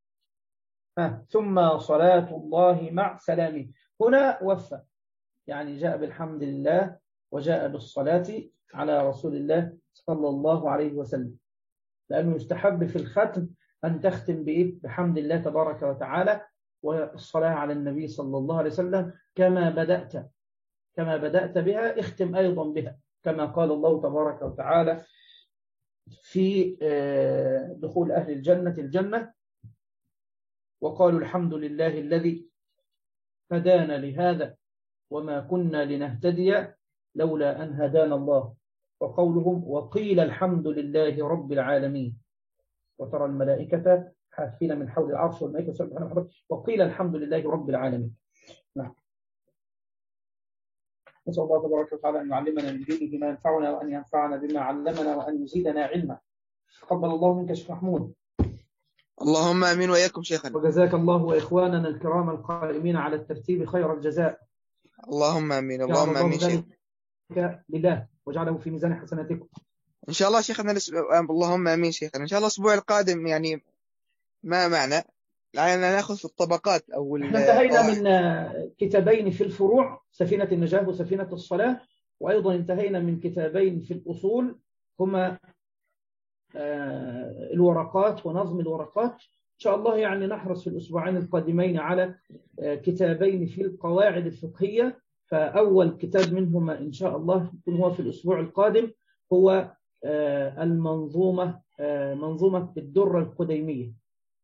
ثم صلاة الله مع سلامه. هنا وفى، يعني جاء بالحمد لله وجاء بالصلاة على رسول الله صلى الله عليه وسلم، لأنه يستحب في الختم أن تختم بإيه؟ بحمد الله تبارك وتعالى والصلاة على النبي صلى الله عليه وسلم. كما بدأت كما بدأت بها اختم أيضا بها، كما قال الله تبارك وتعالى في دخول أهل الجنة الجنة: وقالوا الحمد لله الذي هدانا لهذا وما كنا لنهتدي لولا أن هدانا الله. وقولهم: وقيل الحمد لله رب العالمين. وترى الملائكة حافين من حول العرش والملائكة سبحانه، وقيل الحمد لله رب العالمين. نعم. نسأل الله تبارك وتعالى أن يعلمنا من دينه ما ينفعنا، وأن ينفعنا بما علمنا، وأن يزيدنا علما. تقبل الله منك شيخ محمود. اللهم آمين وإياكم شيخنا. وجزاك الله وإخواننا الكرام القائمين على الترتيب خير الجزاء. اللهم آمين. اللهم آمين شيخ. لله وجعله في ميزان حسناتكم إن شاء الله شيخنا. اللهم آمين شيخنا. إن شاء الله الأسبوع القادم يعني ما معنى لعلنا نأخذ في الطبقات أو احنا انتهينا من كتابين في الفروع، سفينة النجاة وسفينة الصلاة، وأيضا انتهينا من كتابين في الأصول هما الورقات ونظم الورقات. إن شاء الله يعني نحرص في الأسبوعين القادمين على كتابين في القواعد الفقهية. فأول كتاب منهما إن شاء الله يكون هو في الأسبوع القادم هو المنظومة منظومة الدرة القديمية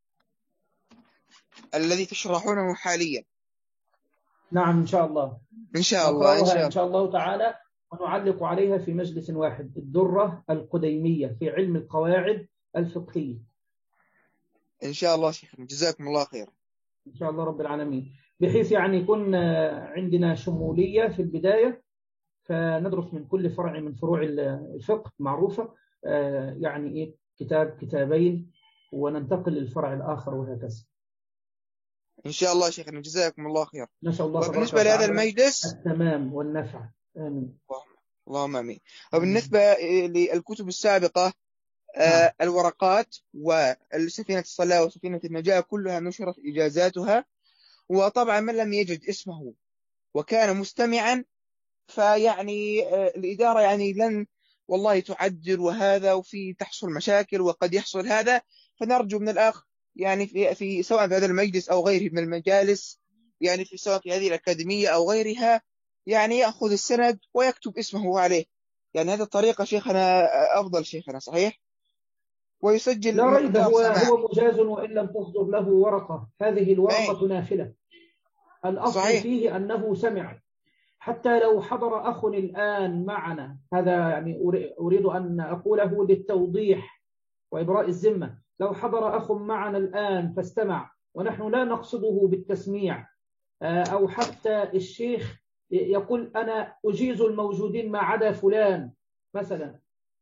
الذي تشرحونه حاليا. نعم إن شاء الله. إن شاء الله. إن شاء, إن شاء الله تعالى، ونعلق عليها في مجلس واحد: الدرة القديمية في علم القواعد الفقهية. إن شاء الله شيخنا. جزاكم الله خير. إن شاء الله رب العالمين، بحيث يعني يكون عندنا شمولية في البداية، فندرس من كل فرع من فروع الفقه معروفة، يعني إيه كتاب كتابين، وننتقل للفرع الآخر وهكذا. إن شاء الله شيخنا. جزاكم الله خير. نسأل الله وبالنسبة لهذا المجلس التمام والنفع. آمين. اللهم آمين. وبالنسبة للكتب السابقة نعم. الورقات والسفينة الصلاة وسفينة النجاة كلها نشرت إجازاتها. وطبعا من لم يجد اسمه وكان مستمعا فيعني الإدارة يعني لن والله تعدل، وهذا وفي تحصل مشاكل وقد يحصل هذا. فنرجو من الأخ يعني في, في سواء في هذا المجلس أو غيره من المجالس، يعني في سواء في هذه الأكاديمية أو غيرها، يعني يأخذ السند ويكتب اسمه عليه. يعني هذه الطريقة شيخنا أفضل شيخنا. صحيح. ويسجل. لا ريب، هو هو مجاز وإن لم تصدر له ورقة. هذه الورقة أي. نافلة. الأصل صحيح. فيه أنه سمع. حتى لو حضر أخ الآن معنا، هذا يعني أريد أن أقوله للتوضيح وإبراء الذمة، لو حضر أخ معنا الآن فاستمع ونحن لا نقصده بالتسميع، أو حتى الشيخ يقول أنا أجيز الموجودين ما عدا فلان مثلا،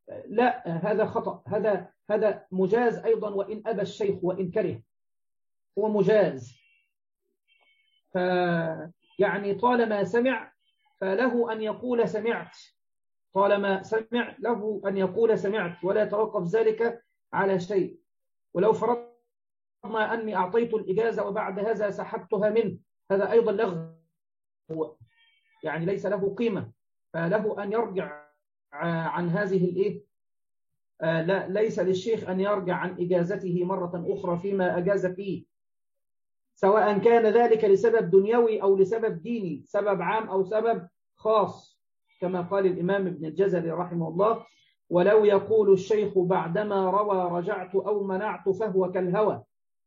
لا، هذا خطأ، هذا هذا مجاز أيضا وإن أبى الشيخ وإن كره، هو مجاز. ف يعني طالما سمع فله أن يقول سمعت، طالما سمع له أن يقول سمعت، ولا يتوقف ذلك على شيء. ولو فرضنا أني أعطيت الإجازة وبعد هذا سحبتها منه، هذا أيضا لغو، يعني ليس له قيمة، فله أن يرجع عن هذه الإيه؟ آه لا، ليس للشيخ أن يرجع عن إجازته مرة أخرى فيما أجاز فيه، سواء كان ذلك لسبب دنيوي أو لسبب ديني، سبب عام أو سبب خاص، كما قال الإمام ابن الجزري رحمه الله: ولو يقول الشيخ بعدما روى رجعت أو منعت فهو كالهوى.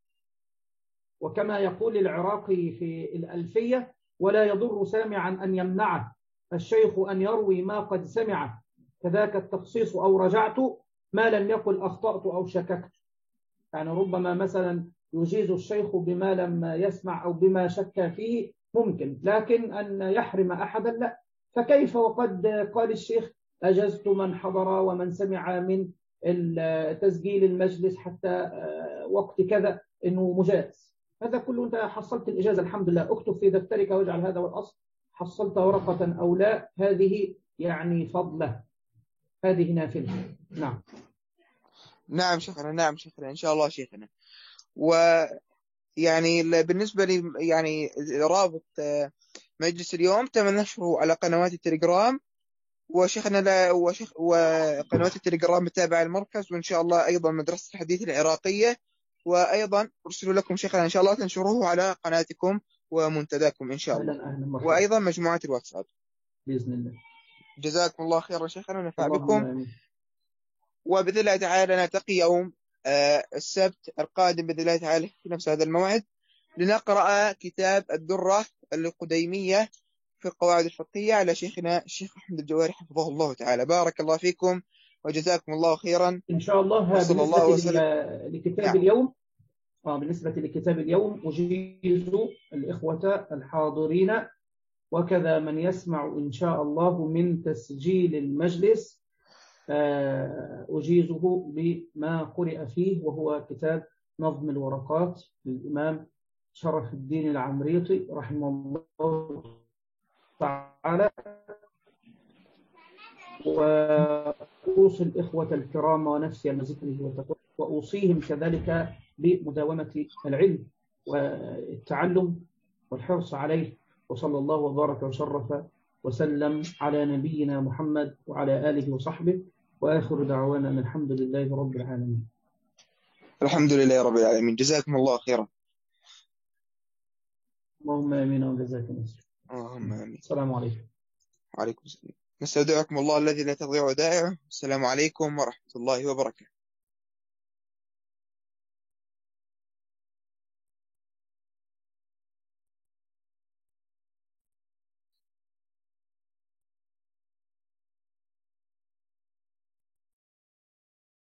وكما يقول العراقي في الألفية: ولا يضر سامعا أن يمنعه الشيخ أن يروي ما قد سمعه، كذاك التخصيص أو رجعت ما لم يقل أخطأت أو شككت. يعني ربما مثلا يجيز الشيخ بما لم يسمع أو بما شك فيه ممكن، لكن أن يحرم أحدا لا. فكيف وقد قال الشيخ: أجزت من حضر ومن سمع من تسجيل المجلس حتى وقت كذا، إنه مجاز. هذا كله أنت حصلت الإجازة الحمد لله، اكتب في دفترك واجعل هذا والأصل، حصلت ورقة أو لا، هذه يعني فضلة، هذه نافلة. نعم نعم شيخنا، نعم شيخنا، إن شاء الله شيخنا. ويعني بالنسبة لي يعني رابط مجلس اليوم تم نشره على قنوات التليجرام، وشيخنا لا وشيخ وقنوات التليجرام التابعة للمركز، وإن شاء الله أيضا مدرسة الحديث العراقية، وأيضا أرسل لكم شيخنا إن شاء الله تنشروه على قناتكم ومنتداكم إن شاء الله، أهلا أهلا وأيضا مجموعات الواتساب بإذن الله. جزاكم الله خيرا شيخنا ونفع اللهم بكم. آمين. وبإذن الله تعالى نلتقي يوم آه السبت القادم بإذن الله تعالى في نفس هذا الموعد، لنقرأ كتاب الدرة القديمية في القواعد الفقهية على شيخنا الشيخ أحمد الجواري حفظه الله تعالى. بارك الله فيكم وجزاكم الله خيرا إن شاء الله. وصلى الله بالنسبة وسلم. لكتاب نعم. اليوم آه بالنسبة لكتاب اليوم أجيز الإخوة الحاضرين وكذا من يسمع إن شاء الله من تسجيل المجلس، أجيزه بما قرأ فيه، وهو كتاب نظم الورقات للإمام شرف الدين العمريطي رحمه الله تعالى. وأوصي الإخوة الكرام ونفسي المزكري وتقوى، وأوصيهم كذلك بمداومة العلم والتعلم والحرص عليه. وصلى الله وبارك وشرف وسلم على نبينا محمد وعلى آله وصحبه، وآخر دعوانا أن الحمد لله رب العالمين. الحمد لله رب العالمين. جزاكم الله خيرا. اللهم آمين وجزاكم الله. اللهم آمين. السلام عليكم. وعليكم السلام. نستودعكم الله الذي لا تضيع ودائعه. السلام عليكم ورحمة الله وبركاته.